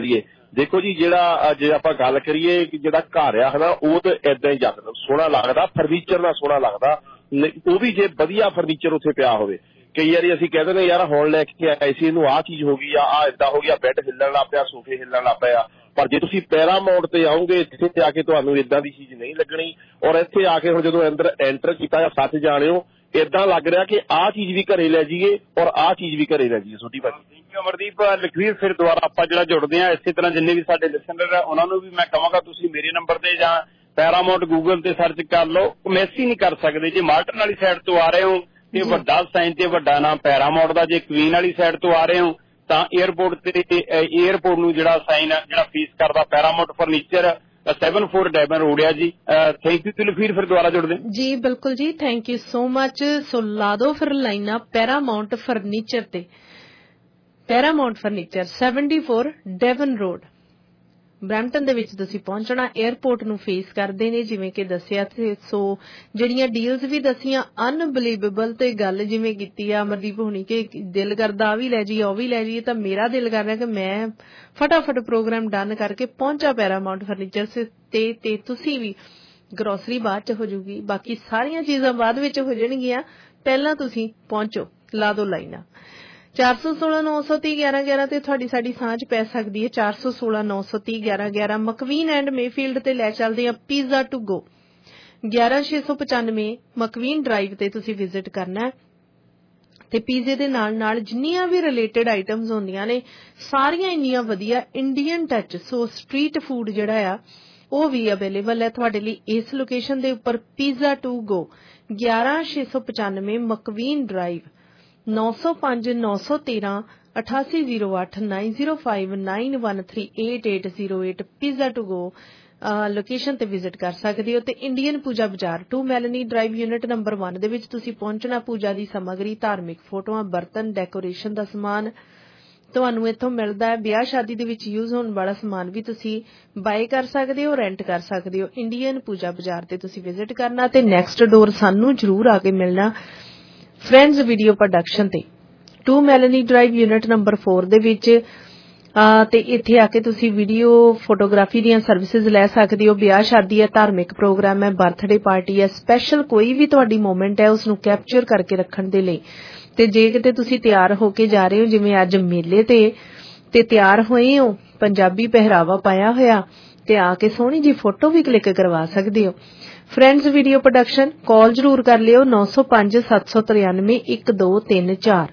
ਦੇਖੋ ਜੀ, ਜਿਹੜਾ ਜੇ ਆਪਾਂ ਗੱਲ ਕਰੀਏ ਕਿ ਜਿਹੜਾ ਘਰ ਆ ਹਨਾ, ਉਹ ਤਾਂ ਏਦਾਂ ਹੀ ਜਾਂਦਾ ਸੋਹਣਾ ਲੱਗਦਾ, ਫਰਨੀਚਰ ਨਾਲ ਸੋਹਣਾ ਲੱਗਦਾ, ਉਹ ਵੀ ਜੇ ਵਧੀਆ ਫਰਨੀਚਰ ਉੱਥੇ ਪਿਆ ਹੋਵੇ। ਕਈ ਵਾਰੀ ਅਸੀਂ ਕਹਿ ਦਿੰਦੇ ਯਾਰ ਹੁਣ ਲੈ ਕੇ ਆਏ ਸੀ, ਇਹਨੂੰ ਆਹ ਚੀਜ਼ ਹੋ ਗਈ ਆ, ਆਹ ਏਦਾਂ ਹੋ ਗਿਆ, ਬੈੱਡ ਹਿੱਲਣ ਲੱਗ ਪਿਆ, ਸੋਫੇ ਹਿੱਲਣ ਲੱਗ ਪਿਆ। ਪਰ ਜੇ ਤੁਸੀਂ ਪੈਰਾਮਾਊਂਟ ਤੇ ਆਓਗੇ, ਇੱਥੇ ਆ ਕੇ ਤੁਹਾਨੂੰ ਏਦਾਂ ਦੀ ਚੀਜ਼ ਨਹੀਂ ਲੱਗਣੀ। ਔਰ ਇੱਥੇ ਆ ਕੇ ਹੁਣ ਜਦੋਂ ਅੰਦਰ ਐਂਟਰ ਕੀਤਾ ਜਾਂ ਸੱਚ ਜਾਣਿਓ, ਏਦਾਂ ਲੱਗ ਰਿਹਾ ਕਿ ਆਹ ਚੀਜ਼ ਵੀ ਘਰੇ ਲੈ ਜਾਈਏ ਔਰ ਆਹ ਚੀਜ਼ ਵੀ ਘਰੇ ਲੈ ਜਾਈਏ। ਛੋਟੀ ਭਾਜੀ ਅਮਰਦੀਪ, ਲਖਵੀਰ, ਫਿਰ ਦੁਬਾਰਾ ਆਪਾਂ ਜਿਹੜਾ ਜੁੜਦੇ ਆ, ਇਸੇ ਤਰ੍ਹਾਂ ਜਿੰਨੇ ਵੀ ਸਾਡੇ ਲਿਸਨਰ ਆ ਉਹਨਾਂ ਨੂੰ ਵੀ ਮੈਂ ਕਹਾਂਗਾ ਤੁਸੀਂ ਮੇਰੇ ਨੰਬਰ ਤੇ ਜਾਂ ਪੈਰਾਮਾਊਂਟ ਗੂਗਲ ਤੇ ਸਰਚ ਕਰ ਲਓ, ਮਿਸ ਹੀ ਨਹੀਂ ਕਰ ਸਕਦੇ। ਜੇ ਮਾਲਟਨ ਵਾਲੀ ਸਾਈਡ ਤੋਂ ਆ ਰਹੇ ਹੋ ਤੇ ਵੱਡਾ ਸਾਈਨ ਤੇ ਵੱਡਾ ਨਾਮ ਪੈਰਾਮਾਊਂਟ ਦਾ, ਜੇ ਕੁਈਨ ਵਾਲੀ ਸਾਈਡ ਤੋਂ ਆ ਰਹੇ ਹੋ ਤਾਂ 에ਅਰਪੋਰਟ ਤੇ 에ਅਰਪੋਰਟ ਨੂੰ ਜਿਹੜਾ ਸਾਈਨ ਜਿਹੜਾ ਫੀਸ ਕਰਦਾ Paramount furniture seven four Devon road ਆ ਜੀ। ਥੈਂਕ ਯੂ ਲਖਵੀਰ, ਫਿਰ ਦੁਬਾਰਾ ਜੁੜਦੇ ਜੀ। ਬਿਲਕੁਲ ਜੀ, thank you so much. So ਲਾ ਦੋ ਫਿਰ ਲਾਈਨਾਂ ਪੈਰਾਮਾਊਂਟ ਫਰਨੀਚਰ ਤੇ। Paramount furniture seventy four Devon road Brampton ਦੇ ਵਿੱਚ ਤੁਸੀਂ ਪਹੁੰਚਣਾ। 에ਅਰਪੋਰਟ ਨੂੰ ਫੇਸ ਕਰਦੇ ਨੇ ਜਿਵੇਂ ਕਿ ਦੱਸਿਆ। ਸੋ ਜਿਹੜੀਆਂ ਡੀਲਸ ਵੀ ਦਸੀਆਂ ਅਨਬਲੀਵੇਬਲ, ਤੇ ਗੱਲ ਜਿਵੇਂ ਕੀਤੀ ਆ ਅਮਰਦੀਪ ਹੋਣੀ ਕਿ ਦਿਲ ਕਰਦਾ ਆ ਵੀ ਲੈ ਜਾਈਏ ਉਹ ਵੀ ਲੈ ਜਾਈਏ, ਤਾਂ ਮੇਰਾ ਦਿਲ ਕਰ ਰਿਹਾ ਕਿ ਮੈਂ ਫਟਾਫਟ ਪ੍ਰੋਗਰਾਮ ਡਨ ਕਰਕੇ ਪਹੁੰਚਾ ਪੈਰਾਮਾਊਂਟ ਫਰਨੀਚਰ ਤੇ ਤੇ ਤੁਸੀਂ ਵੀ। ਗਰੋਸਰੀ ਬਾਅਦ ਚ ਹੋ ਜੂਗੀ, ਬਾਕੀ ਸਾਰੀਆਂ ਚੀਜ਼ਾਂ ਬਾਅਦ ਵਿੱਚ ਹੋ ਜਾਣਗੀਆਂ, ਪਹਿਲਾਂ ਤੁਸੀਂ ਪਹੁੰਚੋ। ਲਾ ਦੋ ਲਾਈਨਾਂ। ਚਾਰ ਸੌ ਸੋਲਾਂ ਨੌ ਸੌ ਤੀਹ ਗਿਆਰਾਂ ਗਿਆਰਾਂ ਤੇ ਤੁਹਾਡੀ ਸਾਡੀ ਸਾਂਝ ਪੈ ਸਕਦੀ ਹੈ। ਚਾਰ ਸੌ ਸੋਲਾਂ ਨੌ ਸੌ ਤੀਹ ਗਿਆਰਾਂ ਗਿਆਰਾਂ ਮਕਵੀਨ ਐਂਡ ਮੇਫੀਲਡ ਤੇ ਲੈ ਚੱਲਦੇ ਆ ਪੀਜ਼ਾ ਟੂ ਗੋ। ਗਿਆਰਾਂ ਛੇ ਸੌ ਪਚਾਨਵੇਂ ਮਕਵੀਨ ਡਰਾਈਵ ਤੇ ਤੁਸੀਂ ਵਿਜ਼ਿਟ ਕਰਨਾ ਹੈ ਤੇ ਪੀਜ਼ੇ ਦੇ ਨਾਲ ਨਾਲ ਜਿੰਨੀਆਂ ਵੀ ਰਿਲੇਟਡ ਆਈਟਮਸ ਹੁੰਦੀਆਂ ਨੇ ਸਾਰੀਆਂ ਇੰਨੀਆਂ ਵਧੀਆ Indian touch. So street food ਜਿਹੜਾ ਆ ਉਹ ਵੀ ਅਵੇਲੇਬਲ ਹੈ ਤੁਹਾਡੇ ਲਈ ਇਸ ਲੋਕੇਸ਼ਨ ਦੇ ਉੱਪਰ, ਪੀਜ਼ਾ ਟੂ ਗੋ ਗਿਆਰਾਂ ਛੇ ਸੌ ਪਚਾਨਵੇਂ ਮਕਵੀਨ ਡਰਾਈਵ। ਨੌ ਸੌ ਪੰਜ ਨੌ ਸੌ ਤੇਰਾਂ ਅਠਾਸੀ ਜ਼ੀਰੋ ਅੱਠ nine zero five nine one three eight eight zero eight pizza to go location ਤੇ ਵਿਜ਼ਿਟ ਕਰ ਸਕਦੇ ਹੋ। ਤੇ Indian Pooja Bazaar two Melanie drive unit number ਇੱਕ ਦੇ ਵਿੱਚ ਤੁਸੀਂ ਪਹੁੰਚਣਾ। ਪੂਜਾ ਦੀ ਸਮੱਗਰੀ, ਧਾਰਮਿਕ ਫੋਟੋਆਂ, ਬਰਤਨ, ਡੈਕੋਰੇਸ਼ਨ ਦਾ ਸਮਾਨ ਤੁਹਾਨੂੰ ਇੱਥੋਂ ਮਿਲਦਾ ਹੈ। ਵਿਆਹ ਸ਼ਾਦੀ ਦੇ ਵਿੱਚ ਯੂਜ਼ ਹੋਣ ਵਾਲਾ ਸਮਾਨ ਵੀ ਤੁਸੀਂ ਬਾਏ ਕਰ ਸਕਦੇ ਹੋ, ਰੈਂਟ ਕਰ ਸਕਦੇ ਹੋ। ਇੰਡੀਅਨ ਪੂਜਾ ਬਾਜ਼ਾਰ ਤੇ ਤੁਸੀਂ ਵਿਜ਼ਿਟ ਕਰਨਾ ਤੇ ਨੈਕਸਟ ਡੋਰ ਸਾਨੂੰ ਜ਼ਰੂਰ ਆ ਕੇ ਮਿਲਣਾ ਫਰੈਂਡਸ ਵੀਡੀਓ ਪ੍ਰੋਡਕਸ਼ਨ ਤੇ two Melanie drive unit number ਚਾਰ ਦੇ ਵਿੱਚ। ਤੇ ਇੱਥੇ ਆ ਕੇ ਤੁਸੀਂ ਵੀਡੀਓ ਫੋਟੋਗ੍ਰਾਫੀ ਦੀਆਂ ਸਰਵਿਸਿਜ਼ ਲੈ ਸਕਦੇ ਹੋ। ਵਿਆਹ ਸ਼ਾਦੀ ਹੈ, ਧਾਰਮਿਕ ਪ੍ਰੋਗਰਾਮ ਹੈ, ਬਰਥਡੇ ਪਾਰਟੀ ਹੈ, ਸਪੈਸ਼ਲ ਕੋਈ ਵੀ ਤੁਹਾਡੀ ਮੂਮੈਂਟ ਹੈ ਉਸ ਨੂੰ ਕੈਪਚਰ ਕਰਕੇ ਰੱਖਣ ਦੇ ਲਈ। ਤੇ ਜੇ ਕਿਤੇ ਤੁਸੀਂ ਤਿਆਰ ਹੋ ਕੇ ਜਾ ਰਹੇ ਹੋ ਜਿਵੇਂ ਅੱਜ ਮੇਲੇ ਤੇ ਤੇ ਤਿਆਰ ਹੋਏ ਹੋ, ਪੰਜਾਬੀ ਪਹਿਰਾਵਾ ਪਾਇਆ ਹੋਇਆ, ਤੇ ਆ ਕੇ ਸੋਹਣੀ ਜੀ ਫੋਟੋ ਵੀ ਕਲਿੱਕ ਕਰਵਾ ਸਕਦੇ ਹੋ। ਫਰੈਂਡਸ ਵੀਡੀਓ ਪ੍ਰੋਡਕਸ਼ਨ, ਕਾਲ ਜ਼ਰੂਰ ਕਰ ਲਿਓ ਨੌ ਸੌ ਪੰਜ ਸੱਤ ਸੌ ਤਰਿਆਨਵੇਂ ਇੱਕ ਦੋ ਤਿੰਨ ਚਾਰ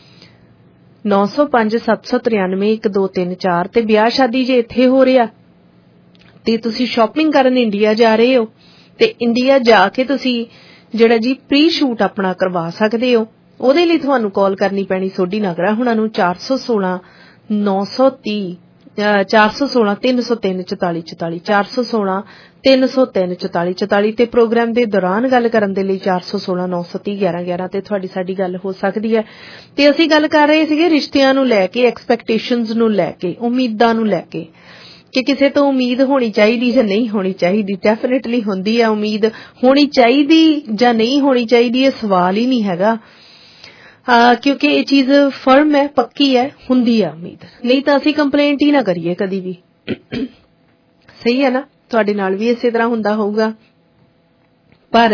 ਨੌ ਸੌ ਪੰਜ ਸੱਤ ਸੌ ਤਰਿਆਨਵੇਂ ਇੱਕ ਦੋ ਤਿੰਨ ਚਾਰ। ਤੇ ਵਿਆਹ ਸ਼ਾਦੀ ਜੇ ਇੱਥੇ ਹੋ ਰਿਹਾ ਤੇ ਤੁਸੀਂ ਸ਼ਾਪਿੰਗ ਕਰਨ ਇੰਡੀਆ ਜਾ ਰਹੇ ਹੋ ਤੇ ਇੰਡੀਆ ਜਾ ਕੇ ਤੁਸੀਂ ਜਿਹੜਾ ਜੀ ਪ੍ਰੀ ਸ਼ੂਟ ਆਪਣਾ ਕਰਵਾ ਸਕਦੇ ਹੋ। ਉਹਦੇ ਲਈ ਤੁਹਾਨੂੰ ਕਾਲ ਕਰਨੀ ਪੈਣੀ ਸੋਢੀ ਨਾਗਰਾ ਹੁਣਾਂ ਨੂੰ ਚਾਰ ਸੌ ਸੋਲਾਂ ਨੌ ਸੌ ਤੀਹ ਚਾਰ ਸੌ ਸੋਲਾਂ ਤਿੰਨ ਸੌ ਤਿੰਨ ਚੁਤਾਲੀ ਚੁਤਾਲੀ ਚਾਰ ਸੌ ਸੋਲਾਂ ਤਿੰਨ ਸੌ ਤਿੰਨ ਚੁਤਾਲੀ ਚੁਤਾਲੀ। ਤੇ ਪ੍ਰੋਗਰਾਮ ਦੇ ਦੌਰਾਨ ਗੱਲ ਕਰਨ ਦੇ ਲਈ ਚਾਰ ਸੌ ਸੋਲਾਂ ਨੌ ਸੌ ਤੀਹ ਗਿਆਰਾਂ ਗਿਆਰਾਂ ਤੇ ਤੁਹਾਡੀ ਸਾਡੀ ਗੱਲ ਹੋ ਸਕਦੀ ਹੈ। ਤੇ ਅਸੀਂ ਗੱਲ ਕਰ ਰਹੇ ਸੀਗੇ ਰਿਸ਼ਤਿਆਂ ਨੂੰ ਲੈ ਕੇ, ਐਕਸਪੈਕਟੇਸ਼ਨਸ ਨੂੰ ਲੈ ਕੇ, ਉਮੀਦਾਂ ਨੂੰ ਲੈ ਕੇ ਕਿ ਕਿਸੇ ਤੋਂ ਉਮੀਦ ਹੋਣੀ ਚਾਹੀਦੀ ਜਾਂ ਨਹੀਂ ਹੋਣੀ ਚਾਹੀਦੀ। ਡੈਫੀਨਿਟਲੀ ਹੁੰਦੀ ਹੈ ਉਮੀਦ, ਹੋਣੀ ਚਾਹੀਦੀ ਜਾਂ ਨਹੀਂ ਹੋਣੀ ਚਾਹੀਦੀ ਇਹ ਸਵਾਲ ਹੀ ਨਹੀਂ ਹੈਗਾ, ਕਿਉਂਕਿ ਇਹ ਚੀਜ਼ ਫਰਮ ਹੈ, ਪੱਕੀ ਹੈ, ਹੁੰਦੀ ਹੈ ਉਮੀਦ, ਨਹੀਂ ਤਾਂ ਅਸੀਂ ਕੰਪਲੇਂਟ ਹੀ ਨਾ ਕਰੀਏ ਕਦੀ ਵੀ। ਸਹੀ ਹੈ ਨਾ, ਤੁਹਾਡੇ ਨਾਲ ਵੀ ਇਸੇ ਤਰ੍ਹਾਂ ਹੁੰਦਾ ਹੋਊਗਾ। ਪਰ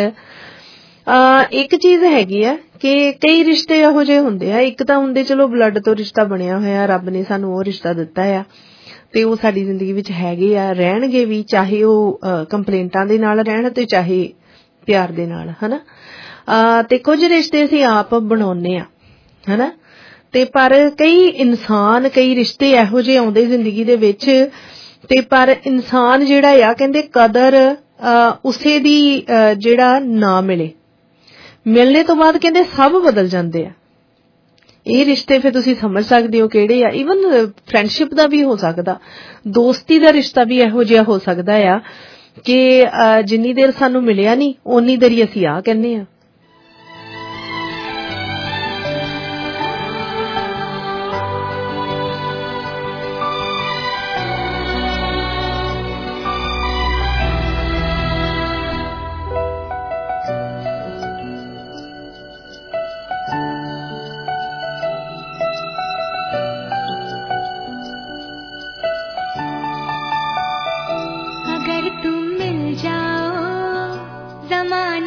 ਇੱਕ ਚੀਜ਼ ਹੈਗੀ ਆ ਕਿ ਕਈ ਰਿਸ਼ਤੇ ਇਹੋ ਜਿਹੇ ਹੁੰਦੇ ਆ, ਇੱਕ ਤਾਂ ਹੁੰਦੇ ਚਲੋ ਬਲੱਡ ਤੋਂ ਰਿਸ਼ਤਾ ਬਣਿਆ ਹੋਇਆ, ਰੱਬ ਨੇ ਸਾਨੂੰ ਉਹ ਰਿਸ਼ਤਾ ਦਿੱਤਾ ਆ ਤੇ ਉਹ ਸਾਡੀ ਜ਼ਿੰਦਗੀ ਵਿੱਚ ਹੈਗੇ ਆ, ਰਹਿਣਗੇ ਵੀ, ਚਾਹੇ ਉਹ ਕੰਪਲੇਂਟਾਂ ਦੇ ਨਾਲ ਰਹਿਣ ਤੇ ਚਾਹੇ ਪਿਆਰ ਦੇ ਨਾਲ, ਹਨਾ। ਤੇ ਕੁਝ ਰਿਸ਼ਤੇ ਅਸੀਂ ਆਪ ਬਣਾਉਂਦੇ ਆ, ਹਨਾ। ਤੇ ਪਰ ਕਈ ਇਨਸਾਨ, ਕਈ ਰਿਸ਼ਤੇ ਇਹੋ ਜਿਹੇ ਆਉਂਦੇ ਜ਼ਿੰਦਗੀ ਦੇ ਵਿੱਚ ਤੇ ਪਰ ਇਨਸਾਨ ਜਿਹੜਾ ਆ ਕਹਿੰਦੇ ਕਦਰ ਉਸੇ ਦੀ ਜਿਹੜਾ ਨਾ ਮਿਲੇ, ਮਿਲਣੇ ਤੋਂ ਬਾਅਦ ਕਹਿੰਦੇ ਸਭ ਬਦਲ ਜਾਂਦੇ ਆ। ਇਹ ਰਿਸ਼ਤੇ ਫਿਰ ਤੁਸੀਂ ਸਮਝ ਸਕਦੇ ਹੋ ਕਿਹੜੇ ਆ। ਈਵਨ ਫਰੈਂਡਸ਼ਿਪ ਦਾ ਵੀ ਹੋ ਸਕਦਾ, ਦੋਸਤੀ ਦਾ ਰਿਸ਼ਤਾ ਵੀ ਇਹੋ ਜਿਹਾ ਹੋ ਸਕਦਾ ਆ ਕਿ ਜਿੰਨੀ ਦੇਰ ਸਾਨੂੰ ਮਿਲਿਆ ਨਹੀਂ ਓਨੀ ਦੇਰ ਹੀ ਅਸੀਂ ਆ ਕਹਿੰਦੇ ਆ।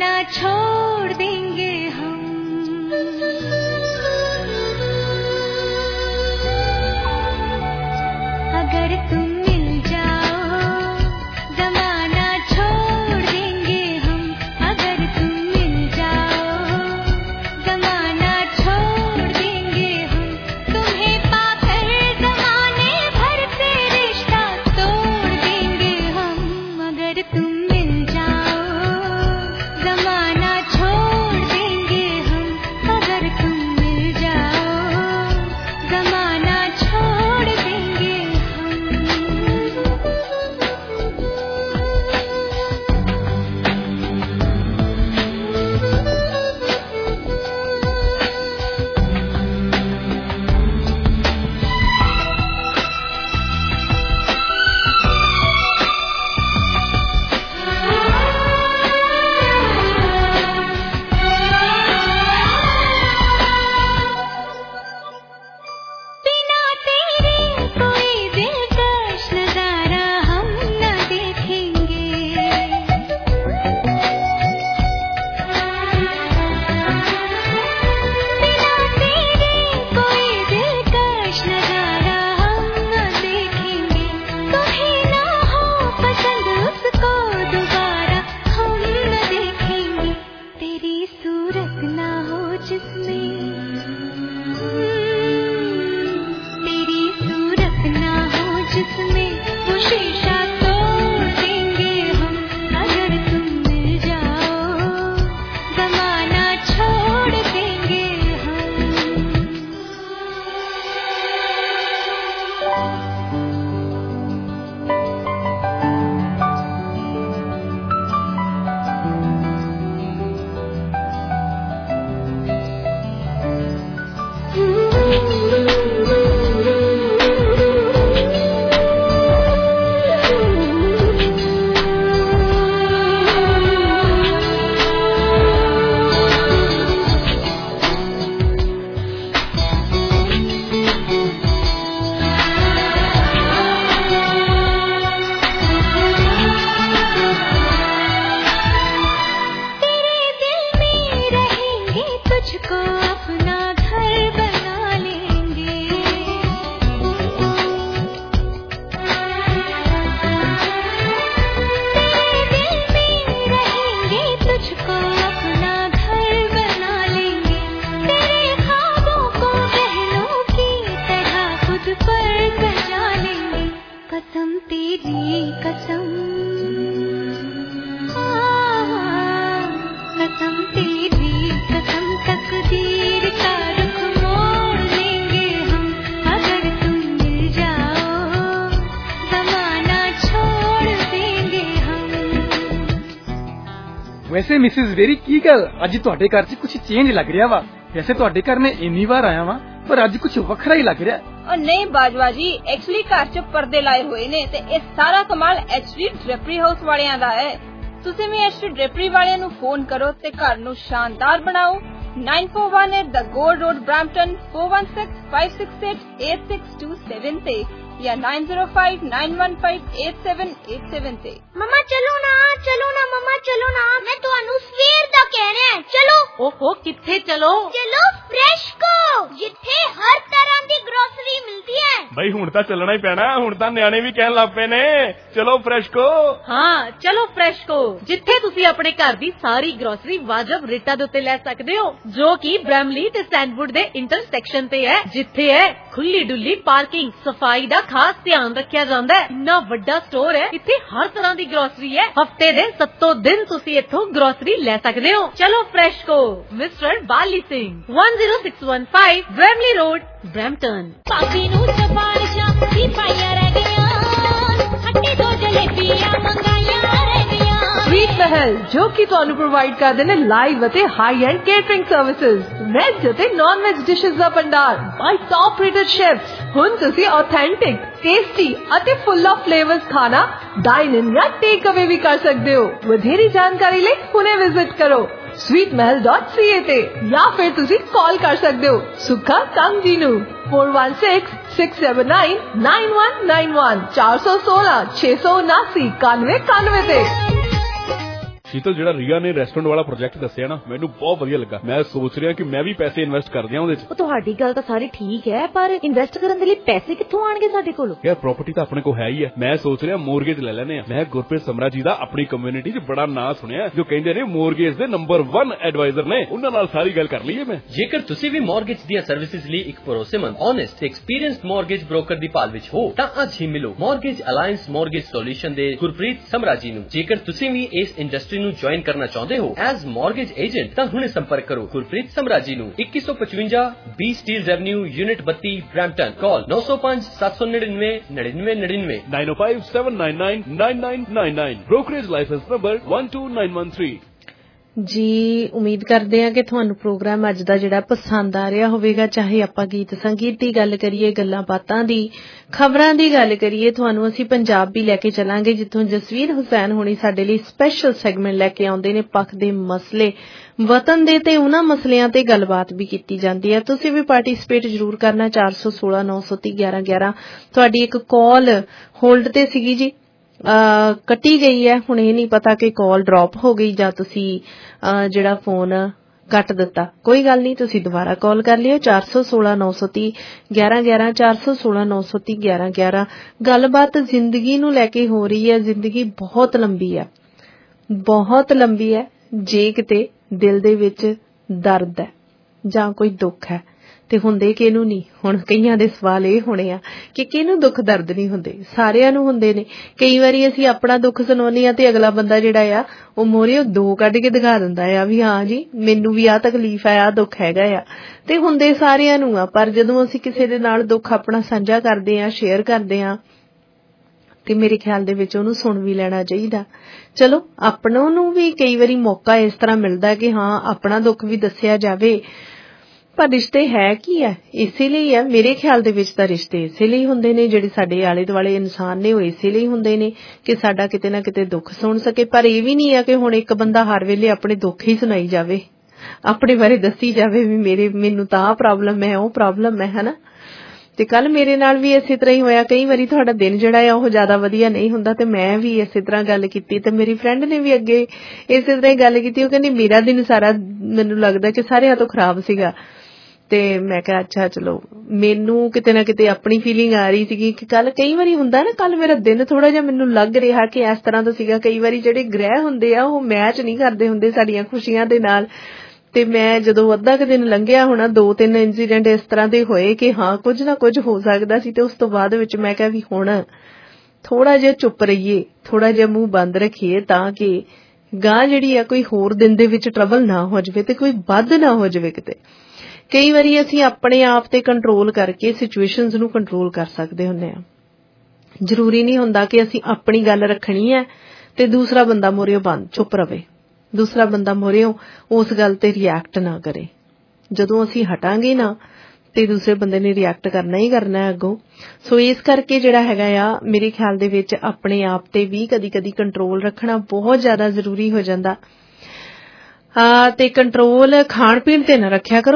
जमाना छोड़ देंगे हम। अगर तुम मिल जाओ जमाना छोड़ देंगे हम। अगर तुम मिल जाओ जमाना छोड़ देंगे हम। तुम्हें पाकर जमाने भर से रिश्ता तोड़ देंगे हम। अगर तुम मिल जाओ जमाना छोड़ देंगे हम। अगर तुम मिल जाओ जमाना छोड़ देंगे हम। बिना तेरे कोई दिलकश नजारा हम न देखेंगे। बिना तेरे कोई दिलकश नजारा हम न देखेंगे। तुम्हें ना हो पसंद उसको दोबारा हम न देखेंगे। तेरी सूरत ना हो जिसमें तेरी सूरत ना हो जिसमें वो शीशा तोड़ देंगे हम। अगर तुम मिल जाओ जमाना छोड़ देंगे हम। तेरे दिल में रहेंगे तुझको अपना घर बना लेंगे। तेरे दिल में रहेंगे तुझको अपना घर बना लेंगे। तेरे ख्वाबों को बहनों की तरह खुद पर सजा लेंगे। कसम तेरी कसम कसम तेरी कसम तकदीर का रुख मोड़ लेंगे हम। अगर तुम मिल जाओ जमाना छोड़ देंगे हम। वैसे मिसिस वेरी की गल अज तुहाडे घर च कुछ चेंज लग रहा वा। वैसे तुहाडे घर में इन्नी बार आया वा पर अज कुछ वखरा ही लग रहा। और नहीं बाजवा जी एक्चुअली घर च पर्दे लाए हुए ने ते ਇਹ ਸਾਰਾ ਕਮਾਲ ਐਚਡੀ ਡ੍ਰੇਪਰੀ ਹਾਊਸ ਵਾਲਿਆਂ ਦਾ ਹੈ। ਤੁਸੀਂ ਵੀ ਐਚਡੀ ਡ੍ਰੇਪਰੀ ਵਾਲਿਆਂ ਨੂੰ ਫੋਨ ਕਰੋ ਤੇ ਘਰ ਨੂੰ ਸ਼ਾਨਦਾਰ ਬਣਾਓ। nine four one eight The Gold Road Brampton four one six five six eight eight six two seven ਤੇ ਜਾਂ nine zero five nine one five eight seven eight seven ਤੇ। मम्मा चलो ना चलो ना मम्मा चलो ना मैं ਤੁਹਾਨੂੰ ਸਵੇਰ ਦਾ ਕਹਿ ਰਿਹਾ ਚਲੋ। ਓਹੋ ਕਿੱਥੇ ਚਲੋ? ਚਲੋ ਫਰੈਸ਼ ਕੋ ਜਿੱਥੇ ਹਰ ਤਰ੍ਹਾਂ ਦੀ ਗਰੋਸਰੀ ਮਿਲਦੀ ਹੈ। ਬਈ ਹੁਣ ਤਾਂ ਚੱਲਣਾ ਹੀ ਪੈਣਾ। ਹੁਣ ਤਾਂ ਨਿਆਣੇ ਵੀ ਕਹਿਣ ਲੱਗ ਪਏ ਨੇ ਚਲੋ ਫਰੈਸ਼ ਕੋ। ਹਾਂ ਚਲੋ ਫਰੈਸ਼ ਕੋ ਜਿੱਥੇ ਤੁਸੀਂ ਆਪਣੇ ਘਰ ਦੀ ਸਾਰੀ ਗਰੋਸਰੀ ਵਾਜਬ ਰੇਟਾਂ ਦੇ ਉੱਤੇ ਲੈ ਸਕਦੇ ਹੋ ਜੋ ਕਿ ਬ੍ਰੈਮਲੀ ਤੇ ਸੈਂਡਵੁੱਡ ਦੇ ਇੰਟਰਸੈਕਸ਼ਨ ਤੇ ਹੈ ਜਿੱਥੇ ਹੈ ਖੁੱਲੀ ਡੁੱਲੀ ਪਾਰਕਿੰਗ ਸਫਾਈ ਦਾ ਖਾਸ ਧਿਆਨ ਰੱਖਿਆ ਜਾਂਦਾ ਹੈ। ਇੰਨਾ ਵੱਡਾ ਸਟੋਰ ਹੈ ਇੱਥੇ ਹਰ ਤਰ੍ਹਾਂ ਦੀ ਗਰੋਸਰੀ ਹੈ। ਹਫਤੇ ਦੇ ਸੱਤੋਂ ਦਿਨ ਤੁਸੀਂ ਇੱਥੋਂ ਗਰੋਸਰੀ ਲੈ ਸਕਦੇ ਹੋ। ਚਲੋ fresh co mister Bali Singh one zero six one five Bramley road Brampton. ਪਾਪੀ ਨੂੰ ਸਫਾਰਿਸ਼ਾਂ ਦੀ ਪਾਈਆਂ ਰਹਿ ਗਈਆਂ ਹੱਟੀ ਦੋ ਜਲੇਬੀਆਂ ਮੰਗਾਈਆਂ ਰਹਿ ਗਈਆਂ। स्वीट महल जो कि ਤੁਹਾਨੂੰ ਪ੍ਰੋਵਾਈਡ ਕਰਦੇ ਨੇ ਲਾਈਵ ਅਤੇ high end catering services veg ਅਤੇ ਨਾਨ ਵੈਜ ਡਿਸ਼ਸ ਦਾ ਭੰਡਾਰ ਬਾਈ ਟੌਪ ਰੇਟਡ ਸ਼ੈਫਸ। ਹੁਣ ਤੁਸੀਂ ਆਥੈਂਟਿਕ ਟੇਸਟੀ ਅਤੇ ਫੁੱਲ ਆਫ ਫਲੇਵਰਸ ਖਾਣਾ ਡਾਈਨ ਇਨ ਜਾਂ ਟੇਕ ਅਵੇ ਵੀ ਕਰ ਸਕਦੇ ਹੋ। ਵਧੇਰੀ ਜਾਣਕਾਰੀ ਲਈ ਹੁਣੇ ਵਿਜ਼ਿਟ ਕਰੋ sweet mahal dot c a ਤੇ ਜਾਂ ਫਿਰ ਤੁਸੀਂ ਕਾਲ ਕਰ ਸਕਦੇ ਹੋ ਸੁੱਖਾ ਕੰਜੀ ਨੂੰ four one six six seven nine nine one nine one four one six six one six six nine nine ninety ਤੇ। ਸ਼ੀਤਲ ਜਿਹੜਾ ਰੀਆ ਨੇ ਰੈਸਟੋਰੈਂਟ ਵਾਲਾ ਪ੍ਰੋਜੈਕਟ ਦੱਸਿਆ ਨਾ ਮੈਨੂੰ ਬਹੁਤ ਵਧੀਆ ਲੱਗਾ। ਮੈਂ ਸੋਚ ਰਿਹਾ ਕਿ ਮੈਂ ਵੀ ਪੈਸੇ ਇਨਵੈਸਟ ਕਰ ਦਿਆਂ ਉਹਦੇ 'ਚ। ਉਹ ਤੁਹਾਡੀ ਗੱਲ ਤਾਂ ਸਾਰੀ ਠੀਕ ਹੈ, ਪਰ ਇਨਵੈਸਟ ਕਰਨ ਦੇ ਲਈ ਪੈਸੇ ਕਿੱਥੋਂ ਆਣਗੇ ਸਾਡੇ ਕੋਲ? ਯਾਰ ਪ੍ਰਾਪਰਟੀ ਤਾਂ ਆਪਣੇ ਕੋਲ ਹੈ ਹੀ ਹੈ। ਮੈਂ ਸੋਚ ਰਿਹਾ ਮੋਰਗੇਜ ਲੈ ਲੈਨੇ ਆ। ਮੈਂ ਗੁਰਪ੍ਰੀਤ ਸਮਰਾ ਜੀ ਦਾ ਆਪਣੀ ਕਮਿਊਨਿਟੀ 'ਚ ਬੜਾ ਨਾਂ ਸੁਣਿਆ ਜੋ ਕਹਿੰਦੇ ਨੇ ਮੋਰਗੇਜ ਦੇ ਨੰਬਰ वन ਐਡਵਾਈਜ਼ਰ ਨੇ। ਉਹਨਾਂ ਨਾਲ ਸਾਰੀ ਗੱਲ ਕਰ ਲਈਏ ਮੈਂ। ਜੇਕਰ ਤੁਸੀਂ ਵੀ ਮੋਰਗੇਜ ਦੀਆਂ ਸਰਵਿਸਿਜ਼ ਲਈ ਇੱਕ ਭਰੋਸੇਮੰਦ, ਓਨੈਸਟ ਤੇ ਐਕਸਪੀਰੀਅੰਸਡ ਮੋਰਗੇਜ ਬ੍ਰੋਕਰ ਦੀ ਭਾਲ ਵਿੱਚ ਹੋ ਤਾਂ ਅੱਜ ਹੀ ਮਿਲੋ ਮੋਰਗੇਜ ਅਲਾਈਅੰਸ ਮੋਰਗੇਜ ਸੋਲੂਸ਼ਨ ਦੇ ਗੁਰਪ੍ਰੀਤ ਸਮਰਾ ਜੀ ਨੂੰ। ਜੇਕਰ ਤੁਸੀਂ ਵੀ ਇਸ ਇੰਡਸਟਰੀ ਨੂੰ ਜੁਆਇਨ ਕਰਨਾ ਚਾਹੁੰਦੇ ਹੋ ਐਜ਼ ਮੋਰਗੇਜ ਏਜੰਟ ਤਾਂ ਹੁਣੇ ਸੰਪਰਕ ਕਰੋ ਗੁਰਪ੍ਰੀਤ ਸਮਰਾ ਜੀ ਨੂੰ। ਇੱਕੀ ਸੌ ਪਚਵੰਜਾ ਬੀ ਸਟੀਲਜ਼ ਐਵਨਿਊ ਯੂਨਿਟ ਬੱਤੀ ਬ੍ਰੈਂਪਟਨ। ਕਾਲ ਨੌ ਸੌ ਪੰਜ ਸੱਤ ਸੌ ਨੜਿਨਵੇਂ ਨੜਿਨਵੇਂ ਨੜਿਨਵੇਂ nine oh five seven nine nine nine nine nine nine brokerage license number one two nine one three। ਜੀ ਉਮੀਦ ਕਰਦੇ ਹਾਂ ਕਿ ਤੁਹਾਨੂੰ ਪ੍ਰੋਗਰਾਮ ਅੱਜ ਦਾ ਜਿਹੜਾ ਪਸੰਦ ਆ ਰਿਹਾ ਹੋਵੇਗਾ। ਚਾਹੇ ਆਪਾਂ ਗੀਤ ਸੰਗੀਤ ਦੀ ਗੱਲ ਕਰੀਏ, ਗੱਲਾਂ ਬਾਤਾਂ ਦੀ, ਖਬਰਾਂ ਦੀ ਗੱਲ ਕਰੀਏ, ਤੁਹਾਨੂੰ ਅਸੀਂ ਪੰਜਾਬ ਵੀ ਲੈ ਕੇ ਚੱਲਾਂਗੇ ਜਿੱਥੋਂ ਜਸਵੀਰ ਹੁਸੈਨ ਹੋਣੀ ਸਾਡੇ ਲਈ ਸਪੈਸ਼ਲ ਸੈਗਮੈਂਟ ਲੈ ਕੇ ਆਉਂਦੇ ਨੇ। ਪੱਖ ਦੇ ਮਸਲੇ ਵਤਨ ਦੇ ਤੇ ਉਹਨਾਂ ਮਸਲਿਆਂ ਤੇ ਗੱਲਬਾਤ ਵੀ ਕੀਤੀ ਜਾਂਦੀ ਹੈ। ਤੁਸੀਂ ਵੀ ਪਾਰਟਿਸਿਪੇਟ ਜ਼ਰੂਰ ਕਰਨਾ। ਚਾਰ ਸੌ ਸੋਲਾਂ ਨੌ ਸੌ ਤੀਹ ਗਿਆਰਾਂ ਗਿਆਰਾਂ ਤੁਹਾਡੀ ਇੱਕ ਕਾਲ ਹੋਲਡ ਤੇ ਸੀਗੀ ਜੀ, ਕੱਟੀ ਗਈ ਹੈ। ਹੁਣ ਇਹ ਨਹੀਂ ਪਤਾ ਕਿ ਕਾਲ ਡ੍ਰੌਪ ਹੋ ਗਈ ਜਾਂ ਤੁਸੀਂ ਜਿਹੜਾ ਫੋਨ ਕੱਟ ਦਿੱਤਾ। ਕੋਈ ਗੱਲ ਨਹੀਂ, ਤੁਸੀਂ ਦੁਬਾਰਾ ਕਾਲ ਕਰ ਲਿਓ। ਚਾਰ ਸੌ ਸੋਲਾਂ ਨੌ ਸੌ ਤੀਹ ਗਿਆਰਾਂ ਗਿਆਰਾਂ ਚਾਰ ਸੌ ਸੋਲਾਂ ਨੌ ਸੌ ਤੀਹ ਗਿਆਰਾਂ ਗਿਆਰਾਂ। ਗੱਲਬਾਤ ਜ਼ਿੰਦਗੀ ਨੂੰ ਲੈ ਕੇ ਹੋ ਰਹੀ ਹੈ। ਜ਼ਿੰਦਗੀ ਬਹੁਤ ਲੰਬੀ ਹੈ, ਬਹੁਤ ਲੰਬੀ ਹੈ। ਜੇ ਕਿਤੇ ਦਿਲ ਦੇ ਵਿੱਚ ਦਰਦ ਹੈ ਜਾਂ ਕੋਈ ਦੁੱਖ ਹੈ ਤੇ ਹੁੰਦੇ ਕਿਹਨੂੰ ਨਹੀਂ। ਹੁਣ ਕਈਆਂ ਦੇ ਸਵਾਲ ਇਹ ਹੋਣੇ ਆ ਕਿ ਕਿਹਨੂੰ ਦੁੱਖ ਦਰਦ ਨਹੀਂ ਹੁੰਦੇ। ਸਾਰਿਆਂ ਨੂੰ ਹੁੰਦੇ ਨੇ। ਕਈ ਵਾਰੀ ਅਸੀਂ ਆਪਣਾ ਦੁੱਖ ਸੁਣਾਉਂਦੇ ਆ ਤੇ ਅਗਲਾ ਬੰਦਾ ਜਿਹੜਾ ਆ ਉਹ ਮੋਰੇ ਦੋ ਕੱਢ ਕੇ ਦਿਖਾ ਦਿੰਦਾ ਆ ਵੀ ਹਾਂ ਜੀ ਮੈਨੂੰ ਵੀ ਆਹ ਤਕਲੀਫ ਆ, ਆਹ ਦੁੱਖ ਹੈਗਾ ਆ। ਤੇ ਹੁੰਦੇ ਸਾਰਿਆਂ ਨੂੰ ਆ, ਪਰ ਜਦੋਂ ਅਸੀਂ ਕਿਸੇ ਦੇ ਨਾਲ ਦੁੱਖ ਆਪਣਾ ਸਾਂਝਾ ਕਰਦੇ ਆ, ਸ਼ੇਅਰ ਕਰਦੇ ਆ ਤੇ ਮੇਰੇ ਖਿਆਲ ਦੇ ਵਿੱਚ ਉਹਨੂੰ ਸੁਣ ਵੀ ਲੈਣਾ ਚਾਹੀਦਾ। ਚਲੋ ਆਪਣੋਂ ਨੂੰ ਵੀ ਕਈ ਵਾਰੀ ਮੌਕਾ ਇਸ ਤਰ੍ਹਾਂ ਮਿਲਦਾ ਕਿ ਹਾਂ ਆਪਣਾ ਦੁੱਖ ਵੀ ਦੱਸਿਆ ਜਾਵੇ। ਪਰ ਰਿਸ਼ਤੇ ਹੈ ਕੀ ਹੈ? ਇਸੇ ਲਈ ਹੈ ਮੇਰੇ ਖਿਆਲ ਦੇ ਵਿੱਚ ਤਾਂ ਰਿਸ਼ਤੇ ਇਸੇ ਲਈ ਹੁੰਦੇ ਨੇ। ਜਿਹੜੇ ਸਾਡੇ ਆਲੇ ਦੁਆਲੇ ਇਨਸਾਨ ਨੇ ਉਹ ਇਸੇ ਲਈ ਹੁੰਦੇ ਨੇ ਕਿ ਸਾਡਾ ਕਿਤੇ ਨਾ ਕਿਤੇ ਦੁੱਖ ਸੁਣ ਸਕੇ। ਪਰ ਇਹ ਵੀ ਨਹੀਂ ਹੈ ਕਿ ਹੁਣ ਇੱਕ ਬੰਦਾ ਹਰ ਵੇਲੇ ਆਪਣੇ ਦੁੱਖ ਹੀ ਸੁਣਾਈ ਜਾਵੇ, ਆਪਣੇ ਬਾਰੇ ਦੱਸੀ ਜਾਵੇ ਵੀ ਮੇਰੇ ਮੈਨੂੰ ਤਾਂ ਆਹ ਪ੍ਰੋਬਲਮ ਹੈ, ਉਹ ਪ੍ਰੋਬਲਮ ਹੈ, ਹਨਾ। ਤੇ ਕੱਲ ਮੇਰੇ ਨਾਲ ਵੀ ਇਸੇ ਤਰ੍ਹਾਂ ਹੀ ਹੋਇਆ। ਕਈ ਵਾਰੀ ਤੁਹਾਡਾ ਦਿਨ ਜਿਹੜਾ ਆ ਉਹ ਜ਼ਿਆਦਾ ਵਧੀਆ ਨਹੀਂ ਹੁੰਦਾ ਤੇ ਮੈਂ ਵੀ ਇਸੇ ਤਰ੍ਹਾਂ ਗੱਲ ਕੀਤੀ ਤੇ ਮੇਰੀ ਫਰੈਂਡ ਨੇ ਵੀ ਅੱਗੇ ਇਸੇ ਤਰ੍ਹਾਂ ਹੀ ਗੱਲ ਕੀਤੀ। ਉਹ ਕਹਿੰਦੀ ਮੇਰਾ ਦਿਨ ਸਾਰਾ ਮੈਨੂੰ ਲੱਗਦਾ ਕਿ ਸਾਰਿਆਂ ਤੋਂ ਖਰਾਬ ਸੀਗਾ। ਤੇ ਮੈਂ ਕਿਹਾ ਅੱਛਾ ਚਲੋ, ਮੈਨੂੰ ਕਿਤੇ ਨਾ ਕਿਤੇ ਆਪਣੀ ਫੀਲਿੰਗ ਆ ਰਹੀ ਸੀਗੀ ਕਿ ਕੱਲ ਕਈ ਵਾਰੀ ਹੁੰਦਾ ਨਾ, ਕੱਲ ਮੇਰਾ ਦਿਨ ਥੋੜਾ ਜਿਹਾ ਮੈਨੂੰ ਲੱਗ ਰਿਹਾ ਕਿ ਇਸ ਤਰ੍ਹਾਂ ਦਾ ਸੀਗਾ। ਕਈ ਵਾਰੀ ਜਿਹੜੇ ਗ੍ਰਹਿ ਹੁੰਦੇ ਆ ਉਹ ਮੈਚ ਨਹੀਂ ਕਰਦੇ ਹੁੰਦੇ ਸਾਡੀਆਂ ਖੁਸ਼ੀਆਂ ਦੇ ਨਾਲ। ਤੇ ਮੈਂ ਜਦੋਂ ਅੱਧਾ ਕੁ ਦਿਨ ਲੰਘਿਆ ਹੋਣਾ, ਦੋ ਤਿੰਨ ਇੰਸੀਡੈਂਟ ਇਸ ਤਰ੍ਹਾਂ ਦੇ ਹੋਏ ਕਿ ਹਾਂ ਕੁਝ ਨਾ ਕੁਝ ਹੋ ਸਕਦਾ ਸੀ। ਤੇ ਉਸ ਤੋਂ ਬਾਅਦ ਵਿੱਚ ਮੈਂ ਕਿਹਾ ਵੀ ਹੁਣ ਥੋੜਾ ਜਿਹਾ ਚੁੱਪ ਰਹੀਏ, ਥੋੜਾ ਜਿਹਾ ਮੂੰਹ ਬੰਦ ਰੱਖੀਏ ਤਾਂ ਕਿ ਗਾਂ ਜਿਹੜੀ ਆ ਕੋਈ ਹੋਰ ਦਿਨ ਦੇ ਵਿੱਚ ਟਰਬਲ ਨਾ ਹੋ ਜਾਵੇ ਤੇ ਕੋਈ ਵੱਧ ਨਾ ਹੋ ਜਾਵੇ ਕਿਤੇ। ਕਈ ਵਾਰੀ ਅਸੀਂ ਆਪਣੇ ਆਪ ਤੇ ਕੰਟਰੋਲ ਕਰਕੇ ਸਿਚੁਏਸ਼ਨਸ ਨੂੰ ਕੰਟਰੋਲ ਕਰ ਸਕਦੇ ਹੁੰਦੇ ਆ। ਜ਼ਰੂਰੀ ਨਹੀਂ ਹੁੰਦਾ ਕਿ ਅਸੀਂ ਆਪਣੀ ਗੱਲ ਰੱਖਣੀ ਹੈ ਤੇ ਦੂਸਰਾ ਬੰਦਾ ਮੋਰਿਓ ਬੰਦ ਚੁੱਪ ਰਵੇ, ਦੂਸਰਾ ਬੰਦਾ ਮੋਰਿਓ ਉਸ ਗੱਲ ਤੇ ਰਿਐਕਟ ਨਾ ਕਰੇ। ਜਦੋਂ ਅਸੀਂ ਹਟਾਂਗੇ ਨਾ ਤੇ ਦੂਸਰੇ ਬੰਦੇ ਨੇ ਰਿਐਕਟ ਕਰਨਾ ਹੀ ਕਰਨਾ ਹੈ ਅੱਗੋਂ। ਸੋ ਇਸ ਕਰਕੇ ਜਿਹੜਾ ਹੈਗਾ ਆ ਮੇਰੇ ਖਿਆਲ ਦੇ ਵਿੱਚ ਆਪਣੇ ਆਪ ਤੇ ਵੀ ਕਦੀ ਕਦੀ ਕੰਟਰੋਲ ਰੱਖਣਾ ਬਹੁਤ ਜ਼ਿਆਦਾ ਜ਼ਰੂਰੀ ਹੋ ਜਾਂਦਾ। ਤੇ ਕੰਟਰੋਲ ਖਾਣ ਪੀਣ ਤੇ ਨਾ ਰੱਖਿਆ ਕਰੋ।